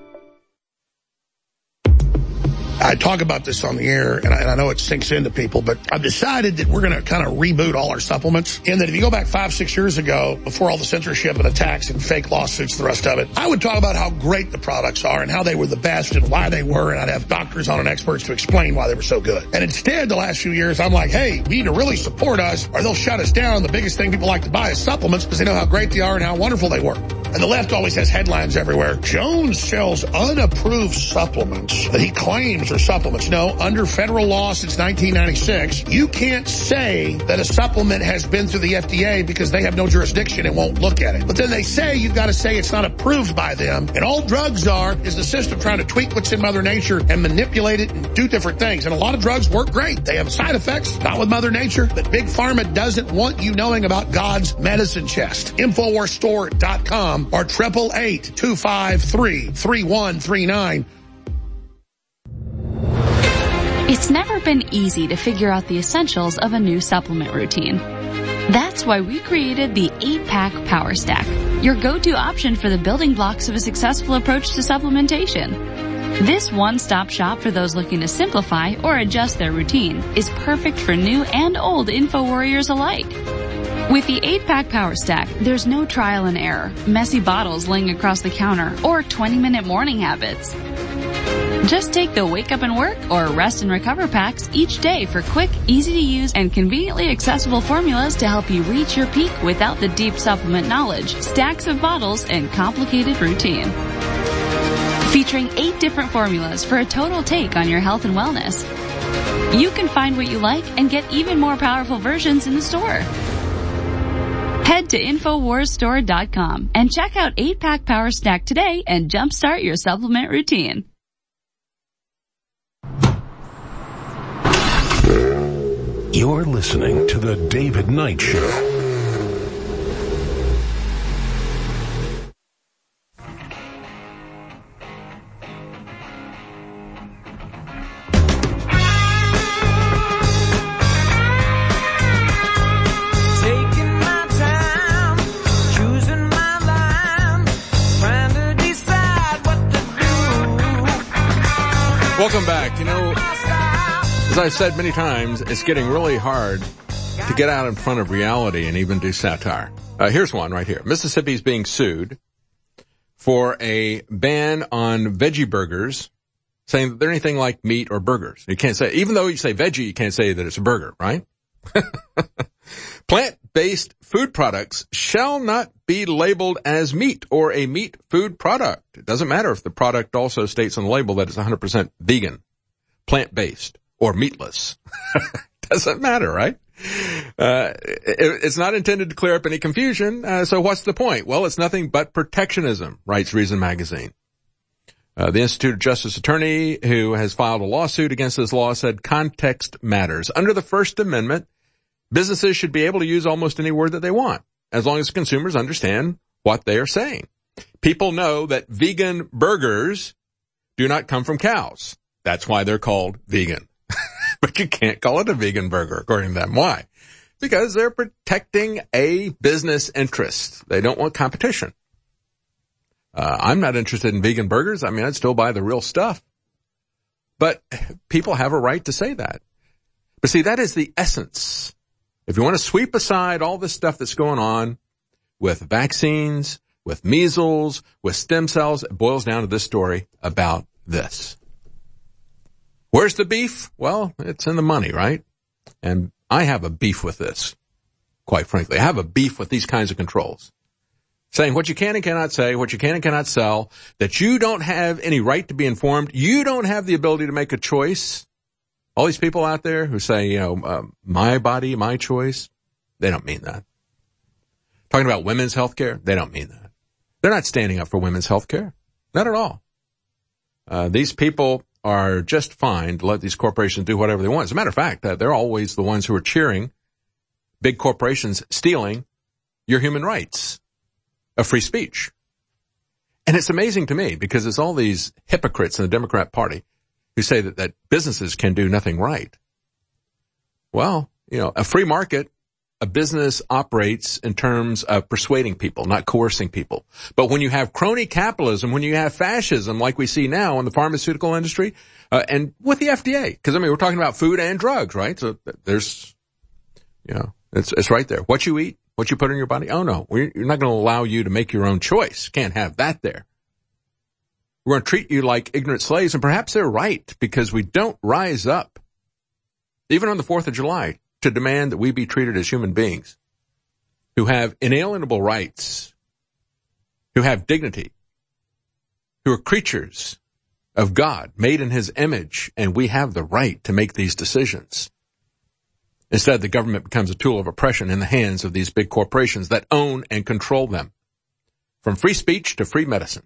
I talk about this on the air, and I, and I know it sinks into people, but I've decided that we're going to kind of reboot all our supplements. And that if you go back five, six years ago, before all the censorship and attacks and fake lawsuits, the rest of it, I would talk about how great the products are and how they were the best and why they were, and I'd have doctors on and experts to explain why they were so good. And instead, the last few years, I'm like, hey, we need to really support us or they'll shut us down. The biggest thing people like to buy is supplements because they know how great they are and how wonderful they work. And the left always has headlines everywhere. Jones sells unapproved supplements that he claims are supplements. No, under federal law since nineteen ninety-six, you can't say that a supplement has been through the F D A because they have no jurisdiction and won't look at it. But then they say you've got to say it's not approved by them. And all drugs are is the system trying to tweak what's in Mother Nature and manipulate it and do different things. And a lot of drugs work great. They have side effects, not with Mother Nature. But Big Pharma doesn't want you knowing about God's medicine chest. infowars store dot com or triple eight two five three three one three nine. It's never been easy to figure out the essentials of a new supplement routine. That's why we created the eight pack Power Stack, your go-to option for the building blocks of a successful approach to supplementation. This one-stop shop for those looking to simplify or adjust their routine is perfect for new and old InfoWarriors alike. With the eight pack Power Stack, there's no trial and error, messy bottles laying across the counter, or twenty minute morning habits. Just take the Wake Up and Work or Rest and Recover packs each day for quick, easy-to-use, and conveniently accessible formulas to help you reach your peak without the deep supplement knowledge, stacks of bottles, and complicated routine. Featuring eight different formulas for a total take on your health and wellness. You can find what you like and get even more powerful versions in the store. Head to infowars store dot com and check out eight pack Power Stack today and jumpstart your supplement routine. You're listening to The David Knight Show. Welcome back. You know, as I've said many times, it's getting really hard to get out in front of reality and even do satire. Uh, here's one right here. Mississippi's being sued for a ban on veggie burgers, saying that they're anything like meat or burgers. You can't say, even though you say veggie, you can't say that it's a burger, right? Plant-based food products shall not be labeled as meat or a meat food product. It doesn't matter if the product also states on the label that it's one hundred percent vegan, plant-based, or meatless. Doesn't matter, right? Uh, it, it's not intended to clear up any confusion, uh, so what's the point? Well, it's nothing but protectionism, writes Reason Magazine. Uh, the Institute of Justice attorney who has filed a lawsuit against this law said context matters. Under the First Amendment, businesses should be able to use almost any word that they want, as long as consumers understand what they are saying. People know that vegan burgers do not come from cows. That's why they're called vegan. But you can't call it a vegan burger, according to them. Why? Because they're protecting a business interest. They don't want competition. Uh, I'm not interested in vegan burgers. I mean, I'd still buy the real stuff. But people have a right to say that. But see, that is the essence. If you want to sweep aside all this stuff that's going on with vaccines, with measles, with stem cells, it boils down to this story about this. Where's the beef? Well, it's in the money, right? And I have a beef with this, quite frankly. I have a beef with these kinds of controls. Saying what you can and cannot say, what you can and cannot sell, that you don't have any right to be informed, you don't have the ability to make a choice. All these people out there who say, you know, uh, my body, my choice, they don't mean that. Talking about women's health care, they don't mean that. They're not standing up for women's health care. Not at all. Uh, these people are just fine to let these corporations do whatever they want. As a matter of fact, uh, they're always the ones who are cheering big corporations stealing your human rights of free speech. And it's amazing to me because it's all these hypocrites in the Democrat Party who say that, that businesses can do nothing right. Well, you know, a free market, a business operates in terms of persuading people, not coercing people. But when you have crony capitalism, when you have fascism like we see now in the pharmaceutical industry, uh, and with the F D A, because I mean, we're talking about food and drugs, right? So there's, you know, it's, it's right there. What you eat, what you put in your body. Oh no, we're not going to allow you to make your own choice. Can't have that there. We're going to treat you like ignorant slaves, and perhaps they're right because we don't rise up, even on the fourth of July, to demand that we be treated as human beings who have inalienable rights, who have dignity, who are creatures of God, made in his image, and we have the right to make these decisions. Instead, the government becomes a tool of oppression in the hands of these big corporations that own and control them, from free speech to free medicine,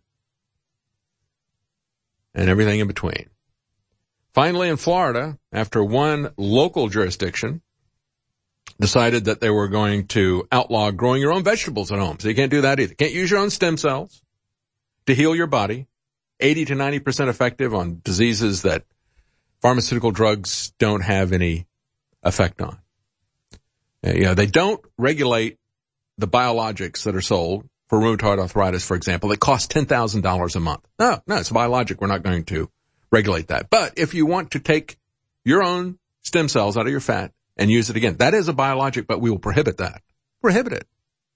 and everything in between. Finally, in Florida, after one local jurisdiction decided that they were going to outlaw growing your own vegetables at home. So you can't do that either. Can't use your own stem cells to heal your body. eighty to ninety percent effective on diseases that pharmaceutical drugs don't have any effect on. You know, they don't regulate the biologics that are sold for rheumatoid arthritis, for example, that cost ten thousand dollars a month. No, no, it's a biologic. We're not going to regulate that. But if you want to take your own stem cells out of your fat and use it again, that is a biologic, but we will prohibit that. Prohibit it.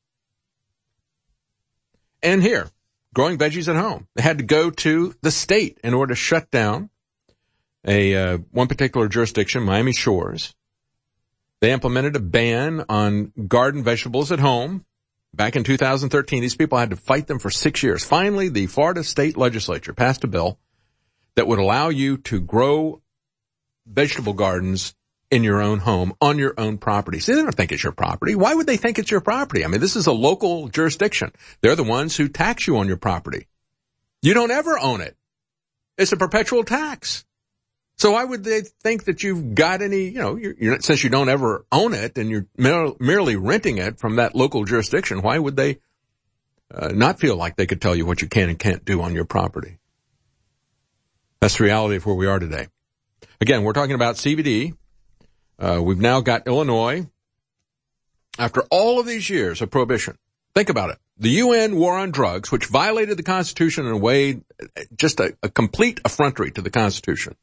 And here, growing veggies at home. They had to go to the state in order to shut down a uh, one particular jurisdiction, Miami Shores. They implemented a ban on garden vegetables at home. Back in two thousand thirteen, these people had to fight them for six years. Finally, the Florida state legislature passed a bill that would allow you to grow vegetable gardens in your own home, on your own property. See, they don't think it's your property. Why would they think it's your property? I mean, this is a local jurisdiction. They're the ones who tax you on your property. You don't ever own it. It's a perpetual tax. So why would they think that you've got any, you know, you're, you're, since you don't ever own it and you're mer- merely renting it from that local jurisdiction, why would they uh, not feel like they could tell you what you can and can't do on your property? That's the reality of where we are today. Again, we're talking about C B D. Uh, we've now got Illinois. After all of these years of prohibition, think about it. The U N War on Drugs, which violated the Constitution in a way, just a, a complete effrontery to the Constitution.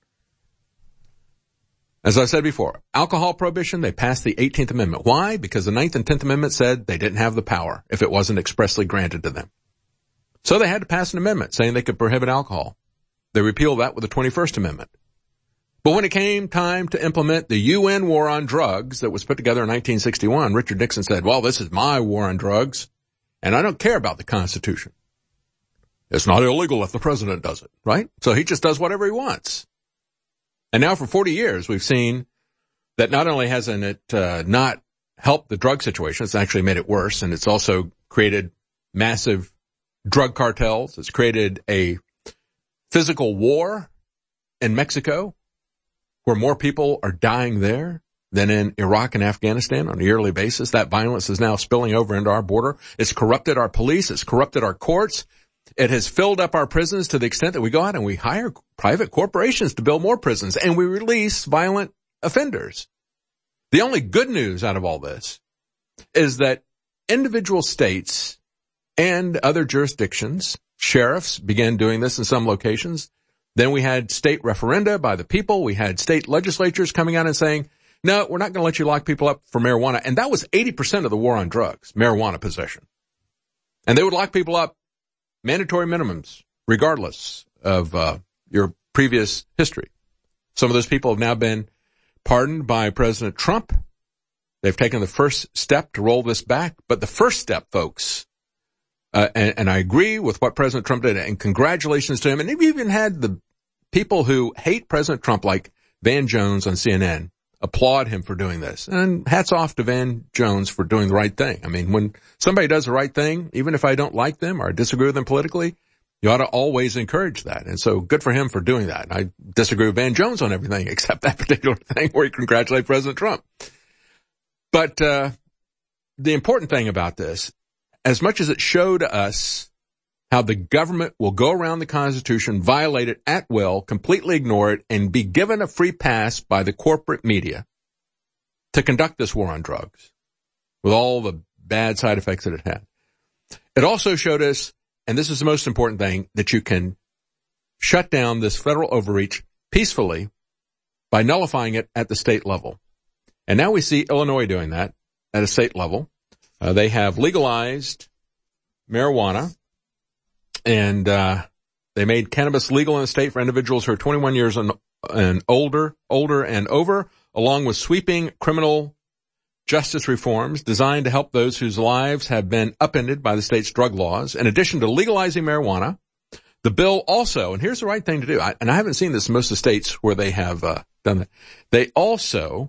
As I said before, alcohol prohibition, they passed the eighteenth Amendment. Why? Because the ninth and tenth Amendment said they didn't have the power if it wasn't expressly granted to them. So they had to pass an amendment saying they could prohibit alcohol. They repealed that with the twenty-first Amendment. But when it came time to implement the U N War on Drugs that was put together in nineteen sixty-one, Richard Nixon said, well, this is my war on drugs, and I don't care about the Constitution. It's not illegal if the president does it, right? So he just does whatever he wants. And now for forty years, we've seen that not only hasn't it uh, not helped the drug situation, it's actually made it worse, and it's also created massive drug cartels. It's created a physical war in Mexico, where more people are dying there than in Iraq and Afghanistan on a yearly basis. That violence is now spilling over into our border. It's corrupted our police. It's corrupted our courts. It has filled up our prisons to the extent that we go out and we hire private corporations to build more prisons, and we release violent offenders. The only good news out of all this is that individual states and other jurisdictions, sheriffs began doing this in some locations. Then we had state referenda by the people. We had state legislatures coming out and saying, no, we're not going to let you lock people up for marijuana. And that was eighty percent of the war on drugs, marijuana possession. And they would lock people up, mandatory minimums, regardless of uh, your previous history. Some of those people have now been pardoned by President Trump. They've taken the first step to roll this back. But the first step, folks, uh, and, and I agree with what President Trump did, and congratulations to him. And they've even had the people who hate President Trump, like Van Jones on C N N, applaud him for doing this. And hats off to Van Jones for doing the right thing. I mean, when somebody does the right thing, even if I don't like them or I disagree with them politically, you ought to always encourage that. And so good for him for doing that. I disagree with Van Jones on everything except that particular thing where he congratulated President Trump. But uh the important thing about this, as much as it showed us how the government will go around the Constitution, violate it at will, completely ignore it, and be given a free pass by the corporate media to conduct this war on drugs with all the bad side effects that it had. It also showed us, and this is the most important thing, that you can shut down this federal overreach peacefully by nullifying it at the state level. And now we see Illinois doing that at a state level. Uh, they have legalized marijuana. And, uh, they made cannabis legal in the state for individuals who are twenty-one years and, and older, older and over, along with sweeping criminal justice reforms designed to help those whose lives have been upended by the state's drug laws. In addition to legalizing marijuana, the bill also, and here's the right thing to do, I, and I haven't seen this in most of the states where they have, uh, done that. They also,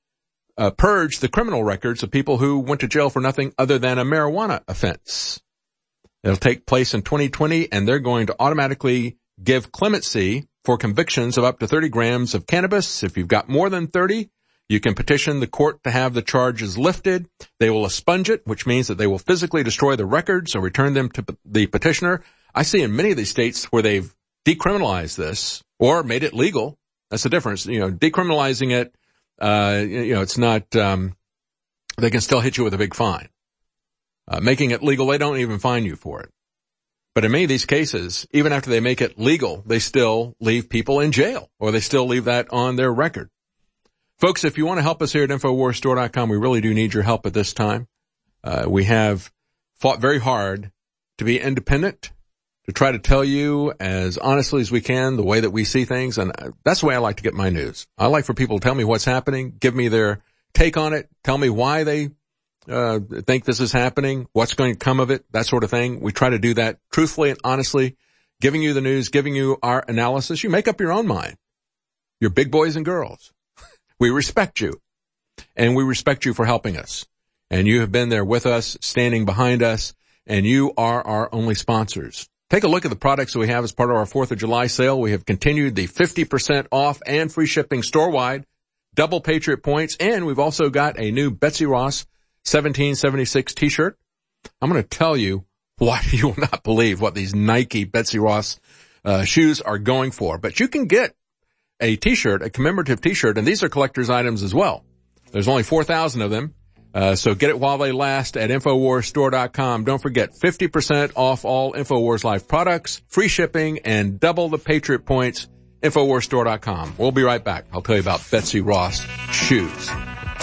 uh, purged the criminal records of people who went to jail for nothing other than a marijuana offense. It'll take place in twenty twenty, and they're going to automatically give clemency for convictions of up to thirty grams of cannabis. If you've got more than thirty, you can petition the court to have the charges lifted. They will expunge it, which means that they will physically destroy the records or return them to the petitioner. I see in many of these states where they've decriminalized this or made it legal. That's the difference. You know, decriminalizing it, uh, you know, it's not, um, they can still hit you with a big fine. Uh, making it legal, they don't even fine you for it. But in many of these cases, even after they make it legal, they still leave people in jail, or they still leave that on their record. Folks, if you want to help us here at Infowars Store dot com, we really do need your help at this time. Uh, we have fought very hard to be independent, to try to tell you as honestly as we can the way that we see things, and that's the way I like to get my news. I like for people to tell me what's happening, give me their take on it, tell me why they Uh, think this is happening, what's going to come of it, that sort of thing. We try to do that truthfully and honestly, giving you the news, giving you our analysis. You make up your own mind. You're big boys and girls. We respect you, and we respect you for helping us. And you have been there with us, standing behind us, and you are our only sponsors. Take a look at the products that we have as part of our fourth of July sale. We have continued the fifty percent off and free shipping store-wide, double Patriot points, and we've also got a new Betsy Ross seventeen seventy-six t-shirt. I'm going to tell you why you will not believe what these Nike Betsy Ross uh, shoes are going for. But you can get a t-shirt, a commemorative t-shirt, and these are collector's items as well. There's only four thousand of them, uh, so get it while they last at Infowars Store dot com. Don't forget, fifty percent off all Infowars Life products, free shipping, and double the Patriot points, Infowars Store dot com. We'll be right back. I'll tell you about Betsy Ross shoes.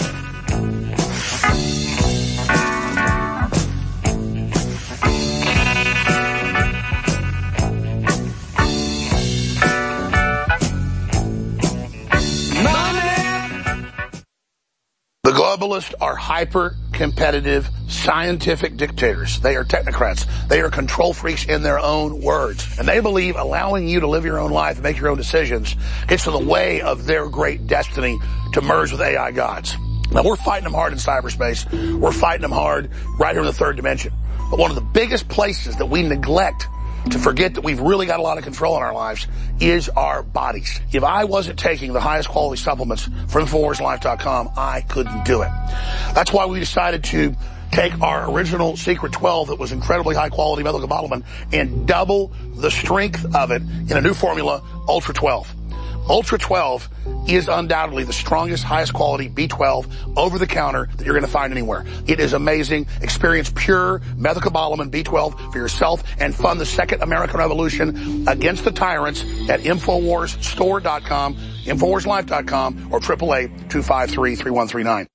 The globalists are hyper-competitive, scientific dictators. They are technocrats. They are control freaks in their own words. And they believe allowing you to live your own life and make your own decisions gets in the way of their great destiny to merge with A I gods. Now, we're fighting them hard in cyberspace. We're fighting them hard right here in the third dimension. But one of the biggest places that we neglect to forget that we've really got a lot of control in our lives is our bodies. If I wasn't taking the highest quality supplements from Infowars Life dot com, I couldn't do it. That's why we decided to take our original Secret twelve that was incredibly high quality methylcobalamin and double the strength of it in a new formula, Ultra twelve. Ultra twelve is undoubtedly the strongest, highest quality B twelve over the counter that you're going to find anywhere. It is amazing. Experience pure methylcobalamin B twelve for yourself and fund the second American Revolution against the tyrants at Infowars Store dot com, Infowars Life dot com, or triple A two five three, three one three nine.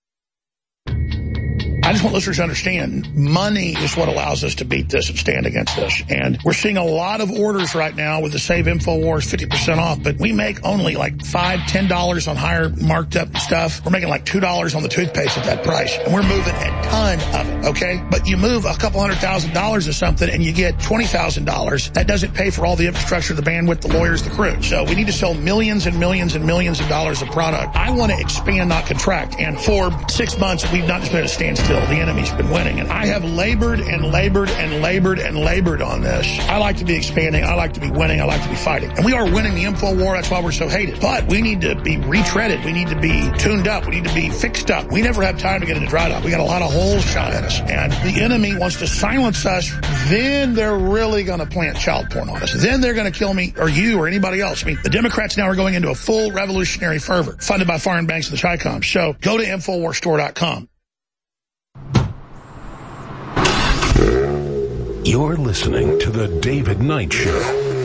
I just want listeners to understand, money is what allows us to beat this and stand against this. And we're seeing a lot of orders right now with the Save Infowars fifty percent off, but we make only like five dollars, ten dollars on higher marked up stuff. We're making like two dollars on the toothpaste at that price. And we're moving a ton of it, okay? But you move a couple hundred thousand dollars of something and you get twenty thousand dollars. That doesn't pay for all the infrastructure, the bandwidth, the lawyers, the crew. So we need to sell millions and millions and millions of dollars of product. I want to expand, not contract. And for six months, we've not just been at a standstill. The enemy's been winning. And I have labored and labored and labored and labored on this. I like to be expanding. I like to be winning. I like to be fighting. And we are winning the info war. That's why we're so hated. But we need to be retreaded. We need to be tuned up. We need to be fixed up. We never have time to get into dry dock. We got a lot of holes shot at us. And the enemy wants to silence us. Then they're really going to plant child porn on us. Then they're going to kill me or you or anybody else. I mean, the Democrats now are going into a full revolutionary fervor funded by foreign banks and the Chi-Coms. So go to Infowars Store dot com. You're listening to The David Knight Show.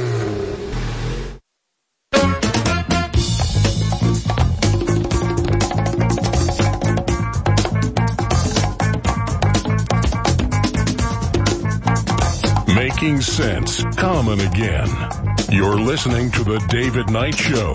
Making sense common again. You're listening to The David Knight Show.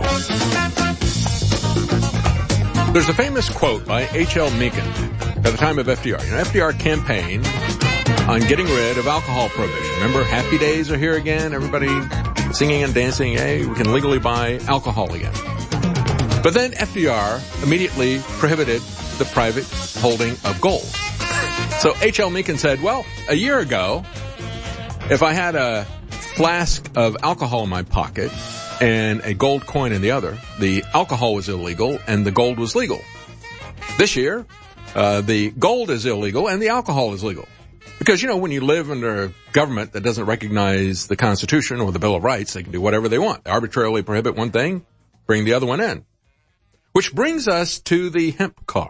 There's a famous quote by H L Mencken at the time of F D R. You know, F D R campaigned on getting rid of alcohol prohibition. Remember, happy days are here again. Everybody singing and dancing. Hey, we can legally buy alcohol again. But then F D R immediately prohibited the private holding of gold. So H L Mencken said, well, a year ago, if I had a flask of alcohol in my pocket and a gold coin in the other, the alcohol was illegal and the gold was legal. This year, uh, the gold is illegal and the alcohol is legal. Because, you know, when you live under a government that doesn't recognize the Constitution or the Bill of Rights, they can do whatever they want. They arbitrarily prohibit one thing, bring the other one in. Which brings us to the hemp car.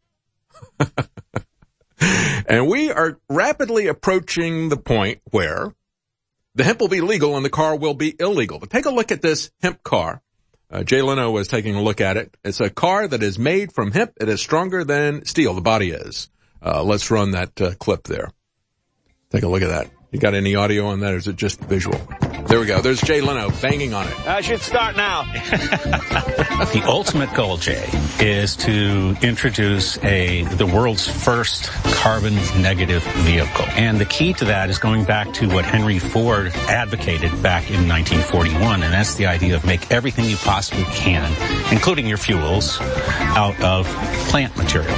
And we are rapidly approaching the point where the hemp will be legal and the car will be illegal. But take a look at this hemp car. Uh, Jay Leno was taking a look at it. It's a car that is made from hemp. It is stronger than steel. The body is. Uh, let's run that uh, clip there. Take a look at that. You got any audio on that, or is it just visual? There we go. There's Jay Leno banging on it. I should start now. The ultimate goal, Jay, is to introduce a the world's first carbon negative vehicle. And the key to that is going back to what Henry Ford advocated back in nineteen forty-one, and that's the idea of make everything you possibly can, including your fuels, out of plant material.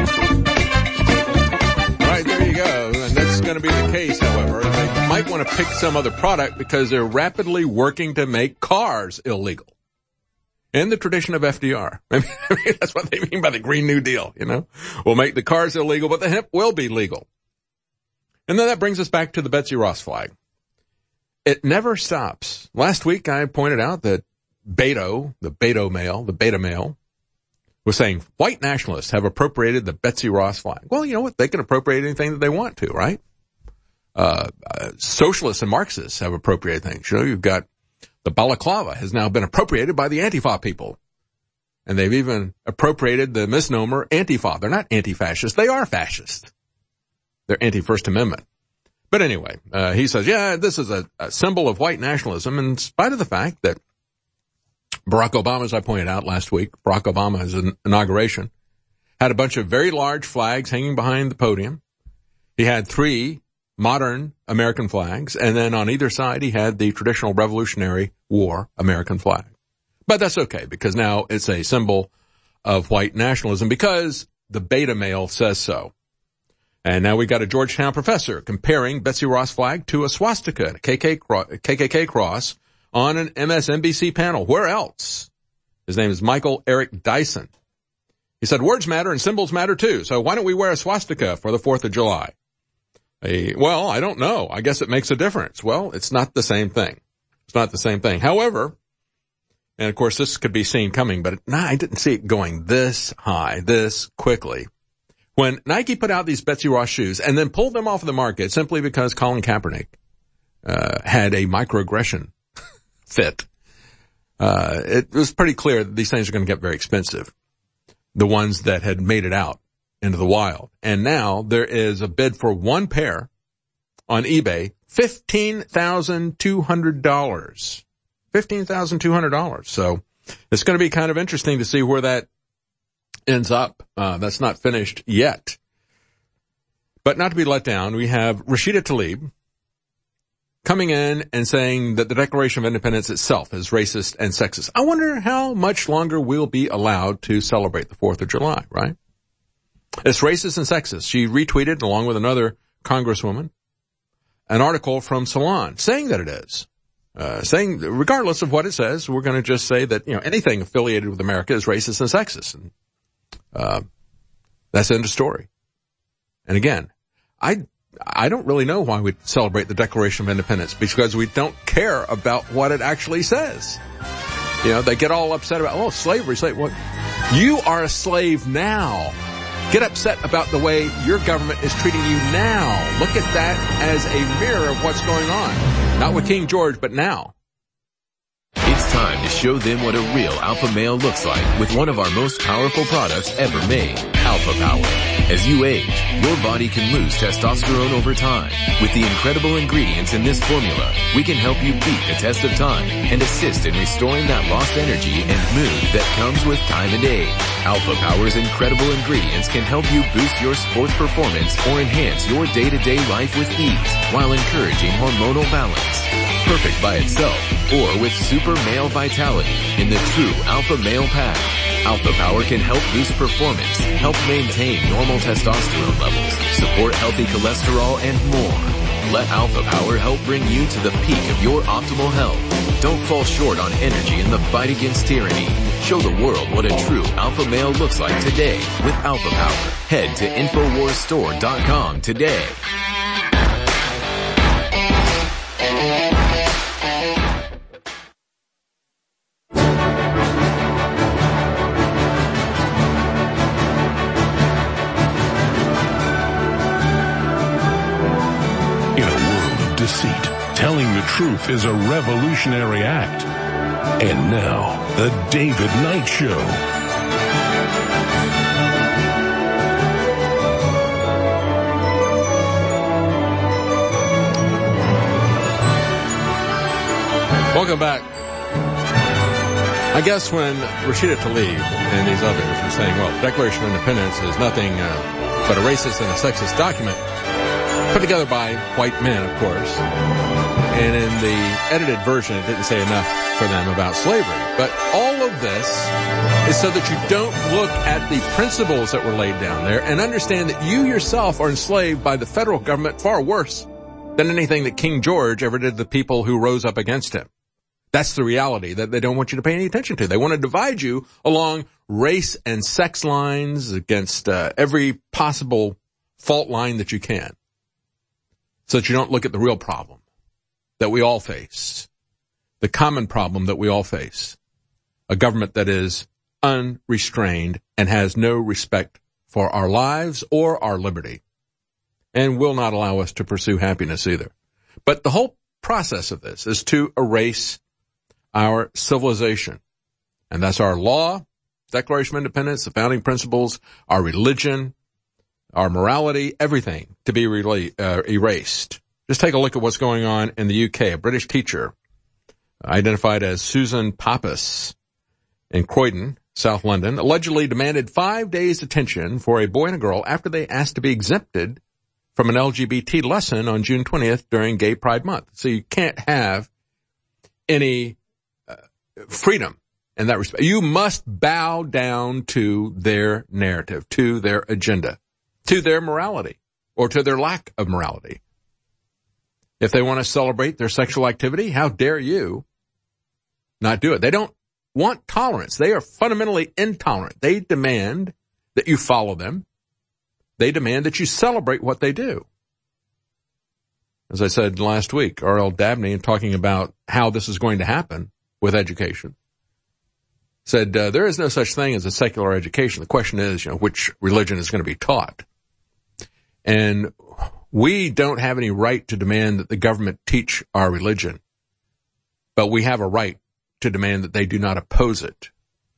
Right, there you go. And that's going to be the case, however. They might want to pick some other product because they're rapidly working to make cars illegal. In the tradition of F D R. I mean, that's what they mean by the Green New Deal, you know. We'll make the cars illegal, but the hemp will be legal. And then that brings us back to the Betsy Ross flag. It never stops. Last week I pointed out that Beto, the Beto male, the beta male, was saying white nationalists have appropriated the Betsy Ross flag. Well, you know what? They can appropriate anything that they want to, right? Uh, uh socialists and Marxists have appropriated things. You know, you've got the balaclava has now been appropriated by the Antifa people. And they've even appropriated the misnomer Antifa. They're not anti-fascist. They are fascist. They're anti-First Amendment. But anyway, uh, he says, yeah, this is a, a symbol of white nationalism in spite of the fact that Barack Obama, as I pointed out last week, Barack Obama's inauguration, had a bunch of very large flags hanging behind the podium. He had three modern American flags, and then on either side he had the traditional Revolutionary War American flag. But that's okay, because now it's a symbol of white nationalism, because the beta male says so. And now we got a Georgetown professor comparing Betsy Ross flag to a swastika, a K K K cross on an M S N B C panel. Where else? His name is Michael Eric Dyson. He said, words matter and symbols matter too, so why don't we wear a swastika for the fourth of July? A, well, I don't know. I guess it makes a difference. Well, it's not the same thing. It's not the same thing. However, and of course this could be seen coming, but nah, I didn't see it going this high, this quickly. When Nike put out these Betsy Ross shoes and then pulled them off of the market simply because Colin Kaepernick uh, had a microaggression fit, uh, it was pretty clear that these things are going to get very expensive, the ones that had made it out into the wild. And now there is a bid for one pair on eBay, fifteen thousand two hundred dollars. fifteen thousand two hundred dollars. So it's going to be kind of interesting to see where that ends up. Uh, that's not finished yet. But not to be let down, we have Rashida Tlaib coming in and saying that the Declaration of Independence itself is racist and sexist. I wonder how much longer we'll be allowed to celebrate the fourth of July, right? It's racist and sexist. She retweeted, along with another congresswoman, an article from Salon saying that it is. Uh, saying, regardless of what it says, we're going to just say that, you know, anything affiliated with America is racist and sexist. And, uh, that's the end of story. And again, I, I don't really know why we celebrate the Declaration of Independence, because we don't care about what it actually says. You know, they get all upset about, oh, slavery, slave. What? You are a slave now. Get upset about the way your government is treating you now. Look at that as a mirror of what's going on. Not with King George, but now. It's time to show them what a real alpha male looks like with one of our most powerful products ever made, Alpha Power. As you age, your body can lose testosterone over time. With the incredible ingredients in this formula, we can help you beat the test of time and assist in restoring that lost energy and mood that comes with time and age. Alpha Power's incredible ingredients can help you boost your sports performance or enhance your day-to-day life with ease while encouraging hormonal balance. Perfect by itself or with super male vitality in the true Alpha Male Pack. Alpha Power can help boost performance, help maintain normal testosterone levels, support healthy cholesterol, and more. Let Alpha Power help bring you to the peak of your optimal health. Don't fall short on energy in the fight against tyranny. Show the world what a true alpha male looks like today with Alpha Power. Head to Infowars Store dot com today. Telling the truth is a revolutionary act. And now, the David Knight Show. Welcome back. I guess when Rashida Tlaib and these others are saying, well, the Declaration of Independence is nothing uh, but a racist and a sexist document, put together by white men, of course. And in the edited version, it didn't say enough for them about slavery. But all of this is so that you don't look at the principles that were laid down there and understand that you yourself are enslaved by the federal government far worse than anything that King George ever did to the people who rose up against him. That's the reality that they don't want you to pay any attention to. They want to divide you along race and sex lines against uh, every possible fault line that you can, so that you don't look at the real problem that we all face, the common problem that we all face, a government that is unrestrained and has no respect for our lives or our liberty, and will not allow us to pursue happiness either. But the whole process of this is to erase our civilization, and that's our law, Declaration of Independence, the founding principles, our religion, our morality, everything to be rela- uh, erased. Just take a look at what's going on in the U K. A British teacher identified as Susan Pappas in Croydon, South London, allegedly demanded five days detention for a boy and a girl after they asked to be exempted from an L G B T lesson on June twentieth during Gay Pride Month. So you can't have any uh, freedom in that respect. You must bow down to their narrative, to their agenda, to their morality, or to their lack of morality. If they want to celebrate their sexual activity, how dare you not do it? They don't want tolerance. They are fundamentally intolerant. They demand that you follow them. They demand that you celebrate what they do. As I said last week, R L Dabney, in talking about how this is going to happen with education, said uh, there is no such thing as a secular education. The question is, you know, which religion is going to be taught. And we don't have any right to demand that the government teach our religion, but we have a right to demand that they do not oppose it.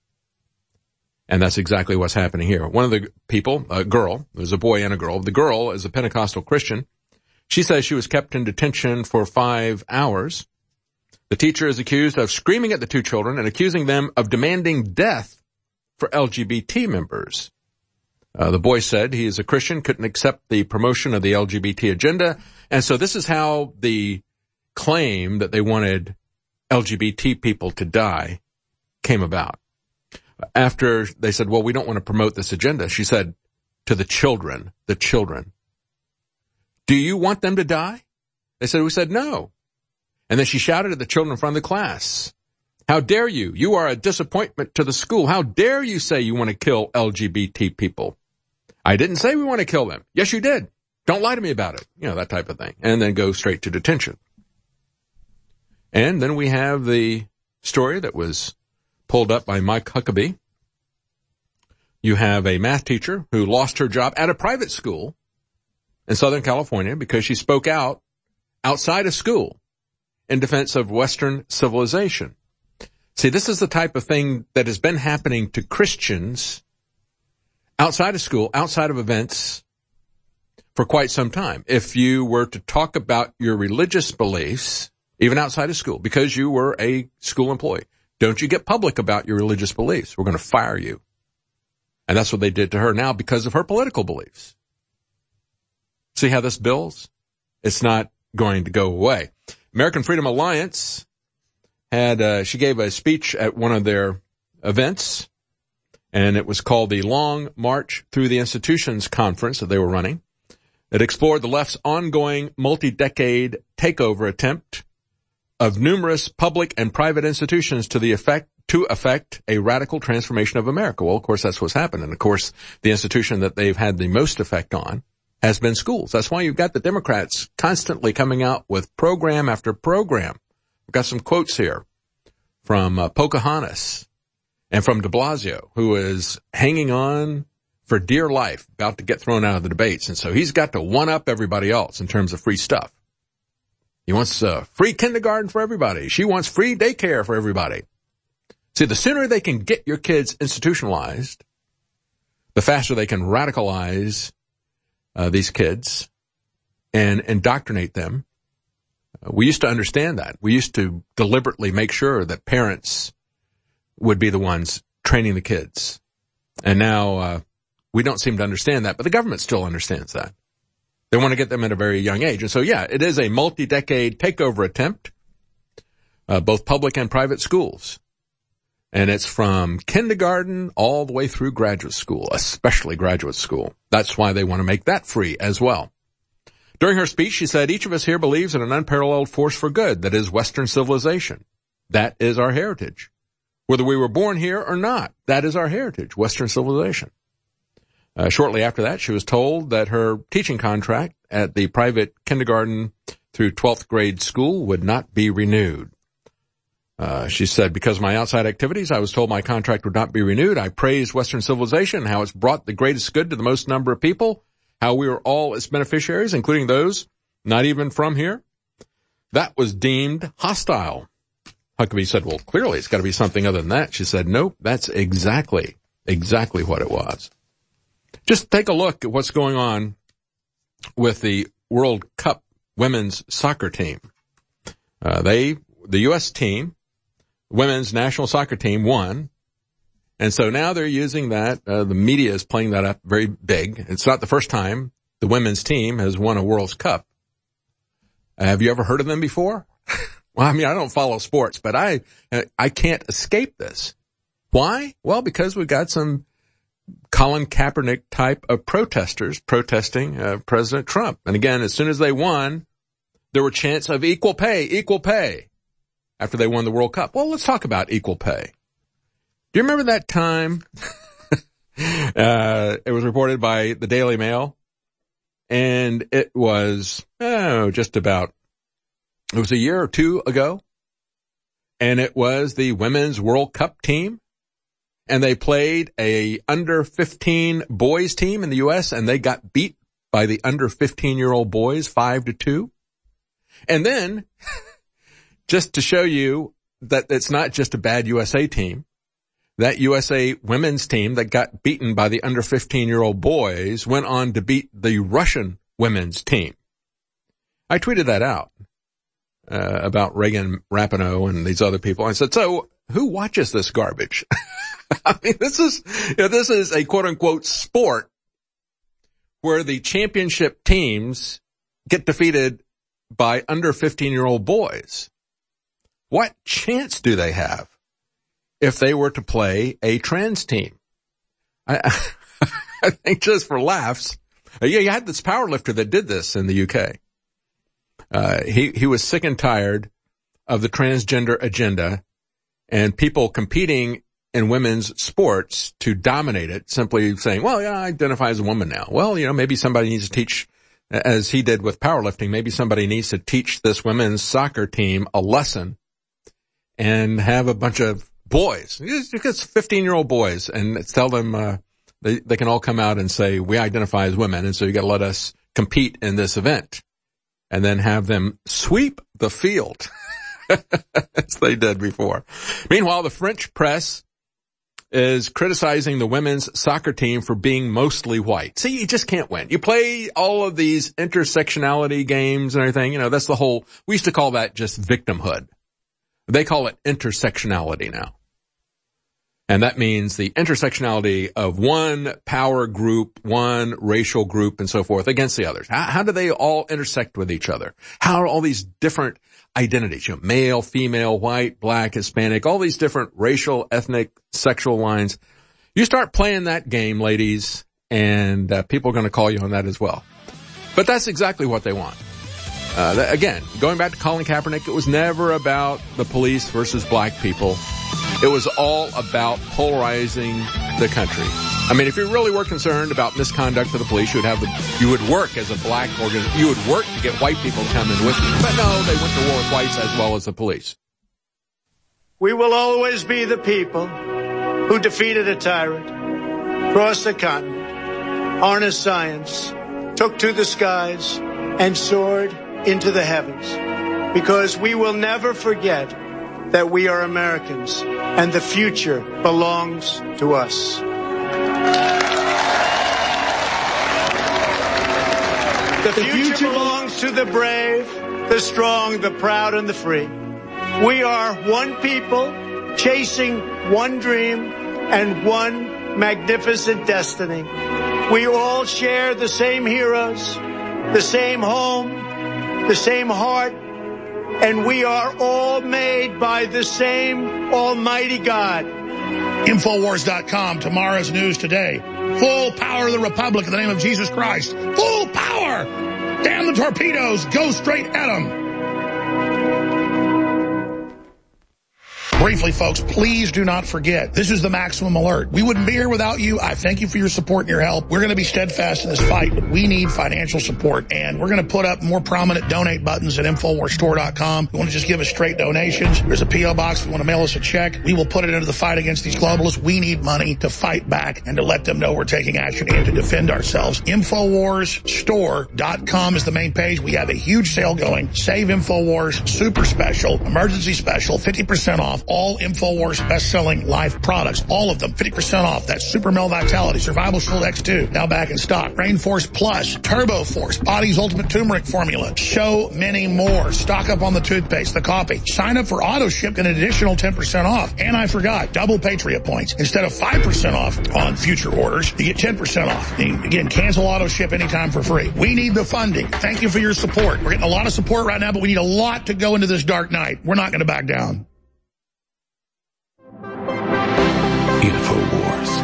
And that's exactly what's happening here. One of the people, a girl, there's a boy and a girl. The girl is a Pentecostal Christian. She says she was kept in detention for five hours. The teacher is accused of screaming at the two children and accusing them of demanding death for L G B T members. Uh, the boy said he is a Christian, couldn't accept the promotion of the L G B T agenda. And so this is how the claim that they wanted L G B T people to die came about. After they said, well, we don't want to promote this agenda, she said to the children, the children, do you want them to die? They said, we said no. And then she shouted at the children in front of the class, how dare you? You are a disappointment to the school. How dare you say you want to kill L G B T people? I didn't say we want to kill them. Yes, you did. Don't lie to me about it. You know, that type of thing. And then go straight to detention. And then we have the story that was pulled up by Mike Huckabee. You have a math teacher who lost her job at a private school in Southern California because she spoke out outside of school in defense of Western civilization. See, this is the type of thing that has been happening to Christians outside of school, outside of events for quite some time. If you were to talk about your religious beliefs, even outside of school, because you were a school employee, don't you get public about your religious beliefs. We're going to fire you. And that's what they did to her now because of her political beliefs. See how this builds? It's not going to go away. American Freedom Alliance had, uh, she gave a speech at one of their events, and it was called the Long March Through the Institutions Conference that they were running. It explored the left's ongoing multi-decade takeover attempt of numerous public and private institutions to the effect, to effect a radical transformation of America. Well, of course, that's what's happened. And of course, the institution that they've had the most effect on has been schools. That's why you've got the Democrats constantly coming out with program after program. We've got some quotes here from uh, Pocahontas and from de Blasio, who is hanging on for dear life, about to get thrown out of the debates. And so he's got to one-up everybody else in terms of free stuff. He wants uh, free kindergarten for everybody. She wants free daycare for everybody. See, the sooner they can get your kids institutionalized, the faster they can radicalize uh, these kids and indoctrinate them. Uh, we used to understand that. We used to deliberately make sure that parents would be the ones training the kids. And now uh, we don't seem to understand that, but the government still understands that. They want to get them at a very young age. And so, yeah, it is a multi-decade takeover attempt, uh, both public and private schools. And it's from kindergarten all the way through graduate school, especially graduate school. That's why they want to make that free as well. During her speech, she said, each of us here believes in an unparalleled force for good, that is Western civilization. That is our heritage. Whether we were born here or not, that is our heritage, Western civilization. Uh, shortly after that, she was told that her teaching contract at the private kindergarten through twelfth grade school would not be renewed. Uh, she said, because of my outside activities, I was told my contract would not be renewed. I praised Western civilization, how it's brought the greatest good to the most number of people, how we are all its beneficiaries, including those not even from here. That was deemed hostile. Huckabee said, well, clearly it's got to be something other than that. She said, nope, that's exactly, exactly what it was. Just take a look at what's going on with the World Cup women's soccer team. Uh, they, the U S team, women's national soccer team won. And so now they're using that. Uh, the media is playing that up very big. It's not the first time the women's team has won a World Cup. Uh, have you ever heard of them before? Well, I mean, I don't follow sports, but I, I can't escape this. Why? Well, because we've got some Colin Kaepernick type of protesters protesting uh, President Trump. And again, as soon as they won, there were chants of equal pay, equal pay after they won the World Cup. Well, let's talk about equal pay. Do you remember that time? uh, it was reported by the Daily Mail, and it was, oh, just about, it was a year or two ago, and it was the Women's World Cup team, and they played a under fifteen boys team in the U S, and they got beat by the under fifteen-year-old boys five to two. And then, just to show you that it's not just a bad U S A team, that U S A women's team that got beaten by the under fifteen-year-old boys went on to beat the Russian women's team. I tweeted that out uh, about Reagan Rapinoe and these other people. I said, so who watches this garbage? I mean, this is, you know, this is a quote-unquote sport where the championship teams get defeated by under fifteen-year-old boys. What chance do they have if they were to play a trans team? I, I think just for laughs, yeah, you had this powerlifter that did this in the U K. Uh, he, he was sick and tired of the transgender agenda and people competing in women's sports to dominate it, simply saying, well, yeah, I identify as a woman now. Well, you know, maybe somebody needs to teach, as he did with powerlifting, maybe somebody needs to teach this women's soccer team a lesson and have a bunch of boys, because fifteen-year-old boys, and tell them uh, they, they can all come out and say, we identify as women, and so you got to let us compete in this event, and then have them sweep the field, as they did before. Meanwhile, the French press is criticizing the women's soccer team for being mostly white. See, you just can't win. You play all of these intersectionality games and everything, you know, that's the whole, we used to call that just victimhood. They call it intersectionality now. And that means the intersectionality of one power group, one racial group, and so forth against the others. How, how do they all intersect with each other? How are all these different identities, you know, male, female, white, black, Hispanic, all these different racial, ethnic, sexual lines? You start playing that game, ladies, and uh, people are going to call you on that as well. But that's exactly what they want. Uh, that, again, going back to Colin Kaepernick, it was never about the police versus black people. It was all about polarizing the country. I mean, if you really were concerned about misconduct of the police, you would have the, you would work as a black organ, you would work to get white people to come in with you. But no, they went to war with whites as well as the police. We will always be the people who defeated a tyrant, crossed the continent, harnessed science, took to the skies, and soared into the heavens. Because we will never forget that we are Americans and the future belongs to us. The future belongs to the brave, the strong, the proud, and the free. We are one people chasing one dream and one magnificent destiny. We all share the same heroes, the same home, the same heart, and we are all made by the same Almighty God. Infowars dot com, tomorrow's news today. Full power of the Republic in the name of Jesus Christ. Full power! Damn the torpedoes, go straight at them. Briefly, folks, please do not forget, this is the Maximum Alert. We wouldn't be here without you. I thank you for your support and your help. We're going to be steadfast in this fight, but we need financial support. And we're going to put up more prominent donate buttons at Infowars Store dot com. If you want to just give us straight donations, there's a P O box. If you want to mail us a check, we will put it into the fight against these globalists. We need money to fight back and to let them know we're taking action and to defend ourselves. Infowars Store dot com is the main page. We have a huge sale going. Save Infowars, super special, emergency special, fifty percent off. All Infowars best-selling life products. All of them, fifty percent off. That's Super Male Vitality, Survival Shield X two, now back in stock. Rainforce Plus, Turbo Force, Body's Ultimate Turmeric Formula. So many more. Stock up on the toothpaste, the coffee. Sign up for auto ship and an additional ten percent off. And I forgot, double Patriot points. Instead of five percent off on future orders, you get ten percent off. And again, cancel auto ship anytime for free. We need the funding. Thank you for your support. We're getting a lot of support right now, but we need a lot to go into this dark night. We're not going to back down. InfoWars, the most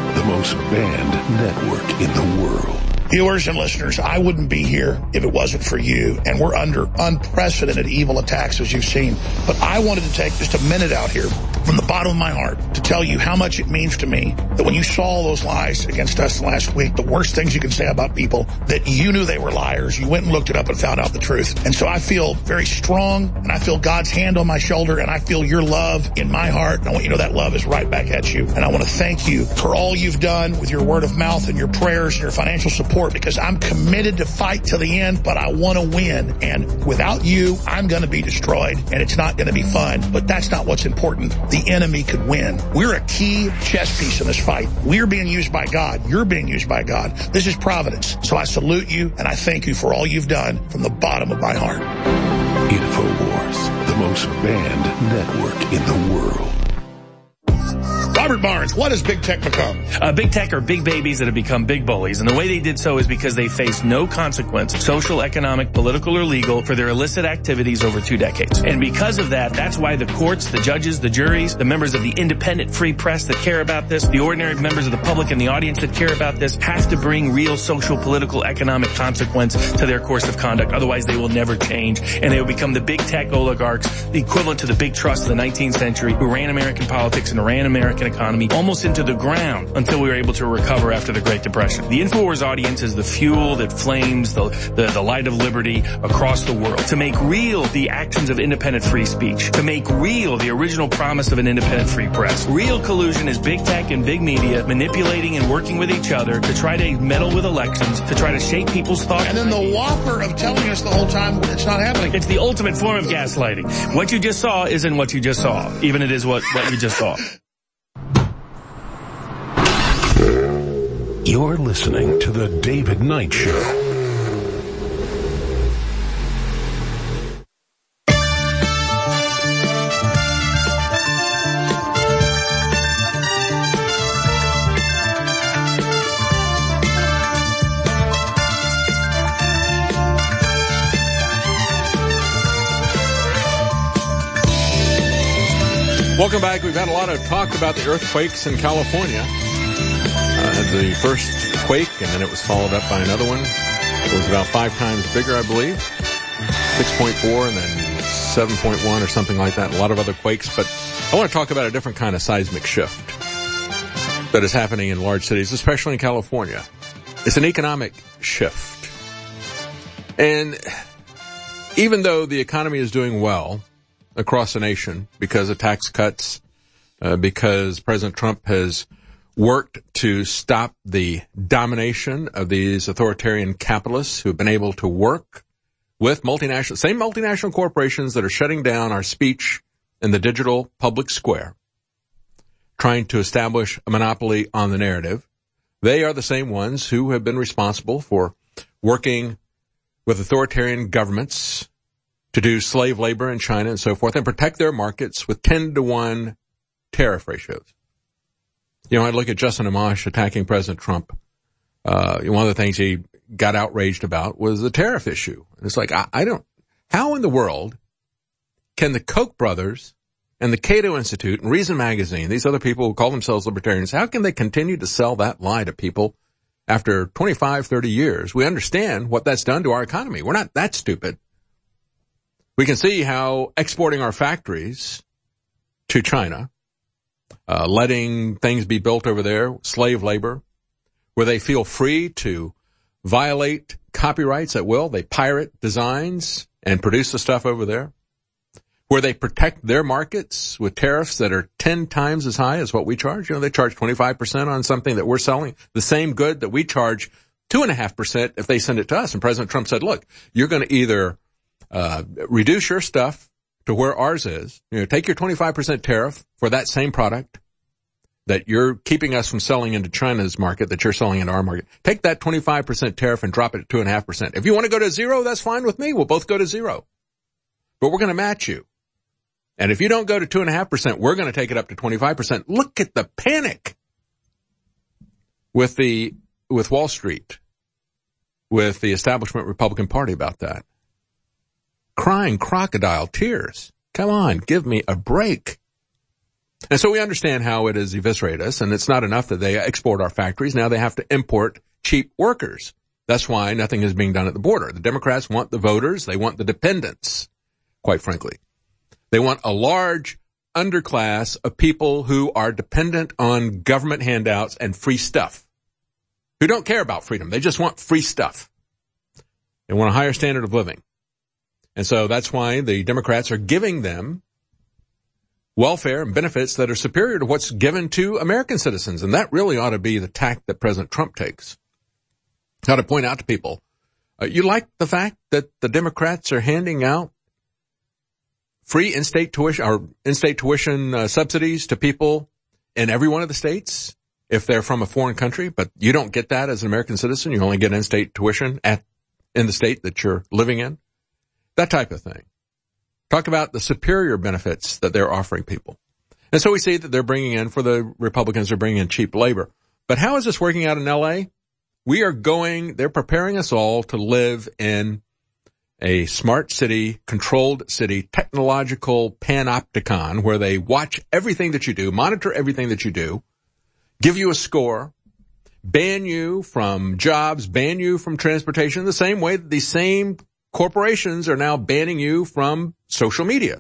most banned network in the world. Viewers and listeners, I wouldn't be here if it wasn't for you, and we're under unprecedented evil attacks, as you've seen. But I wanted to take just a minute out here from the bottom of my heart to tell you how much it means to me that when you saw those lies against us last week, the worst things you can say about people, that you knew they were liars, you went and looked it up and found out the truth. And so I feel very strong, and I feel God's hand on my shoulder, and I feel your love in my heart, and I want you to know that love is right back at you. And I want to thank you for all you've done with your word of mouth and your prayers and your financial support, because I'm committed to fight till the end, but I want to win. And without you, I'm going to be destroyed, and it's not going to be fun. But that's not what's important. The enemy could win. We're a key chess piece in this fight. We're being used by God. You're being used by God. This is providence. So I salute you, and I thank you for all you've done from the bottom of my heart. InfoWars, the most banned network in the world. Robert Barnes, what has big tech become? Uh, big tech are big babies that have become big bullies, and the way they did so is because they faced no consequence, social, economic, political, or legal, for their illicit activities over two decades. And because of that, that's why the courts, the judges, the juries, the members of the independent free press that care about this, the ordinary members of the public and the audience that care about this, have to bring real social, political, economic consequence to their course of conduct. Otherwise, they will never change, and they will become the big tech oligarchs, the equivalent to the big trusts of the nineteenth century, who ran American politics and ran American economy almost into the ground until we were able to recover after the Great Depression. The InfoWars audience is the fuel that flames the, the, the light of liberty across the world, to make real the actions of independent free speech, to make real the original promise of an independent free press. Real collusion is big tech and big media manipulating and working with each other to try to meddle with elections, to try to shape people's thoughts. And then the whopper of telling us the whole time it's not happening. It's the ultimate form of gaslighting. What you just saw isn't what you just saw, even it is what, what you just saw. You're listening to The David Knight Show. Welcome back. We've had a lot of talk about the earthquakes in California. Uh, the first quake, and then it was followed up by another one. It was about five times bigger, I believe. six point four and then seven point one or something like that. A lot of other quakes. But I want to talk about a different kind of seismic shift that is happening in large cities, especially in California. It's an economic shift. And even though the economy is doing well across the nation because of tax cuts, uh, because President Trump has worked to stop the domination of these authoritarian capitalists who have been able to work with multinational, same multinational corporations that are shutting down our speech in the digital public square, trying to establish a monopoly on the narrative. They are the same ones who have been responsible for working with authoritarian governments to do slave labor in China and so forth and protect their markets with ten to one tariff ratios. You know, I look at Justin Amash attacking President Trump. Uh, one of the things he got outraged about was the tariff issue. It's like, I, I don't, how in the world can the Koch brothers and the Cato Institute and Reason Magazine, these other people who call themselves libertarians, how can they continue to sell that lie to people after twenty-five, thirty years? We understand what that's done to our economy. We're not that stupid. We can see how exporting our factories to China, Uh, letting things be built over there, slave labor, where they feel free to violate copyrights at will. They pirate designs and produce the stuff over there, where they protect their markets with tariffs that are ten times as high as what we charge. You know, they charge twenty-five percent on something that we're selling, the same good that we charge two and a half percent if they send it to us. And President Trump said, look, you're going to either uh, reduce your stuff to where ours is. You know, take your twenty-five percent tariff for that same product that you're keeping us from selling into China's market, that you're selling into our market. Take that twenty-five percent tariff and drop it to two and a half percent. If you want to go to zero, that's fine with me. We'll both go to zero. But we're going to match you. And if you don't go to two and a half percent, we're going to take it up to twenty-five percent. Look at the panic with the, with Wall Street, with the establishment Republican Party about that. Crying crocodile tears. Come on, give me a break. And so we understand how it has eviscerated us, and it's not enough that they export our factories. Now they have to import cheap workers. That's why nothing is being done at the border. The Democrats want the voters. They want the dependents, quite frankly. They want a large underclass of people who are dependent on government handouts and free stuff, who don't care about freedom. They just want free stuff. They want a higher standard of living. And so that's why the Democrats are giving them welfare and benefits that are superior to what's given to American citizens. And that really ought to be the tack that President Trump takes. I ought to point out to people, uh, you like the fact that the Democrats are handing out free in-state tuition or in-state tuition uh, subsidies to people in every one of the states if they're from a foreign country, but you don't get that as an American citizen. You only get in-state tuition at in the state that you're living in. That type of thing. Talk about the superior benefits that they're offering people. And so we see that they're bringing in, for the Republicans, they're bringing in cheap labor. But how is this working out in L A? We are going, they're preparing us all to live in a smart city, controlled city, technological panopticon where they watch everything that you do, monitor everything that you do, give you a score, ban you from jobs, ban you from transportation, the same way that these same corporations are now banning you from social media.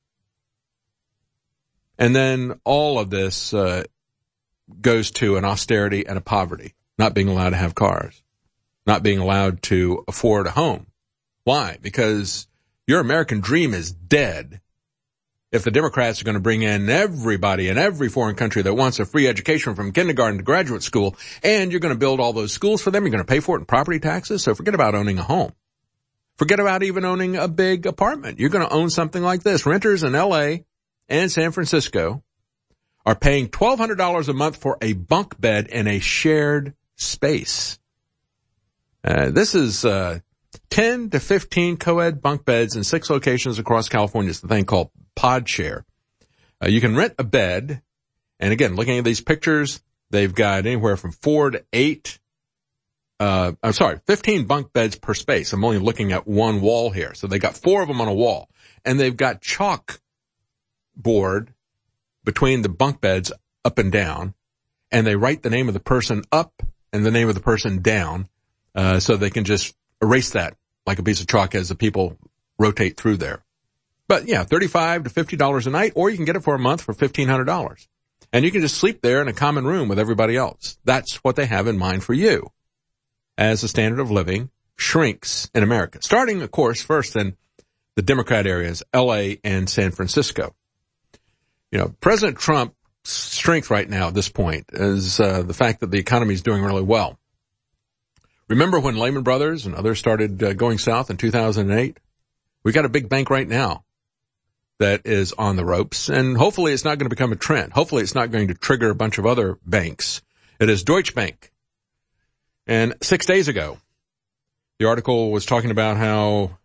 And then all of this uh, goes to an austerity and a poverty, not being allowed to have cars, not being allowed to afford a home. Why? Because your American dream is dead if the Democrats are going to bring in everybody in every foreign country that wants a free education from kindergarten to graduate school, and you're going to build all those schools for them. You're going to pay for it in property taxes. So forget about owning a home. Forget about even owning a big apartment. You're going to own something like this. Renters in L A and San Francisco are paying twelve hundred dollars a month for a bunk bed in a shared space. Uh, this is uh ten to fifteen co-ed bunk beds in six locations across California. It's the thing called Pod Share. Uh, you can rent a bed, and again, looking at these pictures, they've got anywhere from four to eight Uh, I'm sorry, fifteen bunk beds per space. I'm only looking at one wall here. So they got four of them on a wall, and they've got chalk board between the bunk beds up and down, and they write the name of the person up and the name of the person down, uh, so they can just erase that like a piece of chalk as the people rotate through there. But yeah, thirty-five to fifty dollars a night, or you can get it for a month for fifteen hundred dollars. And you can just sleep there in a common room with everybody else. That's what they have in mind for you as the standard of living shrinks in America. Starting, of course, first in the Democrat areas, L A and San Francisco. You know, President Trump's strength right now at this point is uh, the fact that the economy is doing really well. Remember when Lehman Brothers and others started uh, going south in two thousand eight? We got a big bank right now that is on the ropes, and hopefully it's not going to become a trend. Hopefully it's not going to trigger a bunch of other banks. It is Deutsche Bank. And six days ago, the article was talking about how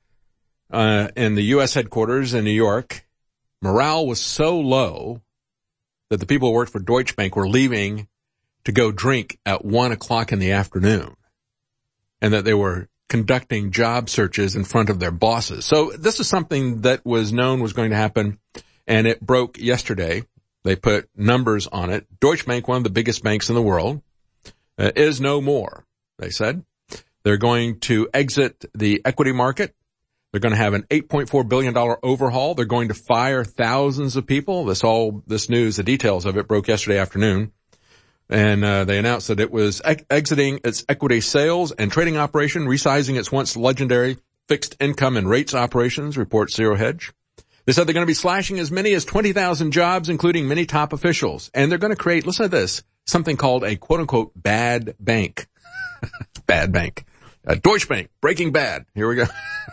uh in the U S headquarters in New York, morale was so low that the people who worked for Deutsche Bank were leaving to go drink at one o'clock in the afternoon, and that they were conducting job searches in front of their bosses. So this is something that was known was going to happen, and it broke yesterday. They put numbers on it. Deutsche Bank, one of the biggest banks in the world, Uh, is no more, they said. They're going to exit the equity market. They're going to have an eight point four billion dollars overhaul. They're going to fire thousands of people. This all, this news, the details of it broke yesterday afternoon. And, uh, they announced that it was ex- exiting its equity sales and trading operation, resizing its once legendary fixed income and rates operations, reports Zero Hedge. They said they're going to be slashing as many as twenty thousand jobs, including many top officials. And they're going to create, listen to this, something called a quote-unquote bad bank. Bad bank. Uh, Deutsche Bank, breaking bad. Here we go.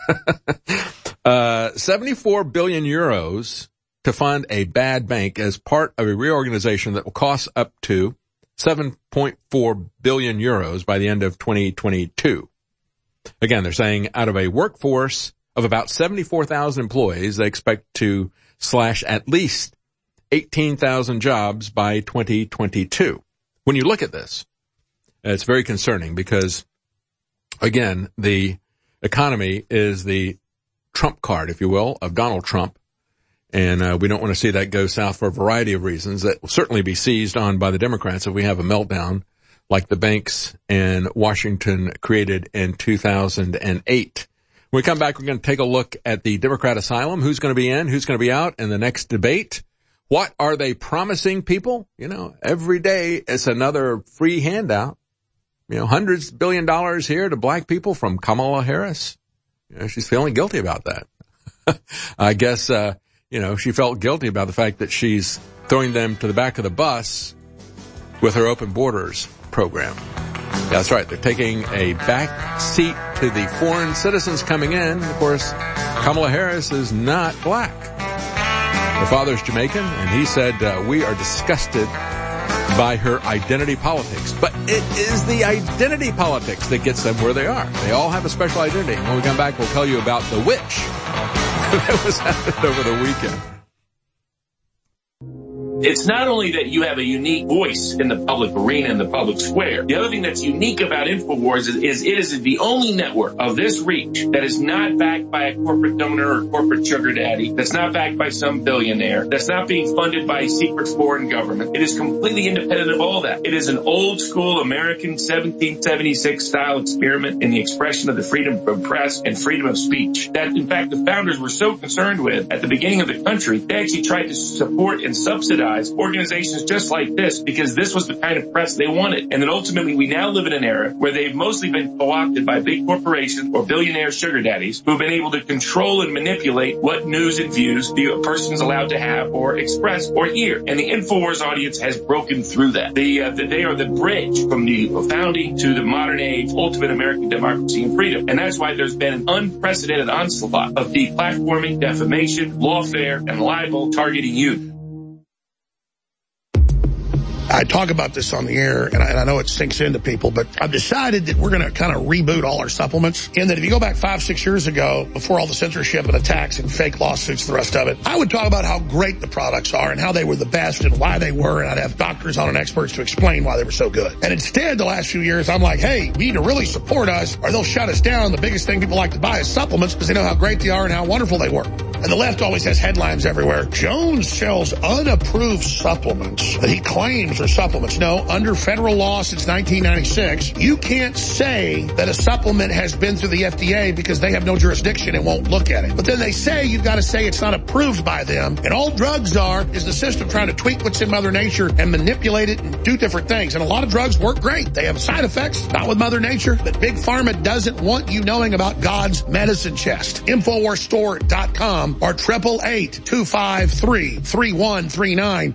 uh, seventy-four billion euros to fund a bad bank as part of a reorganization that will cost up to seven point four billion euros by the end of twenty twenty-two. Again, they're saying out of a workforce of about seventy-four thousand employees, they expect to slash at least eighteen thousand jobs by twenty twenty-two. When you look at this, it's very concerning because, again, the economy is the trump card, if you will, of Donald Trump. And uh, we don't want to see that go south for a variety of reasons that will certainly be seized on by the Democrats if we have a meltdown like the banks in Washington created in two thousand eight. When we come back, we're going to take a look at the Democrat asylum, who's going to be in, who's going to be out in the next debate. What are they promising people? You know, every day it's another free handout. You know, hundreds of billion dollars here to black people from Kamala Harris. You know, she's feeling guilty about that. I guess, uh, you know, she felt guilty about the fact that she's throwing them to the back of the bus with her open borders program. Yeah, that's right. They're taking a back seat to the foreign citizens coming in. Of course, Kamala Harris is not black. Her father's Jamaican, and he said, uh, we are disgusted by her identity politics. But it is the identity politics that gets them where they are. They all have a special identity. When we come back, we'll tell you about the witch that was happening over the weekend. It's not only that you have a unique voice in the public arena and the public square. The other thing that's unique about InfoWars is, is it is the only network of this reach that is not backed by a corporate donor or corporate sugar daddy, that's not backed by some billionaire, that's not being funded by a secret foreign government. It is completely independent of all that. It is an old school American seventeen seventy-six style experiment in the expression of the freedom of press and freedom of speech that, in fact, the founders were so concerned with at the beginning of the country, they actually tried to support and subsidize organizations just like this because this was the kind of press they wanted. And then ultimately we now live in an era where they've mostly been co-opted by big corporations or billionaire sugar daddies who've been able to control and manipulate what news and views the person's allowed to have or express or hear. And the InfoWars audience has broken through that. The, uh, the, they are the bridge from the founding to the modern age, ultimate American democracy and freedom. And that's why there's been an unprecedented onslaught of deplatforming, defamation, lawfare, and libel targeting youth. I talk about this on the air, and I, and I know it sinks into people, but I've decided that we're going to kind of reboot all our supplements. In that if you go back five, six years ago, before all the censorship and attacks and fake lawsuits, the rest of it, I would talk about how great the products are and how they were the best and why they were, and I'd have doctors on and experts to explain why they were so good. And instead, the last few years, I'm like, hey, we need to really support us, or they'll shut us down. The biggest thing people like to buy is supplements because they know how great they are and how wonderful they work. And the left always has headlines everywhere. Jones sells unapproved supplements that he claims are supplements. No, under federal law since nineteen ninety-six, you can't say that a supplement has been through the F D A because they have no jurisdiction and won't look at it. But then they say you've got to say it's not approved by them. And all drugs are is the system trying to tweak what's in Mother Nature and manipulate it and do different things. And a lot of drugs work great. They have side effects, not with Mother Nature. But Big Pharma doesn't want you knowing about God's medicine chest. Infowars Store dot com or triple eight two five three three one three nine.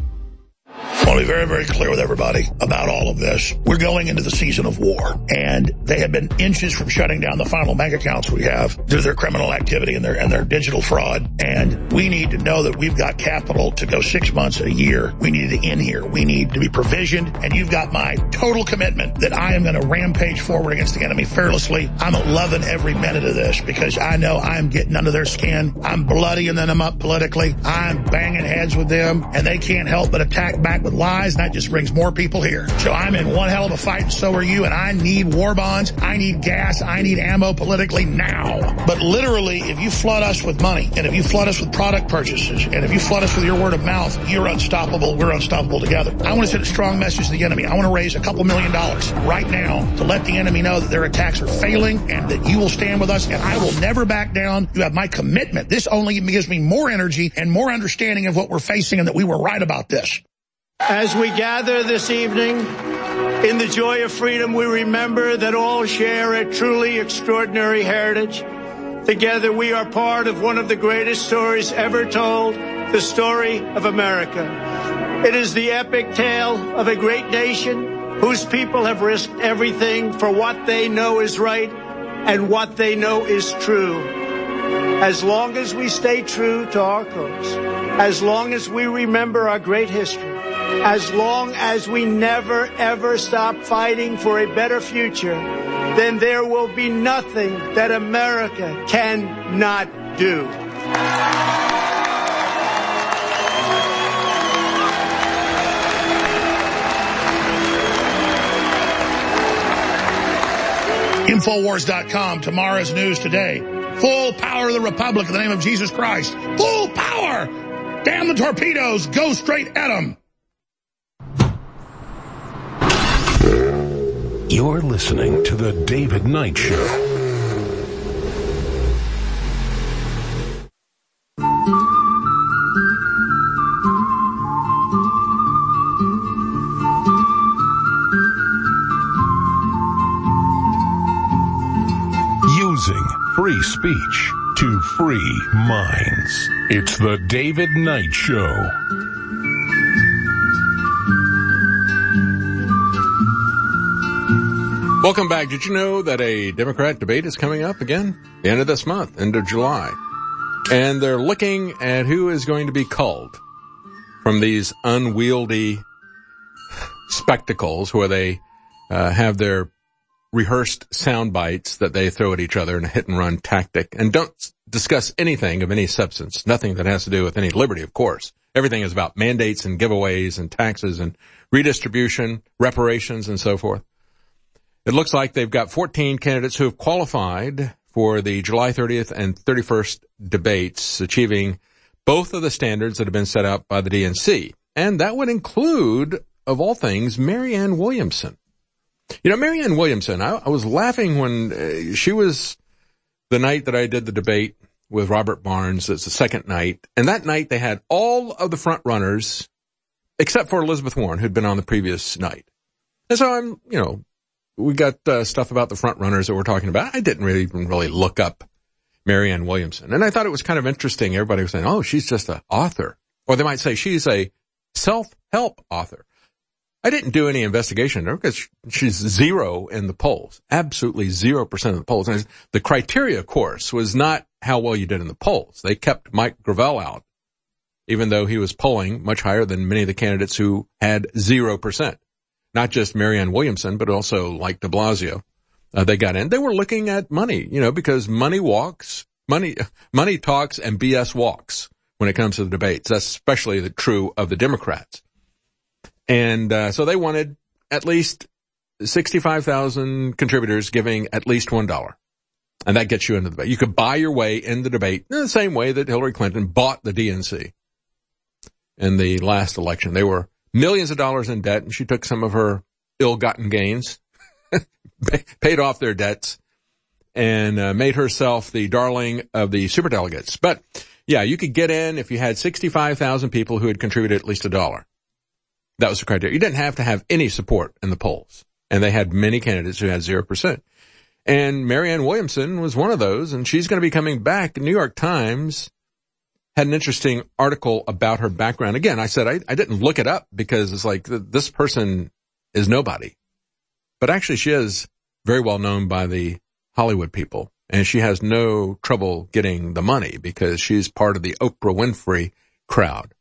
I want to be very, very clear with everybody about all of this. We're going into the season of war, and they have been inches from shutting down the final bank accounts we have due to their criminal activity and their and their digital fraud. And we need to know that we've got capital to go six months, a year. We need it in here. We need to be provisioned, and you've got my total commitment that I am going to rampage forward against the enemy fearlessly. I'm loving every minute of this because I know I'm getting under their skin. I'm bloodying them up politically. I'm banging heads with them, and they can't help but attack back with lies, and that just brings more people here. So I'm in one hell of a fight, and so are you, and I need war bonds, I need gas, I need ammo politically now. But literally, if you flood us with money, and if you flood us with product purchases, and if you flood us with your word of mouth, you're unstoppable, we're unstoppable together. I want to send a strong message to the enemy. I want to raise a couple million dollars right now to let the enemy know that their attacks are failing and that you will stand with us, and I will never back down. You have my commitment. This only gives me more energy and more understanding of what we're facing and that we were right about this. As we gather this evening, in the joy of freedom, we remember that all share a truly extraordinary heritage. Together, we are part of one of the greatest stories ever told, the story of America. It is the epic tale of a great nation whose people have risked everything for what they know is right and what they know is true. As long as we stay true to our cause, as long as we remember our great history, as long as we never, ever stop fighting for a better future, then there will be nothing that America cannot do. Infowars dot com, tomorrow's news today. Full power of the Republic in the name of Jesus Christ. Full power. Damn the torpedoes. Go straight at them. You're listening to The David Knight Show. Using free speech to free minds. It's The David Knight Show. Welcome back. Did you know that a Democrat debate is coming up again? The end of this month, end of July. And they're looking at who is going to be culled from these unwieldy spectacles where they uh, have their rehearsed sound bites that they throw at each other in a hit-and-run tactic and don't discuss anything of any substance, nothing that has to do with any liberty, of course. Everything is about mandates and giveaways and taxes and redistribution, reparations, and so forth. It looks like they've got fourteen candidates who have qualified for the July thirtieth and thirty-first debates, achieving both of the standards that have been set out by the D N C. And that would include, of all things, Marianne Williamson. You know, Marianne Williamson, I, I was laughing when uh, she was the night that I did the debate with Robert Barnes. It's the second night. And that night they had all of the front runners, except for Elizabeth Warren, who'd been on the previous night. And so I'm, you know, we got uh, stuff about the front runners that we're talking about. I didn't really even really look up Marianne Williamson. And I thought it was kind of interesting. Everybody was saying, oh, she's just an author. Or they might say she's a self-help author. I didn't do any investigation there because she's zero in the polls, absolutely zero percent of the polls. And the criteria, of course, was not how well you did in the polls. They kept Mike Gravel out, even though he was polling much higher than many of the candidates who had zero percent. Not just Marianne Williamson, but also like de Blasio. Uh, they got in. They were looking at money, you know, because money walks, money, money talks and B S walks when it comes to the debates. That's especially the true of the Democrats. And uh, so they wanted at least sixty-five thousand contributors giving at least one dollar. And that gets you into the debate. You could buy your way in the debate in the same way that Hillary Clinton bought the D N C in the last election. They were millions of dollars in debt, and she took some of her ill-gotten gains, paid off their debts, and uh, made herself the darling of the superdelegates. But, yeah, you could get in if you had sixty-five thousand people who had contributed at least a dollar. That was the criteria. You didn't have to have any support in the polls. And they had many candidates who had zero percent. And Marianne Williamson was one of those, and she's going to be coming back. The New York Times had an interesting article about her background. Again, I said I, I didn't look it up because it's like this person is nobody. But actually she is very well known by the Hollywood people. And she has no trouble getting the money because she's part of the Oprah Winfrey crowd.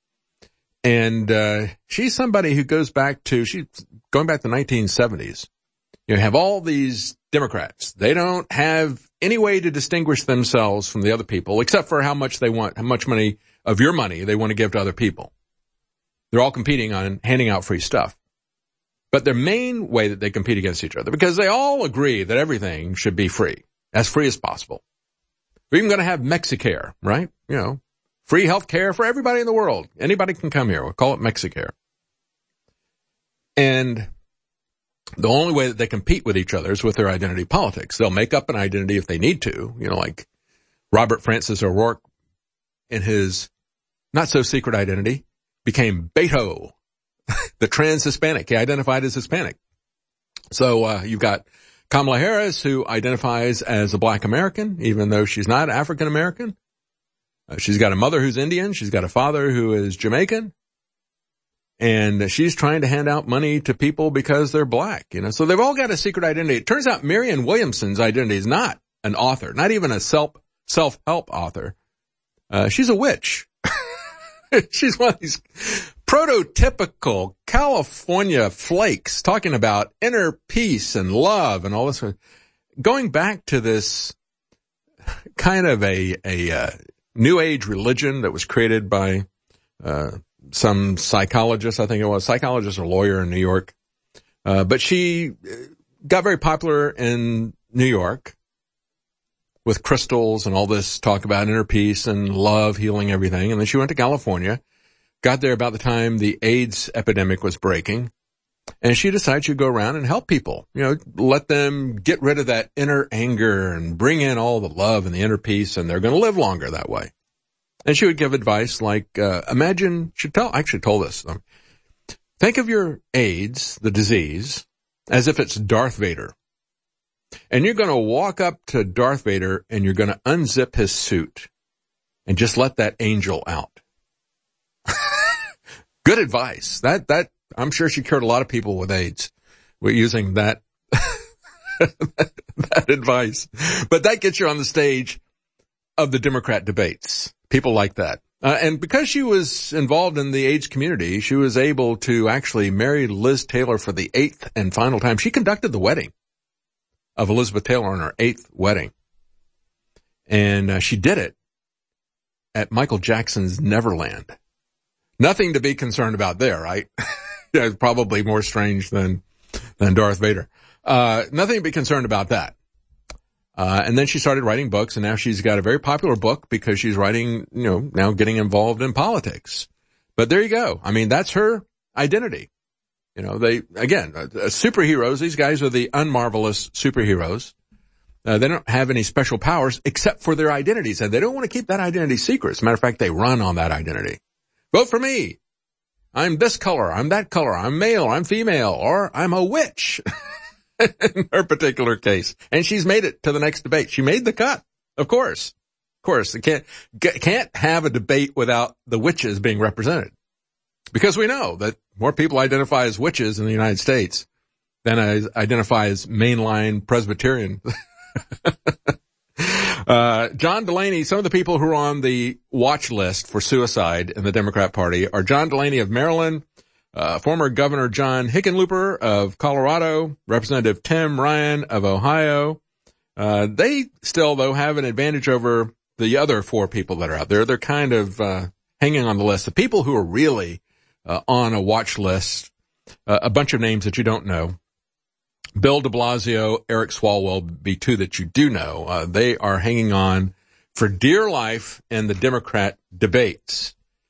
And, uh, she's somebody who goes back to, she's going back to the nineteen seventies. You have all these Democrats. They don't have any way to distinguish themselves from the other people, except for how much they want, how much money of your money they want to give to other people. They're all competing on handing out free stuff. But their main way that they compete against each other, because they all agree that everything should be free, as free as possible. We're even going to have Mexicare, right? You know. Free health care for everybody in the world. Anybody can come here. We'll call it Mexicare. And the only way that they compete with each other is with their identity politics. They'll make up an identity if they need to. You know, like Robert Francis O'Rourke in his not-so-secret identity became Beto, the trans-Hispanic. He identified as Hispanic. So uh you've got Kamala Harris, who identifies as a black American, even though she's not African American. Uh, she's got a mother who's Indian. She's got a father who is Jamaican. And she's trying to hand out money to people because they're black, you know. So they've all got a secret identity. It turns out Marianne Williamson's identity is not an author, not even a self, self-help author. Uh, she's a witch. She's one of these prototypical California flakes talking about inner peace and love and all this. Going back to this kind of a, a, uh, New Age religion that was created by uh some psychologist, I think it was, psychologist or lawyer in New York. Uh but she got very popular in New York with crystals and all this talk about inner peace and love, healing everything. And then she went to California, got there about the time the AIDS epidemic was breaking. And she decided she'd go around and help people, you know, let them get rid of that inner anger and bring in all the love and the inner peace, and they're going to live longer that way. And she would give advice like, uh, imagine, she tell, I actually told this. Um, think of your AIDS, the disease, as if it's Darth Vader. And you're going to walk up to Darth Vader and you're going to unzip his suit and just let that angel out. Good advice. That, that, I'm sure she cured a lot of people with AIDS with using that, that advice. But that gets you on the stage of the Democrat debates. People like that. Uh, and because she was involved in the AIDS community, she was able to actually marry Liz Taylor for the eighth and final time. She conducted the wedding of Elizabeth Taylor on her eighth wedding. And uh, she did it at Michael Jackson's Neverland. Nothing to be concerned about there, right? Yeah, probably more strange than, than Darth Vader. Uh, nothing to be concerned about that. Uh, and then she started writing books, and now she's got a very popular book because she's writing, you know, now getting involved in politics. But there you go. I mean, that's her identity. You know, they, again, uh, superheroes, these guys are the unmarvelous superheroes. Uh, they don't have any special powers except for their identities, and they don't want to keep that identity secret. As a matter of fact, they run on that identity. Vote for me. I'm this color, I'm that color, I'm male, I'm female, or I'm a witch in her particular case. And she's made it to the next debate. She made the cut, of course. Of course, they can't, can't have a debate without the witches being represented. Because we know that more people identify as witches in the United States than as identify as mainline Presbyterian. Uh, John Delaney, some of the people who are on the watch list for suicide in the Democrat Party are John Delaney of Maryland, uh, former Governor John Hickenlooper of Colorado, Representative Tim Ryan of Ohio. Uh, they still, though, have an advantage over the other four people that are out there. They're kind of, uh, hanging on the list. The people who are really, uh, on a watch list, uh, a bunch of names that you don't know. Bill de Blasio, Eric Swalwell be two that you do know. Uh, they are hanging on for dear life in the Democrat debates.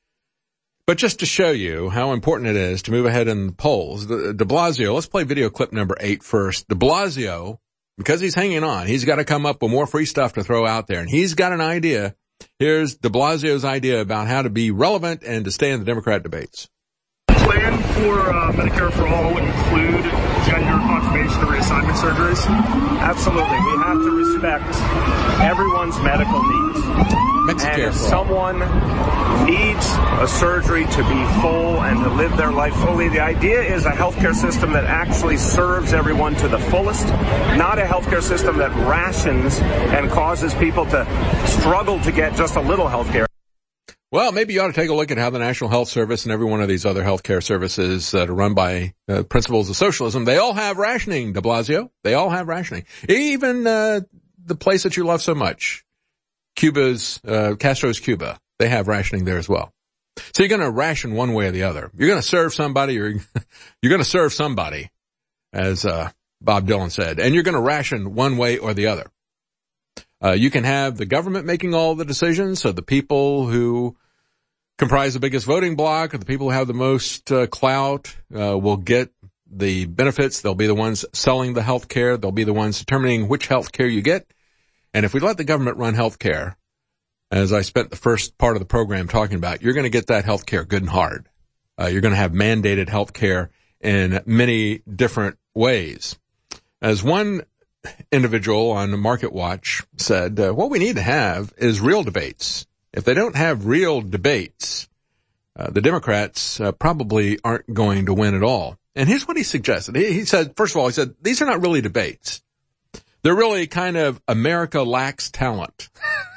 But just to show you how important it is to move ahead in the polls, de Blasio, let's play video clip number eight first. De Blasio, because he's hanging on, he's got to come up with more free stuff to throw out there. And he's got an idea. Here's de Blasio's idea about how to be relevant and to stay in the Democrat debates. Plan for uh, Medicare for All would include gender confirmation or reassignment surgeries? Absolutely. We have to respect everyone's medical needs. Medicare and if someone needs a surgery to be full and to live their life fully, the idea is a healthcare system that actually serves everyone to the fullest, not a healthcare system that rations and causes people to struggle to get just a little healthcare. Well, maybe you ought to take a look at how the National Health Service and every one of these other healthcare services that are run by uh, principles of socialism, they all have rationing, de Blasio. They all have rationing. Even uh, the place that you love so much, Cuba's, uh, Castro's Cuba, they have rationing there as well. So you're going to ration one way or the other. You're going to serve somebody, or you're going to serve somebody, as uh, Bob Dylan said, and you're going to ration one way or the other. Uh, you can have the government making all the decisions, so the people who comprise the biggest voting bloc, or the people who have the most uh, clout, uh, will get the benefits. They'll be the ones selling the health care. They'll be the ones determining which health care you get. And if we let the government run health care, as I spent the first part of the program talking about, you're going to get that health care good and hard. Uh, you're going to have mandated health care in many different ways. As one individual on Market Watch said, uh, what we need to have is real debates. If they don't have real debates, uh, the Democrats uh, probably aren't going to win at all. And here's what he suggested. He, he said, first of all, he said, these are not really debates. They're really kind of America Lacks Talent,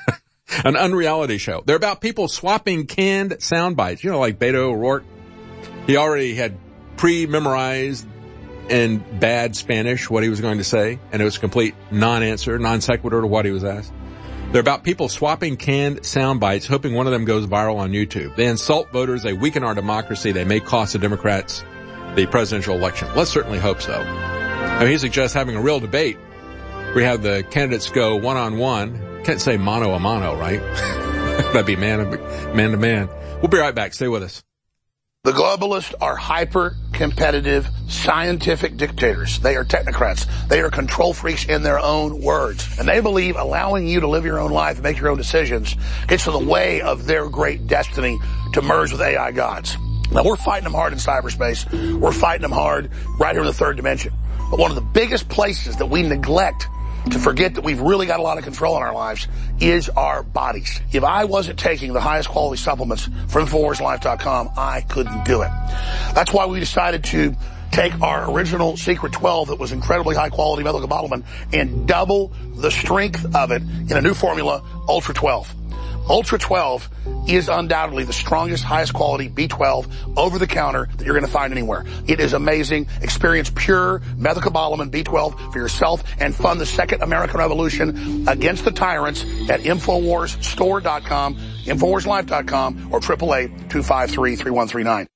an unreality show. They're about people swapping canned sound bites, you know, like Beto O'Rourke. He already had pre-memorized in bad Spanish what he was going to say, and it was a complete non-answer, non-sequitur to what he was asked. They're about people swapping canned sound bites, hoping one of them goes viral on YouTube. They insult voters, they weaken our democracy, they may cost the Democrats the presidential election. Let's certainly hope so. I mean, he suggests having a real debate. We have the candidates go one-on-one Can't say mano a mano, right? That'd be man, man to man. We'll be right back. Stay with us. The globalists are hyper-competitive, scientific dictators. They are technocrats. They are control freaks in their own words. And they believe allowing you to live your own life and make your own decisions gets in the way of their great destiny to merge with A I gods. Now, we're fighting them hard in cyberspace. We're fighting them hard right here in the third dimension. But one of the biggest places that we neglect to forget that we've really got a lot of control in our lives is our bodies. If I wasn't taking the highest quality supplements from Infowars Life dot com, I couldn't do it. That's why we decided to take our original Secret twelve that was incredibly high quality methylcobalamin and double the strength of it in a new formula, Ultra twelve. Ultra twelve is undoubtedly the strongest, highest quality B twelve over the counter that you're going to find anywhere. It is amazing. Experience pure methylcobalamin B twelve for yourself and fund the second American Revolution against the tyrants at Infowars Store dot com, Infowars Life dot com, or eight eight eight, two five three, three one three nine.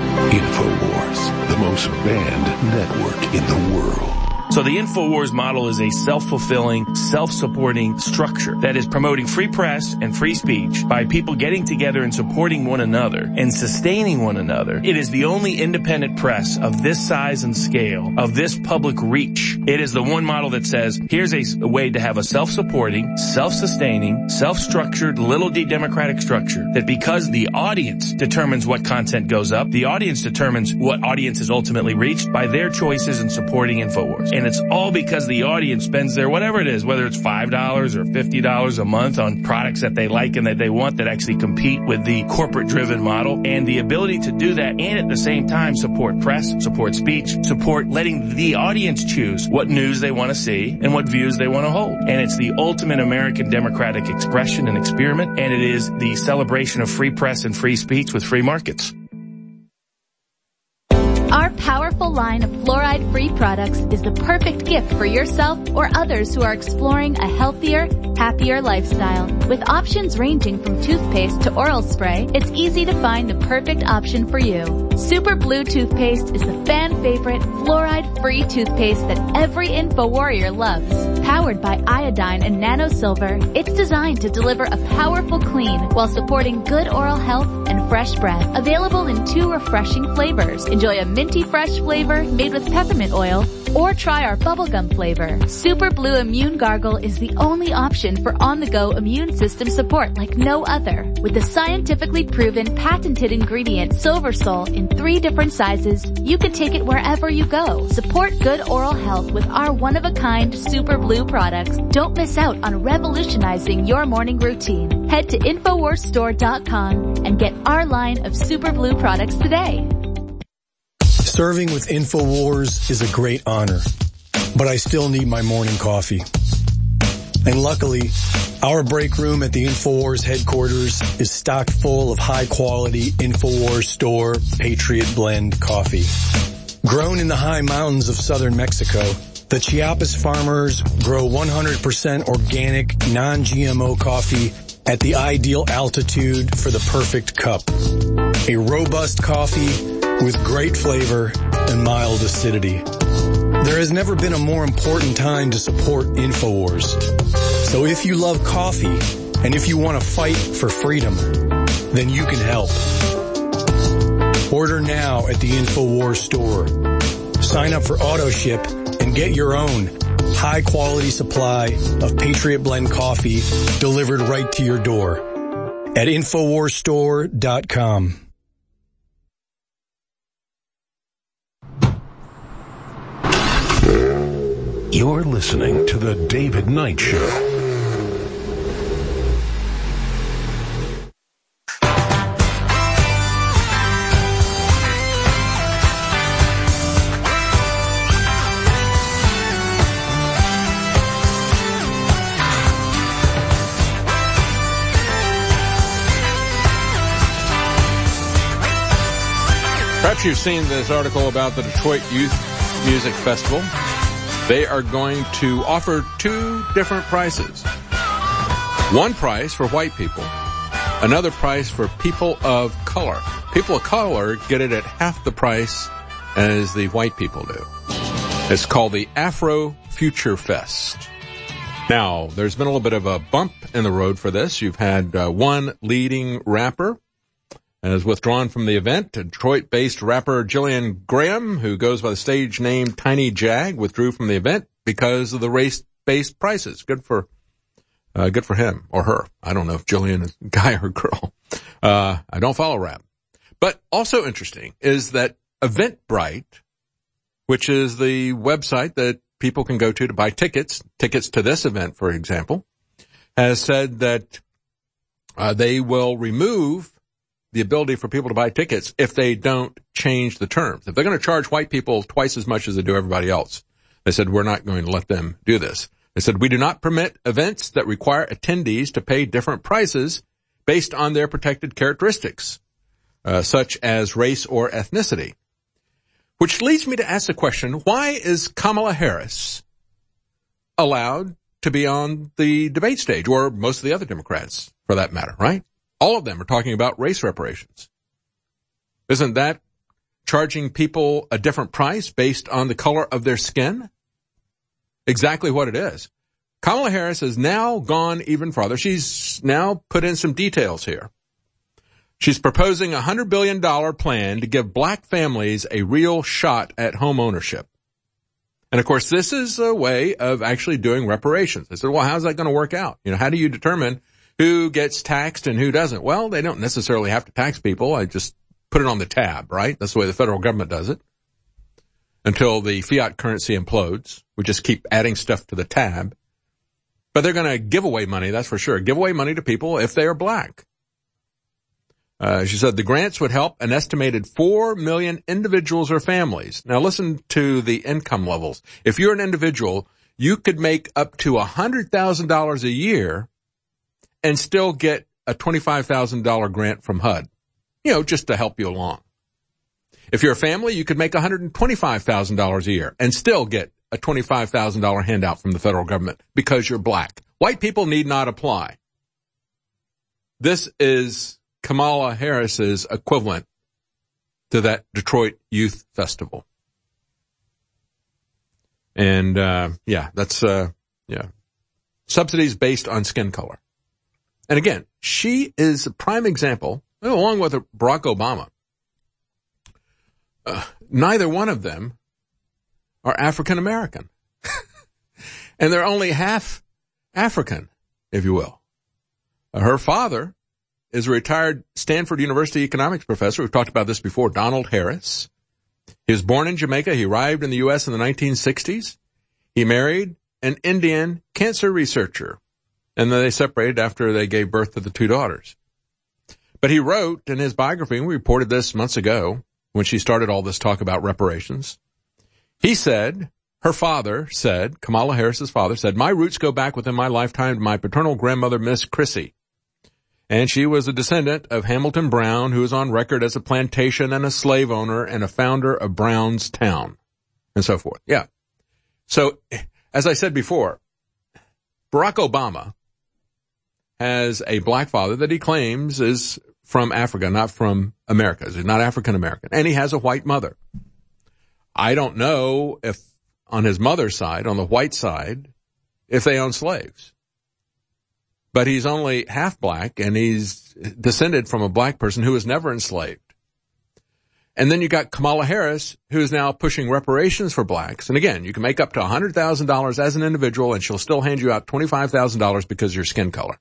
Infowars, the most banned network in the world. So the InfoWars model is a self-fulfilling, self-supporting structure that is promoting free press and free speech by people getting together and supporting one another and sustaining one another. It is the only independent press of this size and scale, of this public reach. It is the one model that says, here's a, a way to have a self-supporting, self-sustaining, self-structured, little d democratic structure that because the audience determines what content goes up, the audience determines what audience is ultimately reached by their choices in supporting InfoWars. And it's all because the audience spends their whatever it is, whether it's five dollars or fifty dollars a month on products that they like and that they want that actually compete with the corporate-driven model. And the ability to do that and at the same time support press, support speech, support letting the audience choose what news they want to see and what views they want to hold. And it's the ultimate American democratic expression and experiment, and it is the celebration of free press and free speech with free markets. Our powerful line of fluoride-free products is the perfect gift for yourself or others who are exploring a healthier, happier lifestyle. With options ranging from toothpaste to oral spray, it's easy to find the perfect option for you. Super Blue Toothpaste is the fan-favorite fluoride-free toothpaste that every Info Warrior loves. Powered by iodine and nano silver, it's designed to deliver a powerful clean while supporting good oral health and fresh breath. Available in two refreshing flavors. Enjoy a minty fresh flavor made with peppermint oil, or try our bubblegum flavor. Super Blue Immune Gargle is the only option for on-the-go immune system support like no other. With the scientifically proven patented ingredient Silversol in three different sizes, you can take it wherever you go. Support good oral health with our one-of-a-kind Super Blue products. Don't miss out on revolutionizing your morning routine. Head to Infowars Store dot com and get our line of Super Blue products today. Serving with InfoWars is a great honor, but I still need my morning coffee. And luckily, our break room at the InfoWars headquarters is stocked full of high-quality InfoWars Store Patriot Blend coffee. Grown in the high mountains of southern Mexico, the Chiapas farmers grow one hundred percent organic, non-G M O coffee at the ideal altitude for the perfect cup. A robust coffee with great flavor and mild acidity. There has never been a more important time to support InfoWars. So if you love coffee and if you want to fight for freedom, then you can help. Order now at the InfoWars store. Sign up for AutoShip and get your own high-quality supply of Patriot Blend coffee delivered right to your door at Infowars Store dot com. You're listening to The David Knight Show. Perhaps you've seen this article about the Detroit Youth Music Festival. They are going to offer two different prices. One price for white people, another price for people of color. People of color get it at half the price as the white people do. It's called the Afro Future Fest. Now, there's been a little bit of a bump in the road for this. You've had uh, one leading rapper has withdrawn from the event. Detroit-based rapper Jillian Graham, who goes by the stage name Tiny Jag, withdrew from the event because of the race-based prices. Good for, uh, good for him or her. I don't know if Jillian is a guy or girl. Uh, I don't follow rap. But also interesting is that Eventbrite, which is the website that people can go to to buy tickets, tickets to this event, for example, has said that uh, they will remove the ability for people to buy tickets if they don't change the terms. If they're going to charge white people twice as much as they do everybody else, they said, we're not going to let them do this. They said, we do not permit events that require attendees to pay different prices based on their protected characteristics, uh, such as race or ethnicity. Which leads me to ask the question, why is Kamala Harris allowed to be on the debate stage, or most of the other Democrats, for that matter, right? All of them are talking about race reparations. Isn't that charging people a different price based on the color of their skin? Exactly what it is. Kamala Harris has now gone even farther. She's now put in some details here. She's proposing a one hundred billion dollars plan to give black families a real shot at home ownership. And, of course, this is a way of actually doing reparations. They said, well, how's that going to work out? You know, how do you determine who gets taxed and who doesn't? Well, they don't necessarily have to tax people. I just put it on the tab, right? That's the way the federal government does it. Until the fiat currency implodes. We just keep adding stuff to the tab. But they're going to give away money, that's for sure. Give away money to people if they are black. Uh, she said the grants would help an estimated four million individuals or families. Now listen to the income levels. If you're an individual, you could make up to one hundred thousand dollars a year and still get a twenty-five thousand dollars grant from H U D, you know, just to help you along. If you're a family, you could make one hundred twenty-five thousand dollars a year and still get a twenty-five thousand dollars handout from the federal government because you're black. White people need not apply. This is Kamala Harris's equivalent to that Detroit Youth Festival. And, uh, yeah, that's, uh, yeah, subsidies based on skin color. And again, she is a prime example, along with Barack Obama. Uh, neither one of them are African American. And they're only half African, if you will. Uh, her father is a retired Stanford University economics professor. We've talked about this before, Donald Harris. He was born in Jamaica. He arrived in the U S in the nineteen sixties. He married an Indian cancer researcher, and then they separated after they gave birth to the two daughters. But he wrote in his biography, and we reported this months ago when she started all this talk about reparations. He said, her father said, Kamala Harris's father said, my roots go back within my lifetime to my paternal grandmother, Miss Chrissy. And she was a descendant of Hamilton Brown, who is on record as a plantation and a slave owner and a founder of Brownstown, and so forth. Yeah. So, as I said before, Barack Obama has a black father that he claims is from Africa, not from America. He's not African American. And he has a white mother. I don't know if on his mother's side, on the white side, if they own slaves. But he's only half black, and he's descended from a black person who was never enslaved. And then you got Kamala Harris, who is now pushing reparations for blacks. And again, you can make up to one hundred thousand dollars as an individual, and she'll still hand you out twenty-five thousand dollars because of your skin color.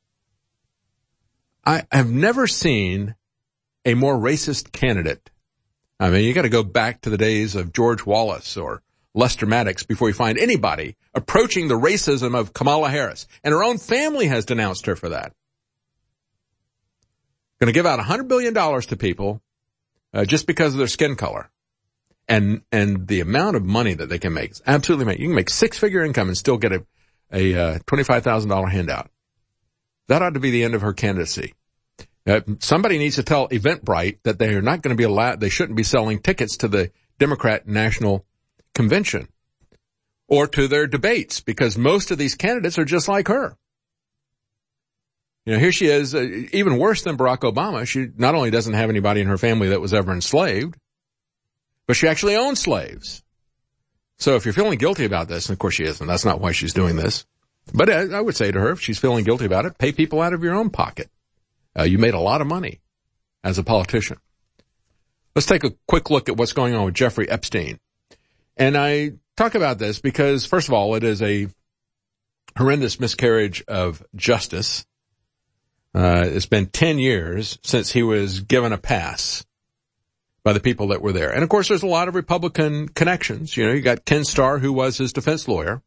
I have never seen a more racist candidate. I mean, you got to go back to the days of George Wallace or Lester Maddox before you find anybody approaching the racism of Kamala Harris. And her own family has denounced her for that. Going to give out one hundred billion dollars to people uh, just because of their skin color. And and the amount of money that they can make is absolutely amazing. You can make six-figure income and still get a, a uh, twenty-five thousand dollars handout. That ought to be the end of her candidacy. Uh, somebody needs to tell Eventbrite that they are not going to be allowed, they shouldn't be selling tickets to the Democrat National Convention or to their debates, because most of these candidates are just like her. You know, here she is, uh, even worse than Barack Obama. She not only doesn't have anybody in her family that was ever enslaved, but she actually owns slaves. So if you're feeling guilty about this, and of course she isn't, that's not why she's doing this. But I, I would say to her, if she's feeling guilty about it, pay people out of your own pocket. Uh, you made a lot of money as a politician. Let's take a quick look at what's going on with Jeffrey Epstein. And I talk about this because, first of all, it is a horrendous miscarriage of justice. Uh, it's been ten years since he was given a pass by the people that were there. And, of course, there's a lot of Republican connections. You know, you got Ken Starr, who was his defense lawyer.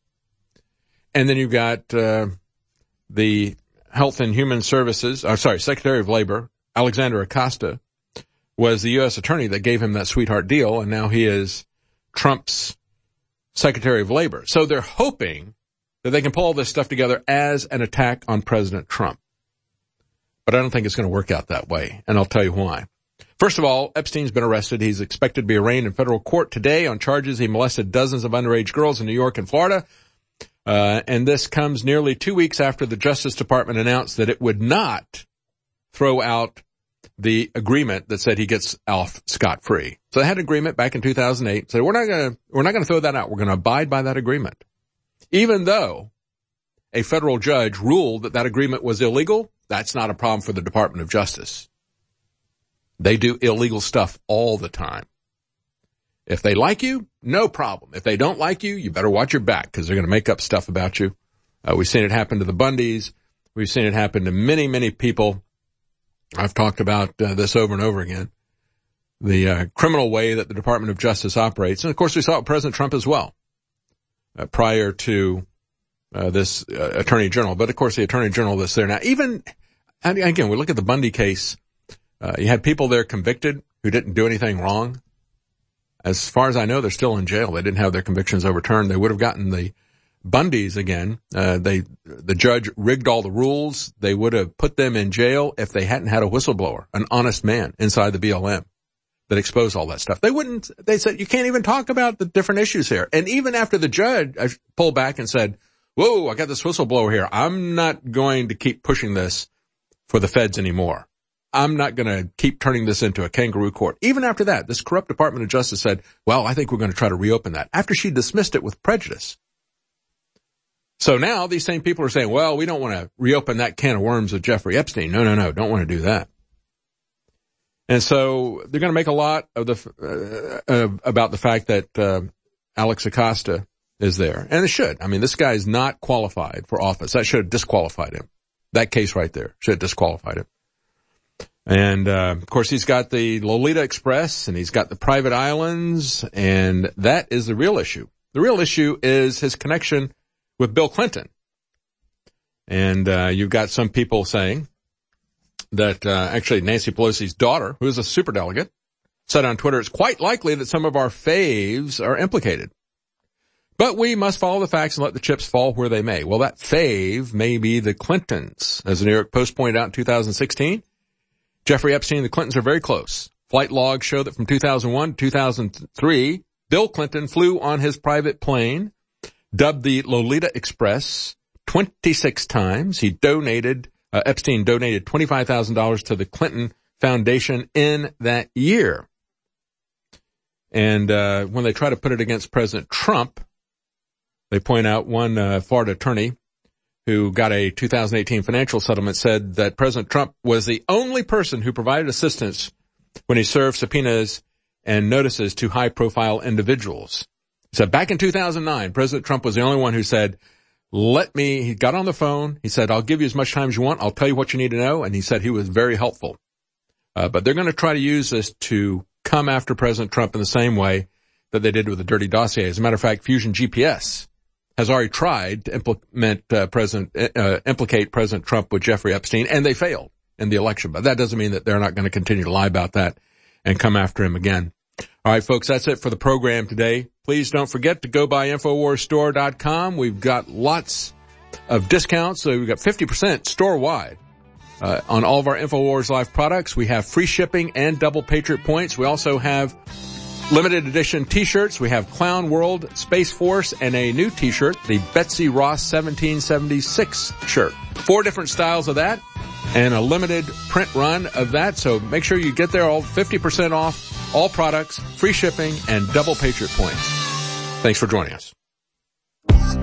And then you've got uh, the Health and Human Services, I'm sorry, Secretary of Labor, Alexander Acosta, was the U S attorney that gave him that sweetheart deal, and now he is Trump's Secretary of Labor. So they're hoping that they can pull all this stuff together as an attack on President Trump. But I don't think it's going to work out that way, and I'll tell you why. First of all, Epstein's been arrested. He's expected to be arraigned in federal court today on charges he molested dozens of underage girls in New York and Florida. Uh, and this comes nearly two weeks after the Justice Department announced that it would not throw out the agreement that said he gets off scot-free. So they had an agreement back in two thousand eight. So we're not going to, we're not going to throw that out. We're going to abide by that agreement. Even though a federal judge ruled that that agreement was illegal, that's not a problem for the Department of Justice. They do illegal stuff all the time. If they like you, no problem. If they don't like you, you better watch your back because they're going to make up stuff about you. Uh, we've seen it happen to the Bundys. We've seen it happen to many, many people. I've talked about uh, this over and over again. The uh, criminal way that the Department of Justice operates. And, of course, we saw it with President Trump as well uh, prior to uh, this uh, Attorney General. But, of course, the Attorney General that's there now, even, and again, we look at the Bundy case. Uh, you had people there convicted who didn't do anything wrong. As far as I know, they're still in jail. They didn't have their convictions overturned. They would have gotten the Bundys again. Uh, they, the judge rigged all the rules. They would have put them in jail if they hadn't had a whistleblower, an honest man inside the B L M that exposed all that stuff. They wouldn't, they said, you can't even talk about the different issues here. And even after the judge pulled back and said, whoa, I got this whistleblower here. I'm not going to keep pushing this for the feds anymore. I'm not going to keep turning this into a kangaroo court. Even after that, this corrupt Department of Justice said, well, I think we're going to try to reopen that after she dismissed it with prejudice. So now these same people are saying, well, we don't want to reopen that can of worms with Jeffrey Epstein. No, no, no, don't want to do that. And so they're going to make a lot of the, uh, uh, about the fact that, uh, Alex Acosta is there. And it should. I mean, this guy is not qualified for office. That should have disqualified him. That case right there should have disqualified him. And, uh, of course, he's got the Lolita Express and he's got the private islands, and that is the real issue. The real issue is his connection with Bill Clinton. And, uh, you've got some people saying that, uh, actually Nancy Pelosi's daughter, who is a superdelegate, said on Twitter, it's quite likely that some of our faves are implicated. But we must follow the facts and let the chips fall where they may. Well, that fave may be the Clintons. As the New York Post pointed out in two thousand sixteen, Jeffrey Epstein and the Clintons are very close. Flight logs show that from two thousand one to two thousand three, Bill Clinton flew on his private plane, dubbed the Lolita Express, twenty-six times. He donated, uh, Epstein donated twenty-five thousand dollars to the Clinton Foundation in that year. And, uh, when they try to put it against President Trump, they point out one, uh, Florida attorney who got a two thousand eighteen financial settlement said that President Trump was the only person who provided assistance when he served subpoenas and notices to high-profile individuals. He said back in two thousand nine, President Trump was the only one who said, let me, he got on the phone, he said, I'll give you as much time as you want, I'll tell you what you need to know, and he said he was very helpful. Uh, but they're going to try to use this to come after President Trump in the same way that they did with the dirty dossier. As a matter of fact, Fusion G P S has already tried to implement, uh, President, uh, implicate President Trump with Jeffrey Epstein, and they failed in the election. But that doesn't mean that they're not going to continue to lie about that and come after him again. All right, folks, that's it for the program today. Please don't forget to go by Infowars Store dot com. We've got lots of discounts. So we've got fifty percent store-wide, uh, on all of our Infowars Live products. We have free shipping and double Patriot points. We also have limited edition t-shirts. We have Clown World, Space Force, and a new t-shirt, the Betsy Ross seventeen seventy-six shirt. Four different styles of that and a limited print run of that. So make sure you get there, all fifty percent off, all products, free shipping, and double Patriot points. Thanks for joining us.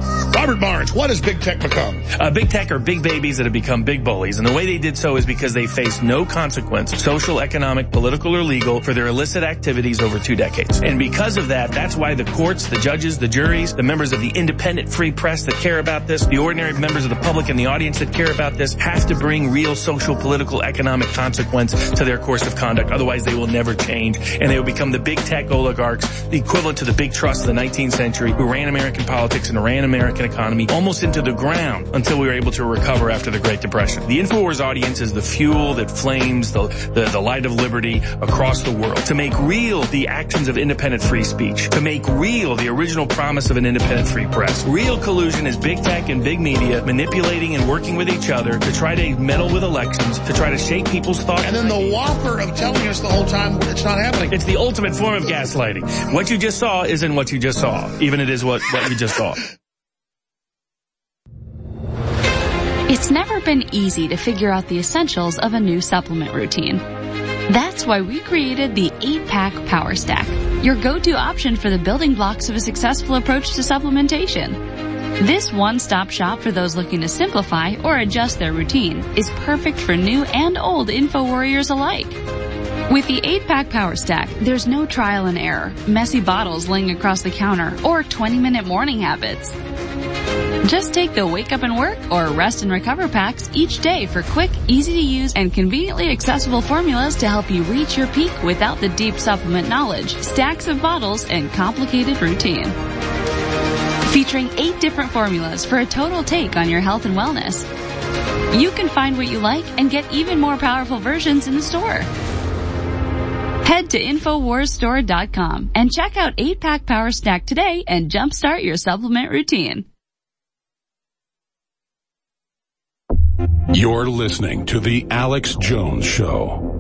Robert Barnes, what has big tech become? Uh, big tech are big babies that have become big bullies. And the way they did so is because they faced no consequence, social, economic, political, or legal, for their illicit activities over two decades. And because of that, that's why the courts, the judges, the juries, the members of the independent free press that care about this, the ordinary members of the public and the audience that care about this have to bring real social, political, economic consequence to their course of conduct. Otherwise, they will never change. And they will become the big tech oligarchs, the equivalent to the big trusts of the nineteenth century, who ran American politics and ran American economy almost into the ground until we were able to recover after the Great Depression. The InfoWars audience is the fuel that flames the, the, the light of liberty across the world. To make real the actions of independent free speech. To make real the original promise of an independent free press. Real collusion is big tech and big media manipulating and working with each other to try to meddle with elections, to try to shape people's thoughts. And then the whopper of telling us the whole time it's not happening. It's the ultimate form of gaslighting. What you just saw isn't what you just saw, even it is what, what you just saw. It's never been easy to figure out the essentials of a new supplement routine. That's why we created the eight pack Power Stack, your go-to option for the building blocks of a successful approach to supplementation. This one-stop shop for those looking to simplify or adjust their routine is perfect for new and old info warriors alike. With the eight pack Power Stack, there's no trial and error, messy bottles laying across the counter, or twenty minute morning habits. Just take the Wake Up and Work or Rest and Recover packs each day for quick, easy to use, and conveniently accessible formulas to help you reach your peak without the deep supplement knowledge, stacks of bottles, and complicated routine. Featuring eight different formulas for a total take on your health and wellness. You can find what you like and get even more powerful versions in the store. Head to infowars store dot com and check out eight pack Power Stack today and jumpstart your supplement routine. You're listening to The Alex Jones Show.